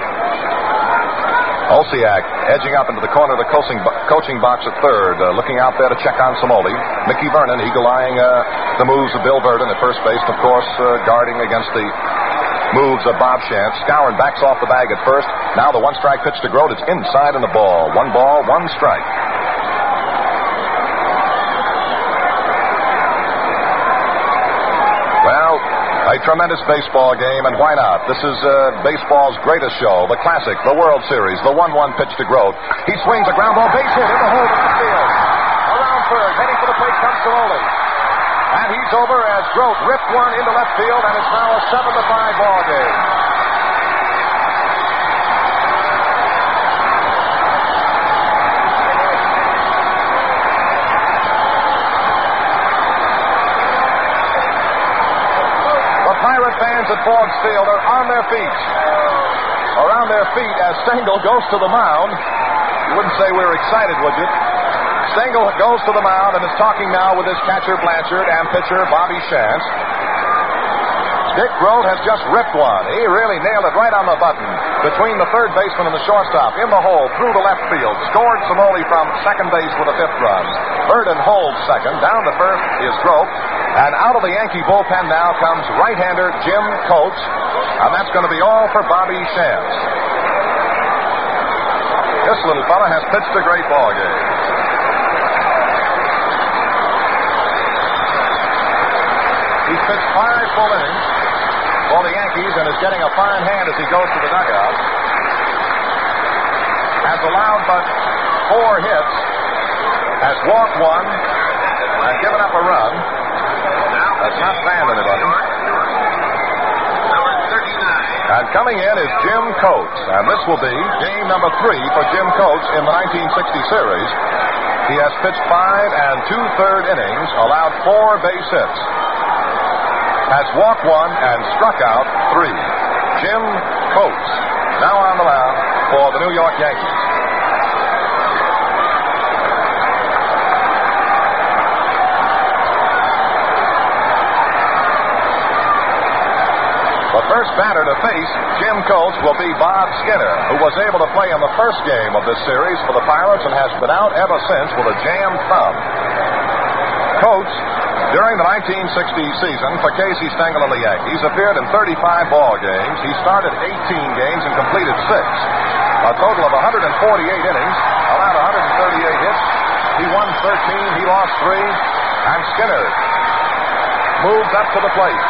Olsiak edging up into the corner of the coaching, coaching box at third, uh, looking out there to check on Samoli. Mickey Vernon eagle-eyeing uh, the moves of Bill Verdon at first base, of course, uh, guarding against the moves of Bob Shantz. Skowron backs off the bag at first. Now the one-strike pitch to Groat. It's inside in the ball. One ball, one strike. Well, a tremendous baseball game, and why not? This is uh, baseball's greatest show, the classic, the World Series, the one one pitch to Groat. He swings a ground ball, base hit in the hole in the field. Around third, heading for the plate comes Samoli. And he's over as Groat ripped one into left field, and it's now a seven to five ball game. Fans at Forbes Field are on their feet. Or on their feet as Stengel goes to the mound. You wouldn't say we were excited, would you? Stengel goes to the mound and is talking now with his catcher Blanchard and pitcher Bobby Shantz. Dick Groat has just ripped one. He really nailed it right on the button between the third baseman and the shortstop. In the hole, through the left field. Scored Samoli from second base with a fifth run. Verdon holds second. Down to first is Groat. And out of the Yankee bullpen now comes right-hander Jim Coates. And that's going to be all for Bobby Shantz. This little fella has pitched a great ball game. He's pitched five full innings for the Yankees and is getting a fine hand as he goes to the dugout. Has allowed but four hits. Has walked one and given up a run. That's not fanned anybody. And coming in is Jim Coates, and this will be game number three for Jim Coates in the nineteen sixty series. He has pitched five and two-third innings, allowed four base hits, has walked one and struck out three. Jim Coates now on the mound for the New York Yankees. The first batter to face Jim Coates will be Bob Skinner, who was able to play in the first game of this series for the Pirates and has been out ever since with a jammed thumb. Coates During the nineteen sixty season for Casey Stengel and the Yankees, appeared in thirty-five ball games. He started eighteen games and completed six. A total of one hundred forty-eight innings, allowed one hundred thirty-eight hits. He won thirteen, he lost three, and Skinner moved up to the plate.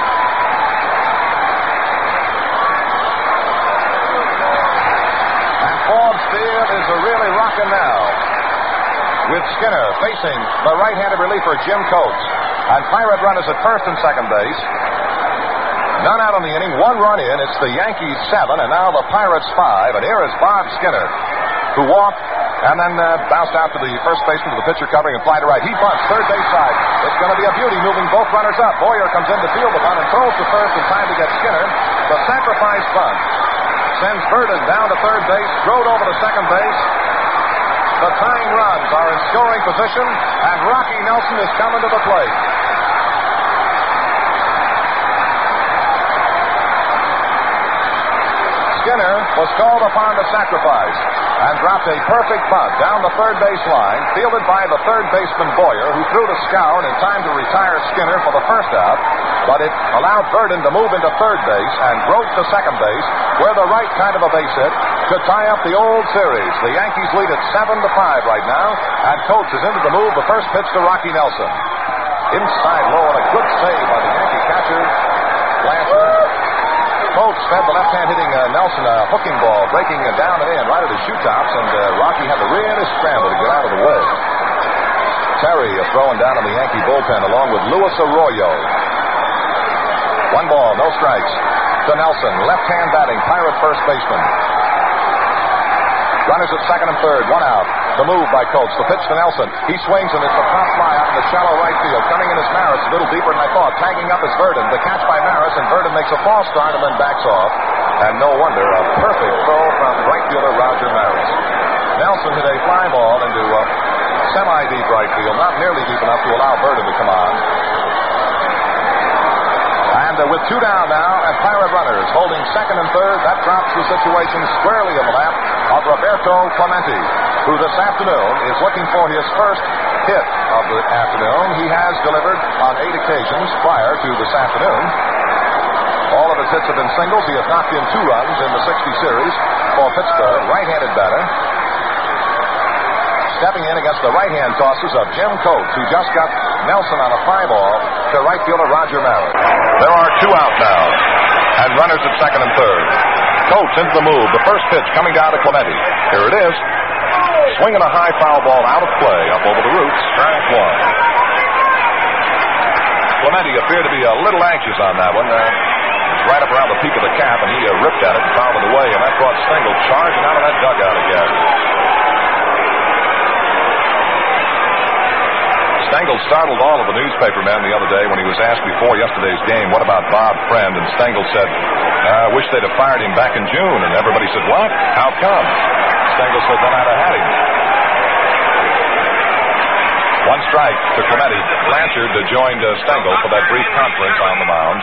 And Forbes Field is a really rocking now, with Skinner facing the right-handed reliever Jim Coates, and Pirate runners at first and second base. None out on the inning, one run in. It's the Yankees seven, and now the Pirates five. And here is Bob Skinner, who walked and then uh, bounced out to the first baseman to the pitcher covering and fly to right. He bunts third base side. It's going to be a beauty, moving both runners up. Boyer comes in to field the bunt and throws to first in time to get Skinner. The sacrifice bunt sends Burden down to third base, Strode over to second base. The tying runs are in scoring position, and Rocky Nelson is coming to the plate. Skinner was called upon to sacrifice and dropped a perfect bunt down the third base line, fielded by the third baseman Boyer, who threw to Scour in time to retire Skinner for the first out, but it allowed Burden to move into third base and broke to second base, where the right kind of a base hit could tie up the old series. The Yankees lead at seven to five right now, and Coates is into the move. The first pitch to Rocky Nelson. Inside low, and a good save by the Yankee catcher, Blanchard. Coates fed the left hand hitting uh, Nelson a hooking ball, breaking uh, down and in right at his shoe tops, and uh, Rocky had to really scramble to get out of the way. Terry uh, throwing down in the Yankee bullpen along with Luis Arroyo. One ball, no strikes to Nelson. Left hand batting, Pirate first baseman. Runners at second and third, one out. The move by Coates. The pitch to Nelson. He swings, and it's a pop fly out in the shallow right field. Coming in is Maris, a little deeper than I thought. Tagging up is Verdon. The catch by Maris, and Verdon makes a false start and then backs off. And no wonder, a perfect throw from right fielder Roger Maris. Nelson hit a fly ball into uh, semi-deep right field, not nearly deep enough to allow Verdon to come on. And uh, with two down now, and Pirate runners holding second and third, that drops the situation squarely in the lap of Roberto Clemente, who this afternoon is looking for his first hit of the afternoon. He has delivered on eight occasions prior to this afternoon. All of his hits have been singles. He has knocked in two runs in the sixty series for Pittsburgh. Right-handed batter. Stepping in against the right-hand tosses of Jim Coates, who just got Nelson on a fly ball to right fielder Roger Maris. There are two out now, and runners at second and third. Coates into the move. The first pitch coming down to Clemente. Here it is. Swinging a high foul ball out of play up over the roots. Strike one. Clemente appeared to be a little anxious on that one. Uh, right up around the peak of the cap, and he uh, ripped at it and fouled it away, and that brought Stengel charging out of that dugout again. Stengel startled all of the newspaper men the other day when he was asked before yesterday's game, what about Bob Friend? And Stengel said, I wish they'd have fired him back in June. And everybody said, what? How come? Stengel said, then I'd have had him. One strike to Clemente. Blanchard joined uh, Stengel for that brief conference on the mound.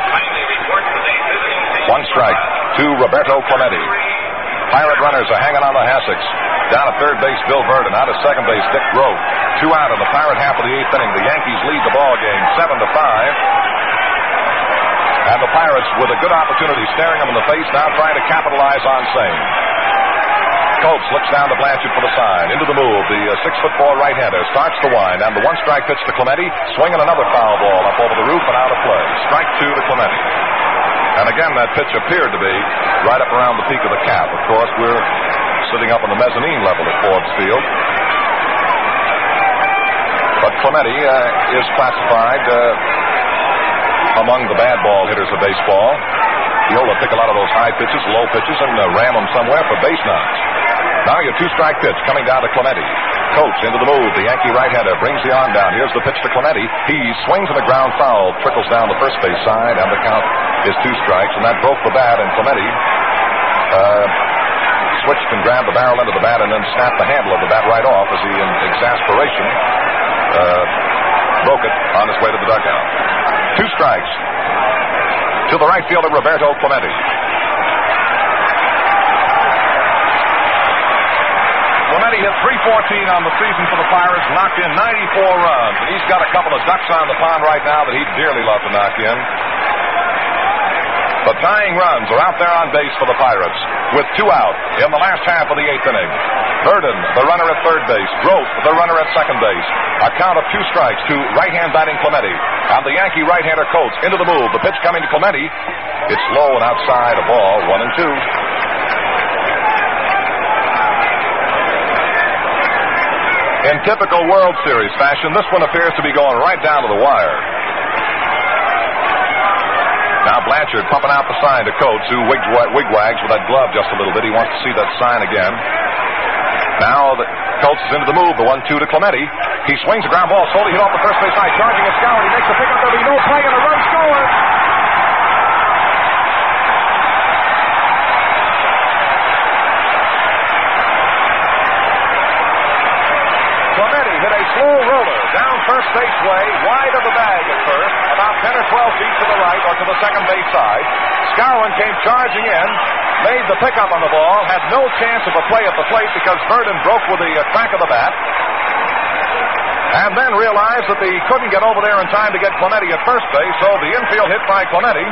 One strike to Roberto Clemente. Pirate runners are hanging on the hassocks. Down at third base, Bill Verdon. Out at second base, Dick Grote. Two out in the Pirate half of the eighth inning. The Yankees lead the ball game seven to five. And the Pirates, with a good opportunity staring them in the face, now trying to capitalize on same. Coates looks down to Blanchard for the sign. Into the move. The uh, six-foot-four right-hander starts to wind. And the one-strike pitch to Clemente. Swinging another foul ball up over the roof and out of play. Strike two to Clemente. And again, that pitch appeared to be right up around the peak of the cap. Of course, we're sitting up on the mezzanine level at Forbes Field. But Clemente uh, is classified uh, among the bad ball hitters of baseball. He'll pick a lot of those high pitches, low pitches, and uh, ram them somewhere for base knocks. Now your two-strike pitch coming down to Clemente. Coates into the move. The Yankee right-hander brings the arm down. Here's the pitch to Clemente. He swings to the ground foul, trickles down the first base side, and the count is two strikes, and that broke the bat, and Clemente uh, switched and grabbed the barrel end of the bat and then snapped the handle of the bat right off as he, in exasperation, uh, broke it on his way to the dugout. Two strikes to the right fielder, Roberto Clemente. Clemente hit three fourteen on the season for the Pirates, knocked in ninety-four runs. And he's got a couple of ducks on the pond right now that he'd dearly love to knock in. The tying runs are out there on base for the Pirates with two out in the last half of the eighth inning. Verdon, the runner at third base. Groth, the runner at second base. A count of two strikes to right-hand batting Clemente. And the Yankee right-hander Coates into the move. The pitch coming to Clemente. It's low and outside, a ball, one and two. In typical World Series fashion, this one appears to be going right down to the wire. Now Blanchard pumping out the sign to Coates, who wigwags with that glove just a little bit. He wants to see that sign again. Now the, Coates is into the move, the one two to Clemente. He swings a ground ball, slowly hit off the first base side, charging at Skowron. He makes a pickup, there'll be no play, and a run scored. Clemente hit a slow roller down first base way, wide of the bag at first, about ten or twelve feet to the right or to the second base side. Skowron came charging in, made the pickup on the ball, had no chance of a play at the plate because Verdon broke with the uh, crack of the bat, and then realized that he couldn't get over there in time to get Clemente at first base, so the infield hit by Clemente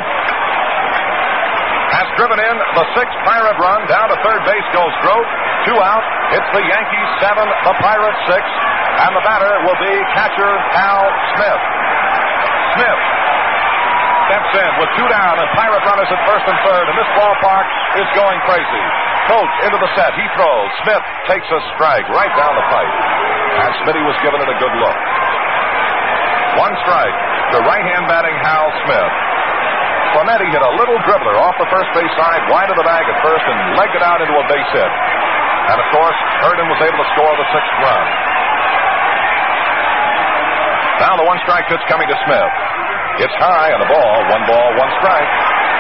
has driven in the sixth Pirate run. Down to third base goes Groth. Two out. It's the Yankees seven, the Pirates six, and the batter will be catcher Hal Smith. Smith steps in with two down and Pirate runners at first and third, and this ballpark is going crazy. Coates into the set. He throws. Smith takes a strike right down the pipe, and Smitty was giving it a good look. One strike to right-hand batting Hal Smith. Clemente hit a little dribbler off the first base side, wide of the bag at first, and legged it out into a base hit. And, of course, Verdon was able to score the sixth run. Now the one-strike pitch coming to Smith. It's high on the ball. One ball, one strike.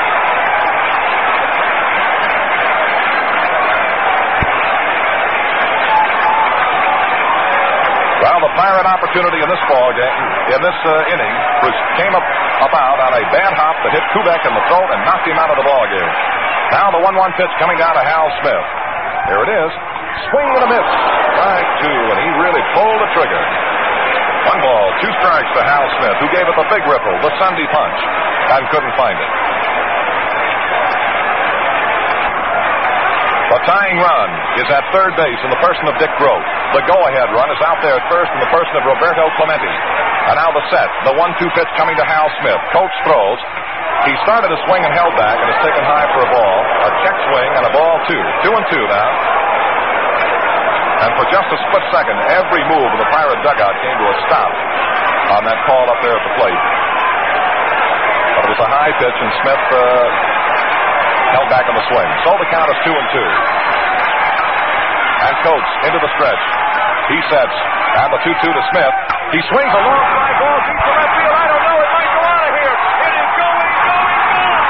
Well, the Pirate opportunity in this ball game, in this uh, inning, which came up about on a bad hop that hit Kubek in the throat and knocked him out of the ball game. Now the one one pitch coming down to Hal Smith. There it is. Swing and a miss. Strike two, and he really pulled the trigger. One ball, two strikes to Hal Smith, who gave it the big ripple, the Sunday punch, and couldn't find it. The tying run is at third base in the person of Dick Groth. The go-ahead run is out there at first in the person of Roberto Clemente. And now the set. The one two pitch coming to Hal Smith. Coates throws. He started a swing and held back and is taken high for a ball. A check swing and a ball two. Two and two now. And for just a split second, every move of the Pirate dugout came to a stop on that call up there at the plate. But it was a high pitch, and Smith uh, held back on the swing. So the count is two and two. And Coates into the stretch. He sets. And the two two to Smith. He swings a long fly ball deep to left field. I don't know. It might go out of here. It is going, going, going.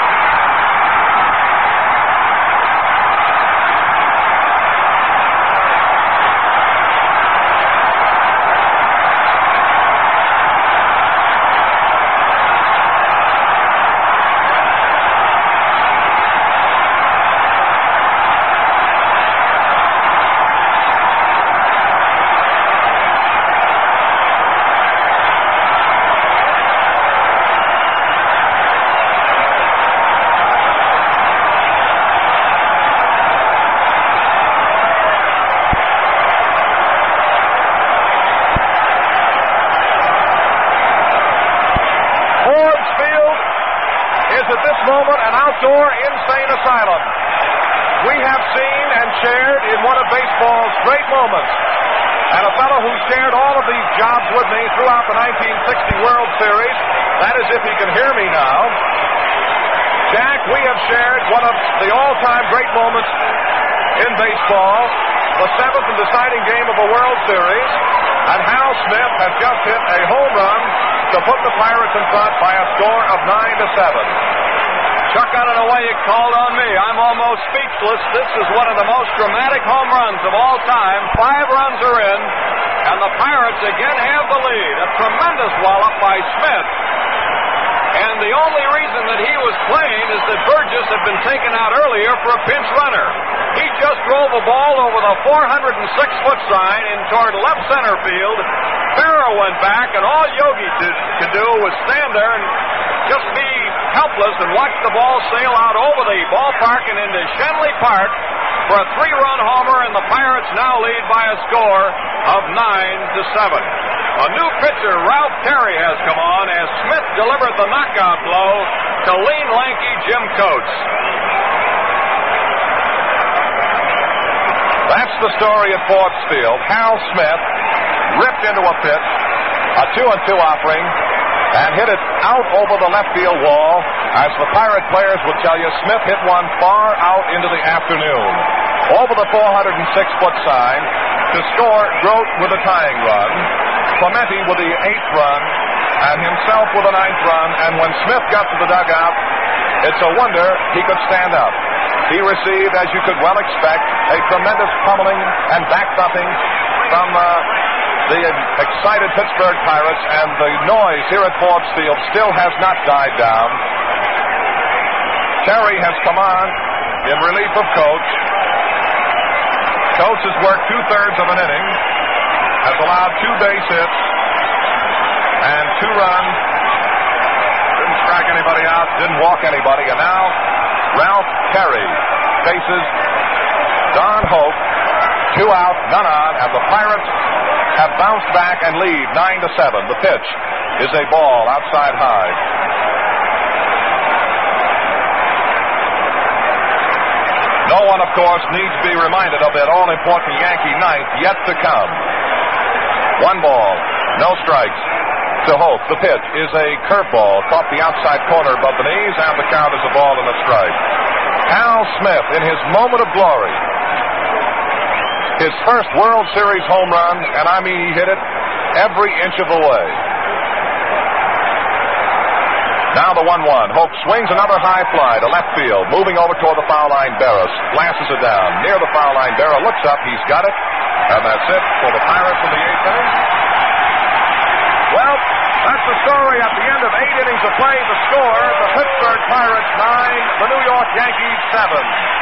Insane asylum. We have seen and shared in one of baseball's great moments, and a fellow who shared all of these jobs with me throughout the nineteen sixty World Series. That is, if he can hear me now. Jack, we have shared one of the all-time great moments in baseball, the seventh and deciding game of a World Series, and Hal Smith has just hit a home run to put the Pirates in front by a score of nine to seven. Chuck, I don't know why you called on me. I'm almost speechless. This is one of the most dramatic home runs of all time. Five runs are in, and the Pirates again have the lead. A tremendous wallop by Smith. And the only reason that he was playing is that Burgess had been taken out earlier for a pinch runner. He just drove a ball over the four hundred six foot sign in toward left center field. Farrah went back, and all Yogi did, could do was stand there and just be helpless and watch the ball sail out over the ballpark and into Shenley Park for a three-run homer, and the Pirates now lead by a score of nine to seven. A new pitcher, Ralph Terry, has come on as Smith delivered the knockout blow to lean, lanky Jim Coates. That's the story at Forbes Field. Hal Smith ripped into a pitch, a two and two offering, and hit it out over the left field wall. As the Pirate players would tell you, Smith hit one far out into the afternoon, over the four hundred six foot sign, to score Grote with a tying run, Clemente with the eighth run, and himself with a ninth run. And when Smith got to the dugout, it's a wonder he could stand up. He received, as you could well expect, a tremendous pummeling and back-thumping from uh, the excited Pittsburgh Pirates, and the noise here at Forbes Field still has not died down. Terry has come on in relief of Coates. Coates has worked two-thirds of an inning, has allowed two base hits and two runs. Didn't strike anybody out, didn't walk anybody, and now Ralph Terry faces Don Hope. Two out, none on, and the Pirates have bounced back and lead nine to seven. The pitch is a ball outside high. No one, of course, needs to be reminded of that all-important Yankee ninth yet to come. One ball, no strikes to Hope. The pitch is a curveball, caught the outside corner above the knees, and the count is a ball and a strike. Hal Smith, in his moment of glory, his first World Series home run, and I mean he hit it every inch of the way. Now the one one. Hope swings another high fly to left field. Moving over toward the foul line, Berra glasses it down. Near the foul line, Berra looks up. He's got it. And that's it for the Pirates in the eighth inning. Well, that's the story at the end of eight innings of play. The score, the Pittsburgh Pirates nine, the New York Yankees seven.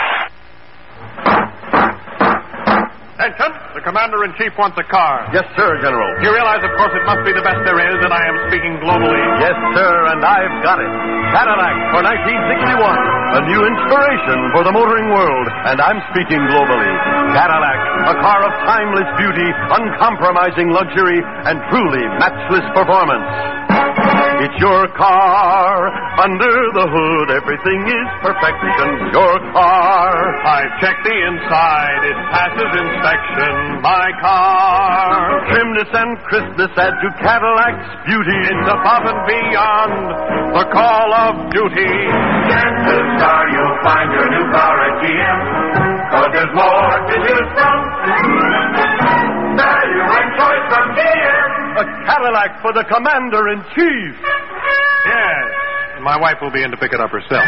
Attention, the Commander-in-Chief wants a car. Yes, sir, General. You realize, of course, it must be the best there is, and I am speaking globally. Yes, sir, and I've got it. Cadillac for nineteen sixty-one. A new inspiration for the motoring world, and I'm speaking globally. Cadillac, a car of timeless beauty, uncompromising luxury, and truly matchless performance. It's your car. Under the hood, everything is perfection. Your car. I've checked the inside. It passes inspection. My car. Trimness and crispness add to Cadillac's beauty. It's above and beyond the call of duty. Chances are you'll find your new car at G M, 'cause there's more to choose from. Value and choice from G M. A Cadillac for the Commander-in-Chief. Yes. My wife will be in to pick it up herself.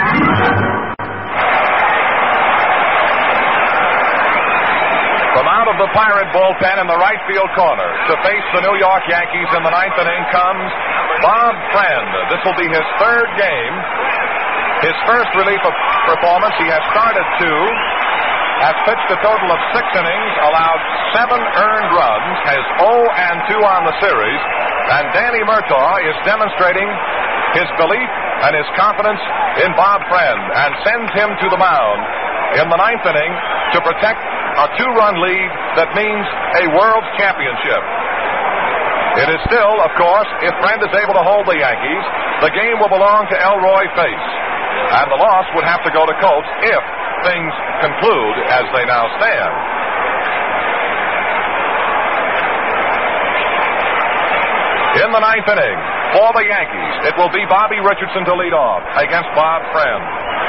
From out of the Pirate bullpen in the right field corner to face the New York Yankees in the ninth inning comes Bob Friend. This will be his third game. His first relief of performance, he has started two, has pitched a total of six innings, allowed seven earned runs, has oh and two on the series, and Danny Murtaugh is demonstrating his belief and his confidence in Bob Friend and sends him to the mound in the ninth inning to protect a two-run lead that means a world championship. It is still, of course, if Friend is able to hold the Yankees, the game will belong to Elroy Face, and the loss would have to go to Coates if things conclude as they now stand. In the ninth inning, for the Yankees, it will be Bobby Richardson to lead off against Bob Friend.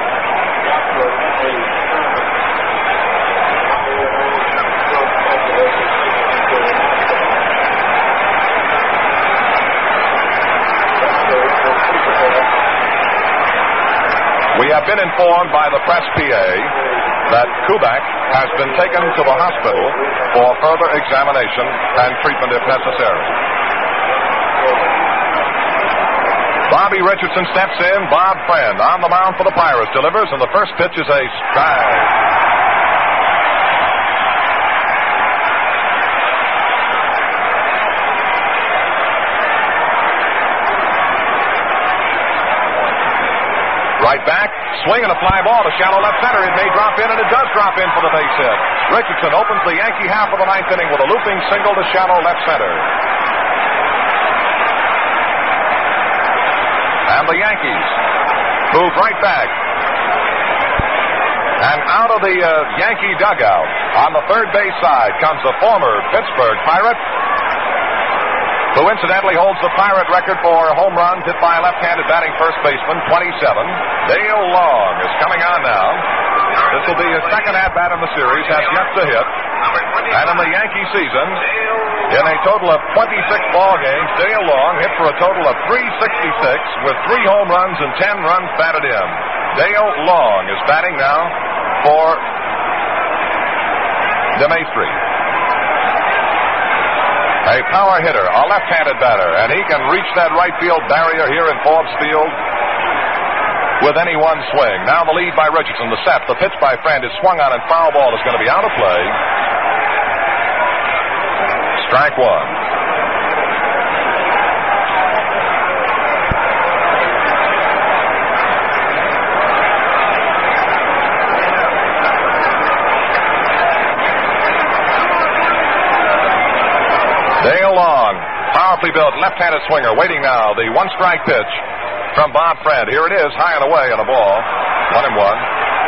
We have been informed by the press P A that Kubek has been taken to the hospital for further examination and treatment if necessary. Bobby Richardson steps in. Bob Friend on the mound for the Pirates delivers, and the first pitch is a strike. Right back, swing and a fly ball to shallow left center. It may drop in, and it does drop in for the base hit. Richardson opens the Yankee half of the ninth inning with a looping single to shallow left center. And the Yankees move right back. And out of the uh, Yankee dugout on the third base side comes the former Pittsburgh Pirate, who incidentally holds the Pirate record for home runs hit by a left-handed batting first baseman, twenty-seven. Dale Long is coming on now. This will be his second at-bat in the series, has yet to hit. And in the Yankee season, in a total of twenty-six ball games, Dale Long hit for a total of three sixty-six with three home runs and ten runs batted in. Dale Long is batting now for DeMaestri. A power hitter, a left-handed batter, and he can reach that right field barrier here in Forbes Field with any one swing. Now the lead by Richardson. The set, the pitch by Friend is swung on, and foul ball is going to be out of play. Strike one. Dale Long, powerfully built left-handed swinger, waiting now. The one-strike pitch from Bob Friend. Here it is, high and away on a ball. One and one.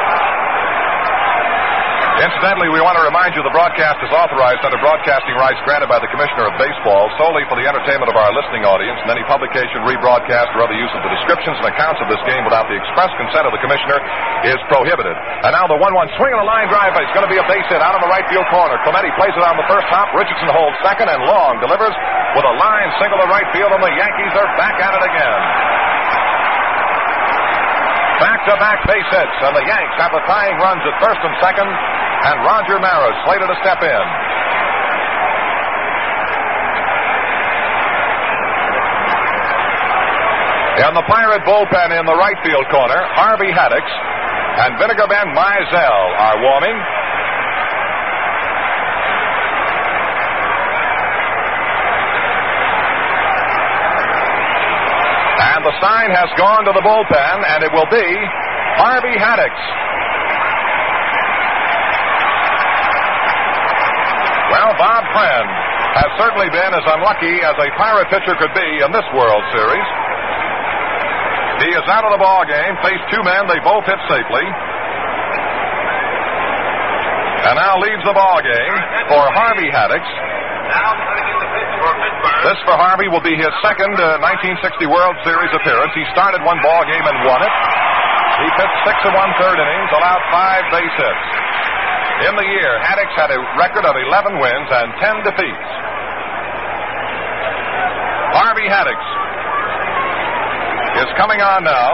Incidentally, we want to remind you the broadcast is authorized under broadcasting rights granted by the Commissioner of Baseball solely for the entertainment of our listening audience, and any publication, rebroadcast, or other use of the descriptions and accounts of this game without the express consent of the Commissioner is prohibited. And now the one one swing and a line drive. It's going to be a base hit out of the right field corner. Clemente plays it on the first hop. Richardson holds second, and Long delivers with a line single to right field, and the Yankees are back at it again. Back-to-back base hits, and the Yanks have the tying runs at first and second, and Roger Maris slated to step in. In the Pirate bullpen in the right field corner, Harvey Haddix and Vinegar Ben Mizell are warming. And the sign has gone to the bullpen, and it will be Harvey Haddix. Well, Bob Friend has certainly been as unlucky as a Pirate pitcher could be in this World Series. He is out of the ball game, faced two men, they both hit safely. And now leaves the ball game for Harvey Haddix. This for Harvey will be his second uh, nineteen sixty World Series appearance. He started one ball game and won it. He pitched six and one-third innings, allowed five base hits. In the year, Haddix had a record of eleven wins and ten defeats. Harvey Haddix is coming on now.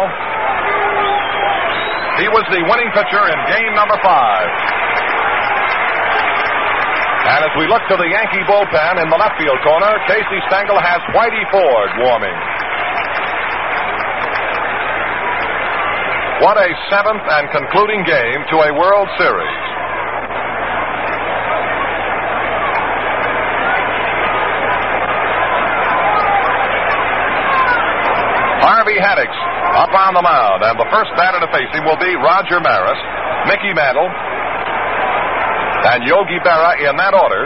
He was the winning pitcher in game number five. And as we look to the Yankee bullpen in the left field corner, Casey Stengel has Whitey Ford warming. What a seventh and concluding game to a World Series. Harvey Haddix up on the mound, and the first batter to face him will be Roger Maris, Mickey Mantle, and Yogi Berra in that order.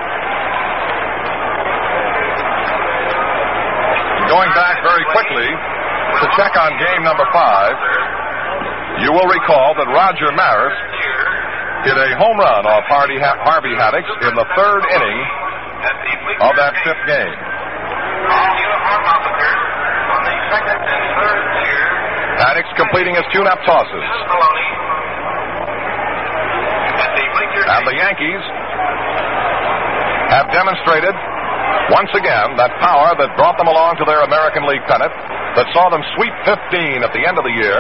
Going back very quickly to check on game number five, you will recall that Roger Maris hit a home run off Harvey, Harvey Haddix in the third inning of that fifth game. Haddix completing his tune-up tosses. And the Yankees have demonstrated once again that power that brought them along to their American League pennant, that saw them sweep fifteen at the end of the year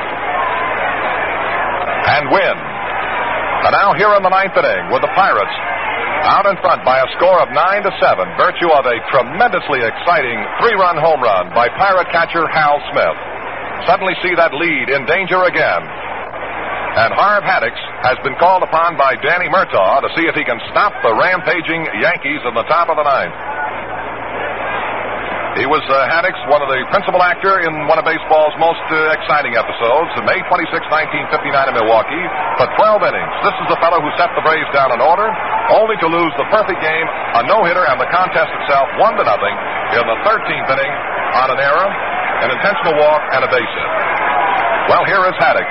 and win. And now here in the ninth inning with the Pirates out in front by a score of nine to seven, virtue of a tremendously exciting three-run home run by Pirate catcher Hal Smith. Suddenly see that lead in danger again. And Harv Haddix has been called upon by Danny Murtaugh to see if he can stop the rampaging Yankees in the top of the ninth. He was uh, Haddix, one of the principal actor in one of baseball's most uh, exciting episodes, May twenty-sixth, nineteen fifty-nine in Milwaukee, for twelve innings. This is the fellow who set the Braves down in order, only to lose the perfect game, a no-hitter, and the contest itself one to nothing in the thirteenth inning on an error, an intentional walk, and a base hit. Well, here is Haddix.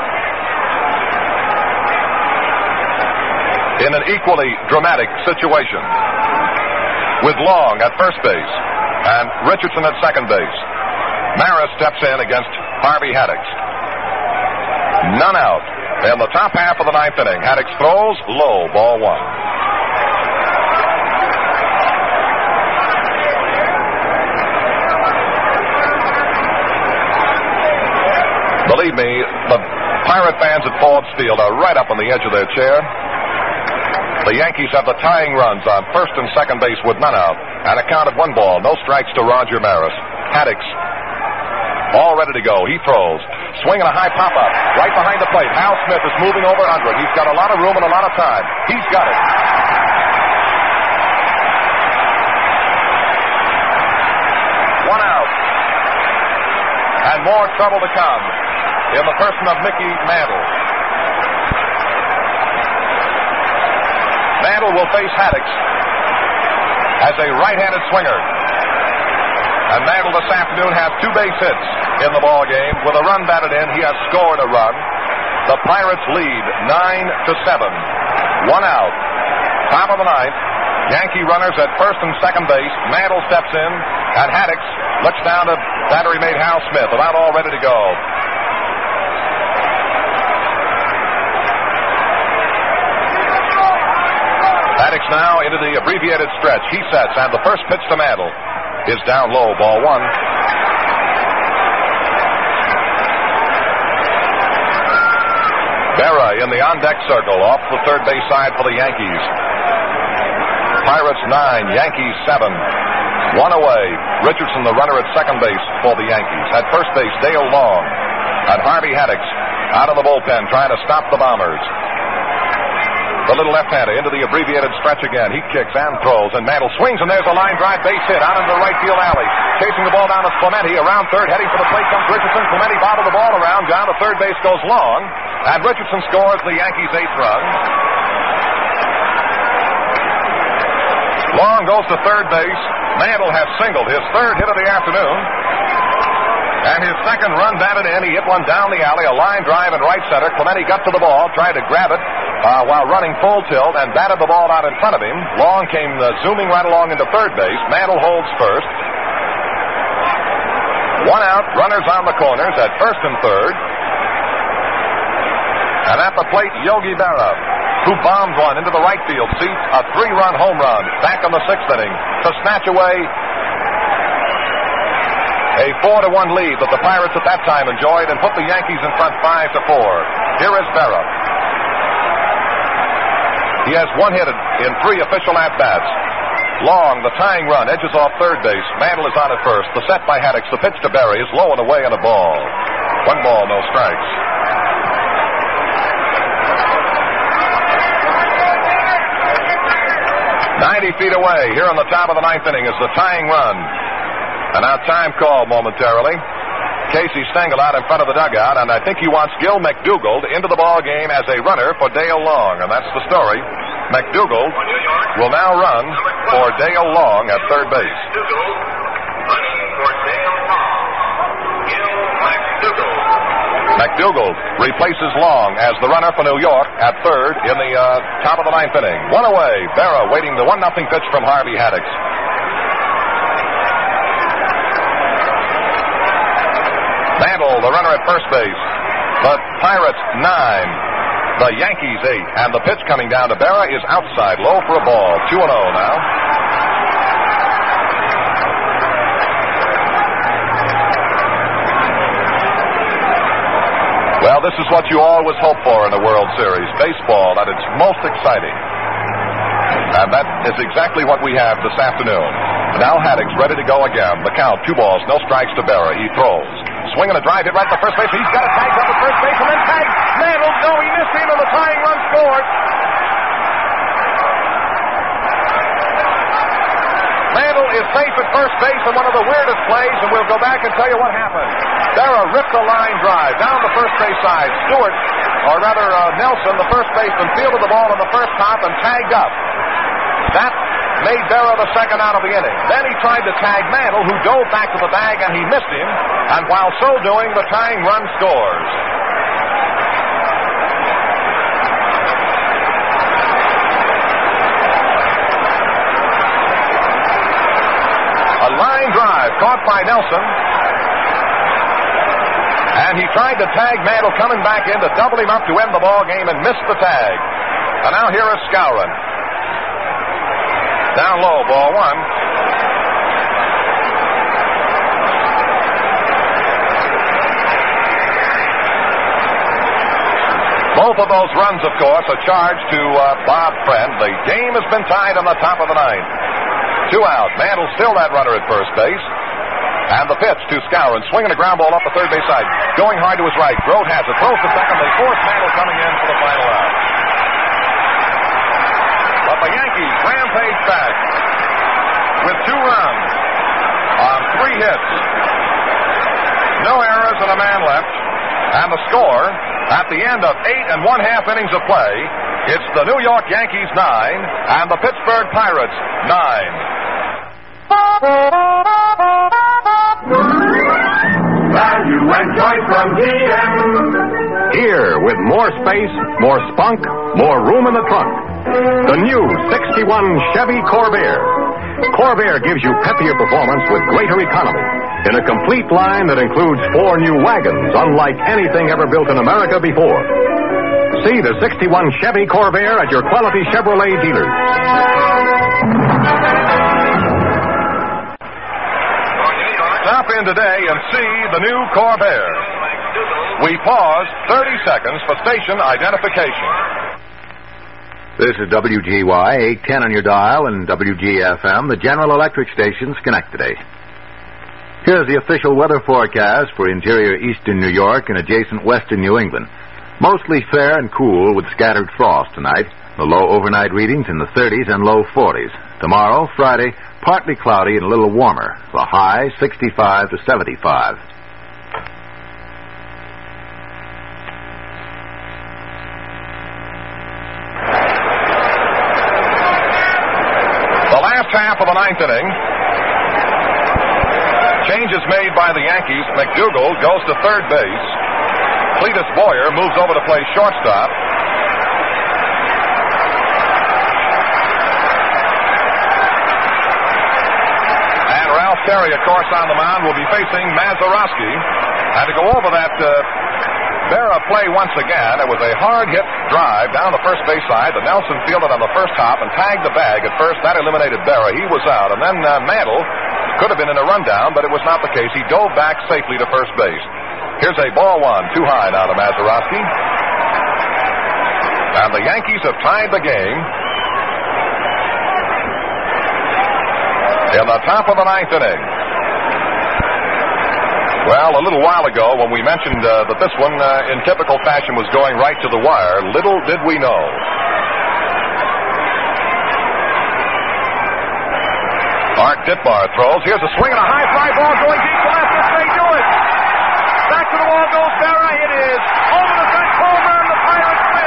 In an equally dramatic situation, with Long at first base and Richardson at second base. Maris steps in against Harvey Haddix. None out. In the top half of the ninth inning, Haddix throws low, ball one. Believe me, the Pirate fans at Forbes Field are right up on the edge of their chair. The Yankees have the tying runs on first and second base with none out, and a count of one ball, no strikes to Roger Maris. Haddix, all ready to go. He throws, swinging a high pop-up right behind the plate. Hal Smith is moving over under it. He's got a lot of room and a lot of time. He's got it. One out, and more trouble to come in the person of Mickey Mantle. Mantle will face Haddix as a right-handed swinger. And Mantle this afternoon has two base hits in the ball game. With a run batted in, he has scored a run. The Pirates lead nine to seven. One out. Top of the ninth. Yankee runners at first and second base. Mantle steps in, and Haddix looks down to battery-mate Hal Smith, about all ready to go. Haddix now into the abbreviated stretch. He sets, and the first pitch to Mantle is down low, ball one. Berra in the on-deck circle off the third base side for the Yankees. Pirates nine, Yankees seven. One away. Richardson, the runner at second base for the Yankees. At first base, Dale Long. And Harvey Haddix out of the bullpen trying to stop the Bombers. The little left-hander into the abbreviated stretch again. He kicks and throws, and Mantle swings, and there's a line drive base hit out into the right field alley. Chasing the ball down to Clemente. Around third, heading for the plate comes Richardson. Clemente bobbled the ball around. Down to third base goes Long, and Richardson scores the Yankees' eighth run. Long goes to third base. Mantle has singled his third hit of the afternoon. And his second run batted in. He hit one down the alley, a line drive in right center. Clemente got to the ball, tried to grab it uh, while running full tilt, and batted the ball out in front of him. Long came uh, zooming right along into third base. Mantle holds first. One out, runners on the corners at first and third. And at the plate, Yogi Berra, who bombed one into the right field seat, a three-run home run back in the sixth inning to snatch away a four to one lead that the Pirates at that time enjoyed and put the Yankees in front five to four. Here is Berra. He has one hit in three official at-bats. Long, the tying run, edges off third base. Mantle is on at first. The set by Haddix. The pitch to Berra is low and away and a ball. One ball, no strikes. ninety feet away, here on the top of the ninth inning, is the tying run. And now time call momentarily. Casey Stengel out in front of the dugout, and I think he wants Gil McDougald into the ball game as a runner for Dale Long, and that's the story. McDougald will now run for Dale Long at third base. Running for Dale Long, Gil McDougald. McDougald replaces Long as the runner for New York at third in the uh, top of the ninth inning. One away. Berra waiting the one nothing pitch from Harvey Haddix. Mantle, the runner at first base. The Pirates nine. The Yankees eight. And the pitch coming down to Berra is outside, low for a ball. two and oh now. Well, this is what you always hope for in the World Series. Baseball at its most exciting. And that is exactly what we have this afternoon. Now Haddix ready to go again. The count, two balls, no strikes to Berra. He throws. Swinging a drive hit right to first base. He's got it tagged up at first base and then tagged. Mantle, no, he missed him and the tying run scored. Mantle is safe at first. first base in one of the weirdest plays, and we'll go back and tell you what happened. Berra ripped a line drive down the first base side. Stewart, or rather uh, Nelson, the first baseman, fielded the ball on the first hop and tagged up. That made Berra the second out of the inning. Then he tried to tag Mantle, who dove back to the bag, and he missed him. And while so doing, the tying run scores. A line drive caught by Nelson. And he tried to tag Mantle coming back in to double him up to end the ball game and missed the tag. And now here is Skowron. Down low, ball one. Both of those runs, of course, a charge to uh, Bob Friend. The game has been tied on the top of the ninth. Two out. Mantle still that runner at first base. And the pitch to Skowron, swinging a ground ball up the third base side. Going hard to his right. Grote has it. Throws to second. They force Mantle coming in for the final out. But the Yankees rampage back with two runs on three hits. No errors and a man left. And the score at the end of eight and one half innings of play, it's the New York Yankees nine and the Pittsburgh Pirates nine. Value and joy from G M. Here, with more space, more spunk, more room in the trunk. The new sixty-one Chevy Corvair. Corvair gives you peppier performance with greater economy in a complete line that includes four new wagons, unlike anything ever built in America before. See the sixty-one Chevy Corvair at your quality Chevrolet dealers. Stop in today and see the new Corvair. We pause thirty seconds for station identification. This is W G Y eight ten on your dial and W G F M, the General Electric stations connect today. Here's the official weather forecast for interior eastern New York and adjacent western New England. Mostly fair and cool with scattered frost tonight. The low overnight readings in the thirties and low forties. Tomorrow, Friday, partly cloudy and a little warmer. The high, sixty-five to seventy-five. The last half of the ninth inning. Changes made by the Yankees. McDougal goes to third base. Cletus Boyer moves over to play shortstop. And Ralph Terry, of course, on the mound, will be facing Mazeroski. And to go over that uh, Berra play once again, it was a hard-hit drive down the first base side. The Nelson fielded on the first hop and tagged the bag at first. That eliminated Berra. He was out. And then uh, Mantle could have been in a rundown, but it was not the case. He dove back safely to first base. Here's a ball one, too high now to Mazeroski. And the Yankees have tied the game in the top of the ninth inning. Well, a little while ago when we mentioned uh, that this one, uh, in typical fashion, was going right to the wire, little did we know. Art Ditbar throws. Here's a swing and a high fly ball going deep to left. If they do it. Back to the wall goes Berra. It is over the fence. Home run. The Pirates win.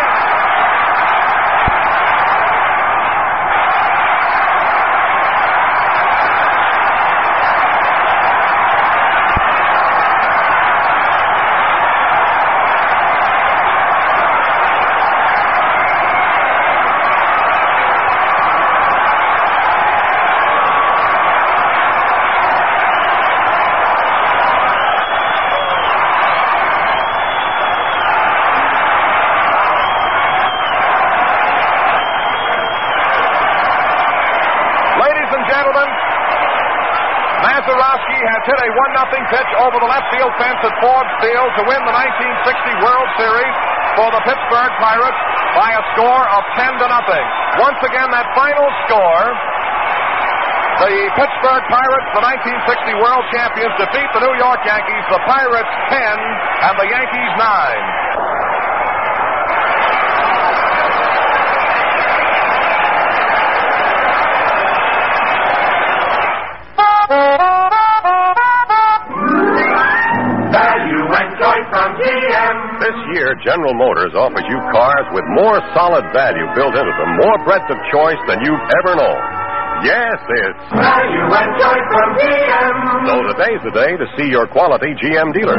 Mazeroski has hit a one nothing pitch over the left field fence at Forbes Field to win the nineteen sixty World Series for the Pittsburgh Pirates by a score of ten to nothing. Once again, that final score, the Pittsburgh Pirates, the nineteen sixty World Champions, defeat the New York Yankees, the Pirates ten and the Yankees nine. Oh! year, General Motors offers you cars with more solid value built into them, more breadth of choice than you've ever known. Yes, it's value and choice from G M. So today's the day to see your quality G M dealer.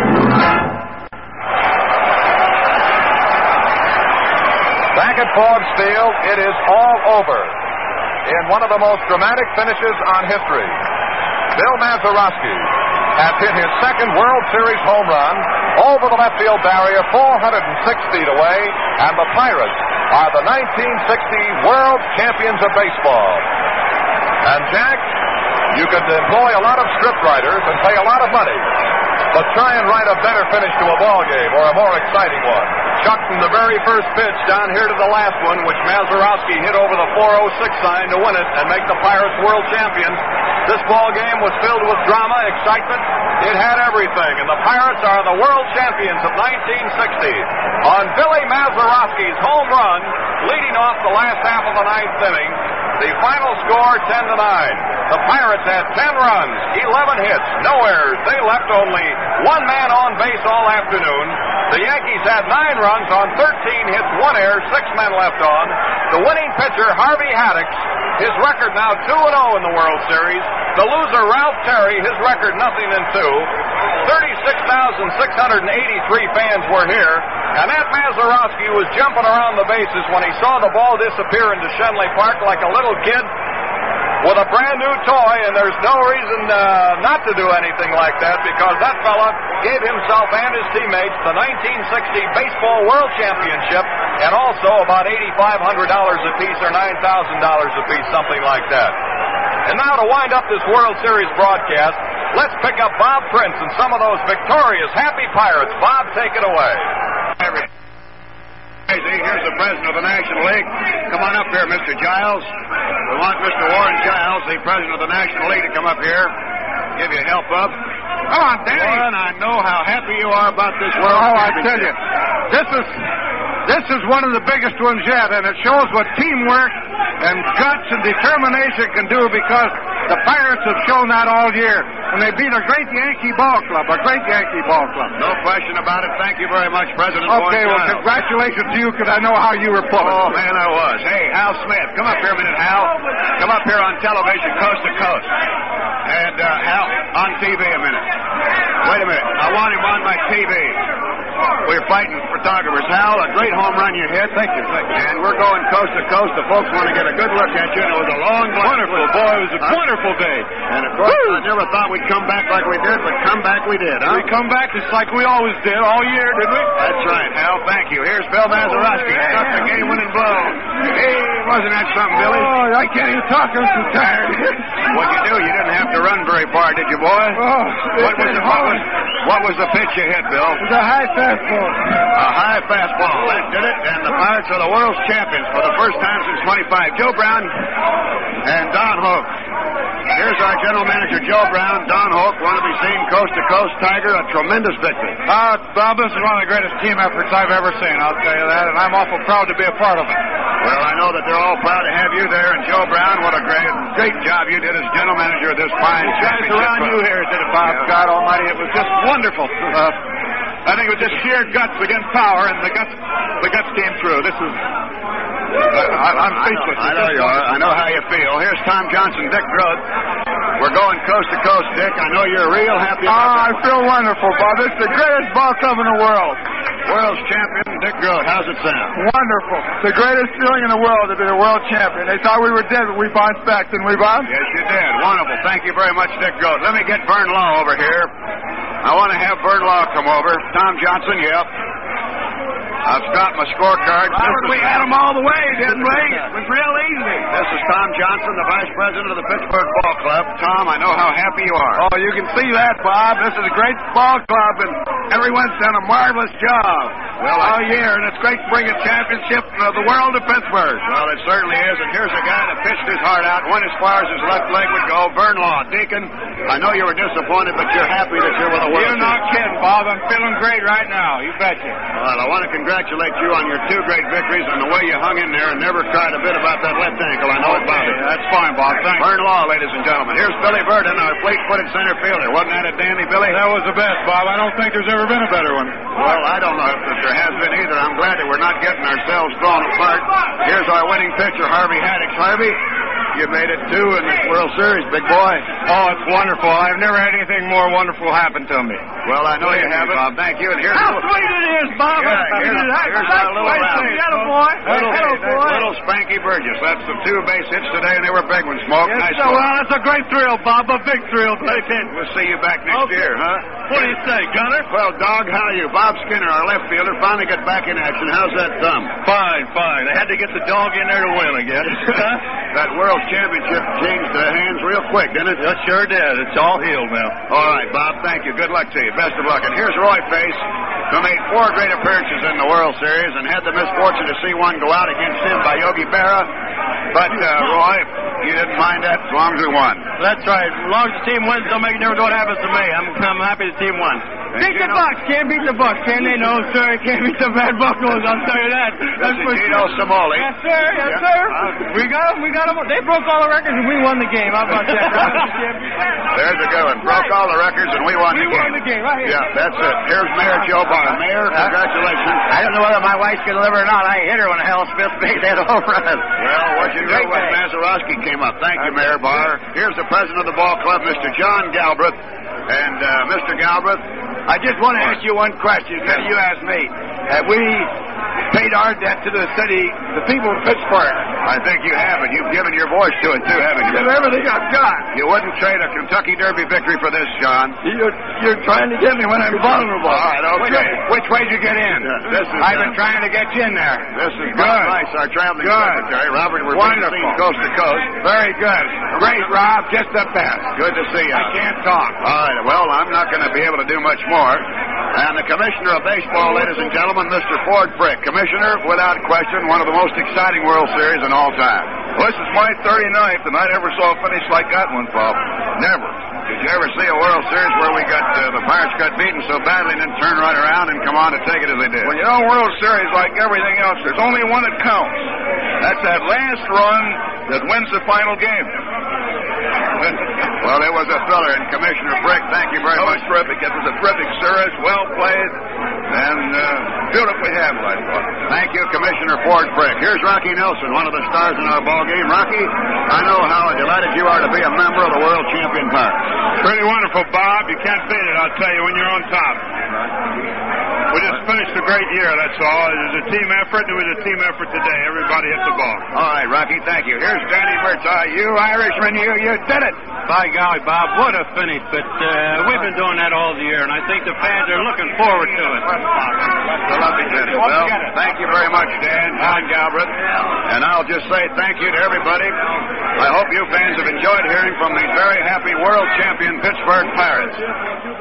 Back at Ford Field, it is all over in one of the most dramatic finishes on history. Bill Mazeroski has hit his second World Series home run over the left field barrier, four hundred six feet away, and the Pirates are the nineteen sixty World Champions of Baseball. And, Jack, you could employ a lot of script writers and pay a lot of money, but try and write a better finish to a ball game or a more exciting one. Chuck, from the very first pitch down here to the last one, which Mazeroski hit over the four oh six sign to win it and make the Pirates world champions, this ball game was filled with drama, excitement. It had everything, and the Pirates are the world champions of nineteen sixty. On Billy Mazeroski's home run, leading off the last half of the ninth inning, the final score ten to nine. The Pirates had ten runs, eleven hits, no errors. They left only one man on base all afternoon. The Yankees had nine runs on thirteen hits, one error, six men left on. The winning pitcher, Harvey Haddix, his record now two and oh in the World Series. The loser, Ralph Terry, his record nothing and two. thirty-six thousand six hundred eighty-three fans were here, and that Mazeroski was jumping around the bases when he saw the ball disappear into Shenley Park like a little kid with a brand new toy, and there's no reason uh, not to do anything like that, because that fella gave himself and his teammates the nineteen sixty Baseball World Championship, and also about eight thousand five hundred dollars apiece or nine thousand dollars apiece, something like that. And now to wind up this World Series broadcast, let's pick up Bob Prince and some of those victorious, happy Pirates. Bob, take it away. Here's the president of the National League. Come on up here, Mister Giles. We want Mister Warren Giles, the president of the National League, to come up here, give you help up. Come on, Danny. Warren, I know how happy you are about this World Oh, I Championship. tell you, this is this is one of the biggest ones yet, and it shows what teamwork and guts and determination can do, because the Pirates have shown that all year. And they beat a great Yankee ball club, a great Yankee ball club. No question about it. Thank you very much, President Warren Okay, well, Giles. congratulations to you, because I know how you were pulling. Oh, man, I was. Hey, Hal Smith, come up here a minute, Hal. Come up here on television, coast to coast. And, uh, Hal, on T V a minute. Wait a minute. I want him on my T V. We're fighting photographers. Hal, a great home run you hit. Thank you, thank you. And we're going coast to coast. The folks want to get a good look at you. And it was a long, Wonderful, boy. It was a Huh? wonderful day. And, of course, I never thought we'd come back like we did, but come back we did, huh? We come back just like we always did all year, didn't we? That's right, Hal. Thank you. Here's Bill Mazeroski. Struck the game-winning blow. Hey, wasn't that something, Billy? Oh, I can't even talk. I'm too tired. What'd you do? You didn't have to run very far, did you, boy? Oh, What was the, what was, what was the pitch you hit, Bill? It was a high fastball. A high fastball. That did it. And the Pirates are the world's champions for the first time since twenty-five. Joe Brown and Don Hoke. Here's our general manager, Joe Brown. Don Hoke, want to be seen coast to coast. Tiger, a tremendous victory. Uh, Bob, this is one of the greatest team efforts I've ever seen, I'll tell you that, and I'm awful proud to be a part of it. Well, I know that they're all proud to have you there, and Joe Brown, what a great, great job you did as general manager of this fine Guys championship. around you here did it, Bob. Yeah. God Almighty, it was just wonderful. Uh, I think it was just sheer guts against power, and the guts, the guts came through. This is, uh, I, I'm speechless. I know, I know you are. I know how you feel. Here's Tom Johnson, Dick Groth. We're going coast to coast, Dick. I know you're real happy about Oh, I that. feel wonderful, Bob. This is the greatest ball club in the world. World's champion, Dick Groth. How's it sound? Wonderful. The greatest feeling in the world to be the world champion. They thought we were dead, but we bounced back, didn't we, Bob? Yes, you did. Wonderful. Thank you very much, Dick Groth. Let me get Vern Law over here. I want to have Vern Law come over. Tom Johnson, yep. I've got my scorecard. Robert, we had them all the way, didn't we? It was real easy. This is Tom Johnson, the vice president of the Pittsburgh Ball Club. Tom, I know how happy you are. Oh, you can see that, Bob. This is a great ball club, and everyone's done a marvelous job Well, I- all year, and it's great to bring a championship of the world to Pittsburgh. Well, it certainly is, and here's a guy that pitched his heart out, went as far as his left leg would go, Vern Law. Deacon, I know you were disappointed, but you're happy that you're with the world You're not kidding, Bob. I'm feeling great right now. You betcha. Well, I want to congratulate you on your two great victories and the way you hung in there and never cried a bit about that left ankle. I know it bothered you. That's fine, Bob. Thanks. Vern Law, ladies and gentlemen. Here's Billy Burden, our fleet-footed center fielder. Wasn't that a dandy, Billy? That was the best, Bob. I don't think there's ever been a better one. Well, I don't know if there has been either. I'm glad that we're not getting ourselves thrown apart. Here's our winning pitcher, Harvey Haddix. Harvey, you made it two in this World Series, big boy. Oh, it's wonderful. I've never had anything more wonderful happen to me. Well, I know you haven't, Bob. Thank you. And here's How little... sweet it is, Bob. Yeah, here's, here's our little round. Hello, boy. Little, Hello, boy. little Spanky Burgess. That's the two base hits today, and they were big ones, Smoke. Yes, Nice sir. one. Well, that's a great thrill, Bob. A big thrill. Take it. We'll see you back next Okay. year, huh? What do you say, Gunner? Well, Dog, how are you? Bob Skinner, our left fielder, finally got back in action. How's that thumb? Fine, fine. They had to get the dog in there to win again. That World Championship changed their hands real quick, didn't it? It sure did. It's all healed now. All right, Bob, thank you. Good luck to you. Best of luck. And here's Roy Face, who made four great appearances in the World Series and had the misfortune to see one go out against him by Yogi Berra. But, uh, Roy, you didn't mind that as long as we won. That's right. As long as the team wins, don't make it never know what happens to me. I'm, I'm happy the team won. Beat the Bucks. Can't beat the Bucks, can they? No, sir. Can't beat the bad Buckos. I'll tell you that. That's for Gino Samoli. Yes, sir. Yes, Yeah. sir. We got them. We got them. They broke all the records and we won the game. How about that? There's a good one. Broke all the records and we won we the game. We won the game. Right here. Yeah, that's it. Here's Mayor Joe Barr. Mayor, congratulations. I don't know whether my wife's going to live or not. I hit her when Hal Smith made that home run. Well, what you do when Mazeroski came up. Thank you, Mayor Barr. Here's the president of the ball club, Mister John Galbraith. And, uh, Mister Galbraith, I just want to ask you one question. Instead of you ask me. Have we paid our debt to the city, the people of Pittsburgh? I think you have, and you've given your voice to it, too, haven't you? Give everything I've got. You wouldn't trade a Kentucky Derby victory for this, John. You're, you're trying to get me when I'm vulnerable. All right, okay. Which, which way did you get in? Yeah, this is, I've uh, been trying to get you in there. This is Good. Bob Rice, our traveling Good. secretary. Robert, we're Wonderful. being seen coast to coast. Very good. Great, Rob. Just the best. Good to see you. I can't talk. All right, well, I'm not going to be able to do much more. And the Commissioner of Baseball, ladies and gentlemen, Mister Ford Frick. Commissioner, without question, one of the most exciting World Series in all time. Well, this is my thirty-ninth, and I never saw a finish like that one, Bob. Never. Did you ever see a World Series where we got uh, the Pirates got beaten so badly and then turn right around and come on to take it as they did? Well, you know, World Series, like everything else, there's only one that counts. That's that last run that wins the final game. Well, it was a thriller, and Commissioner Frick, thank you very that much. was terrific. It was a terrific series, well played, and uh, beautifully handled, I thought. Thank you, Commissioner Ford Frick. Here's Rocky Nelson, one of the stars in our ball game. Rocky, I know how delighted you are to be a member of the World Champion Pirates. Pretty wonderful, Bob. You can't beat it, I'll tell you, when you're on top. We just finished a great year, that's all. It was a team effort. It was a team effort today. Everybody hit the ball. All right, Rocky, thank you. Here's Danny Murtaugh. You Irishman, you you did it. By golly, Bob, what a finish. But uh, we've been doing that all the year, and I think the fans are looking forward to it. That's a lovely finish. Well, thank you very much, Dan, John Galbraith. And I'll just say thank you to everybody. I hope you fans have enjoyed hearing from these very happy world champion Pittsburgh Pirates.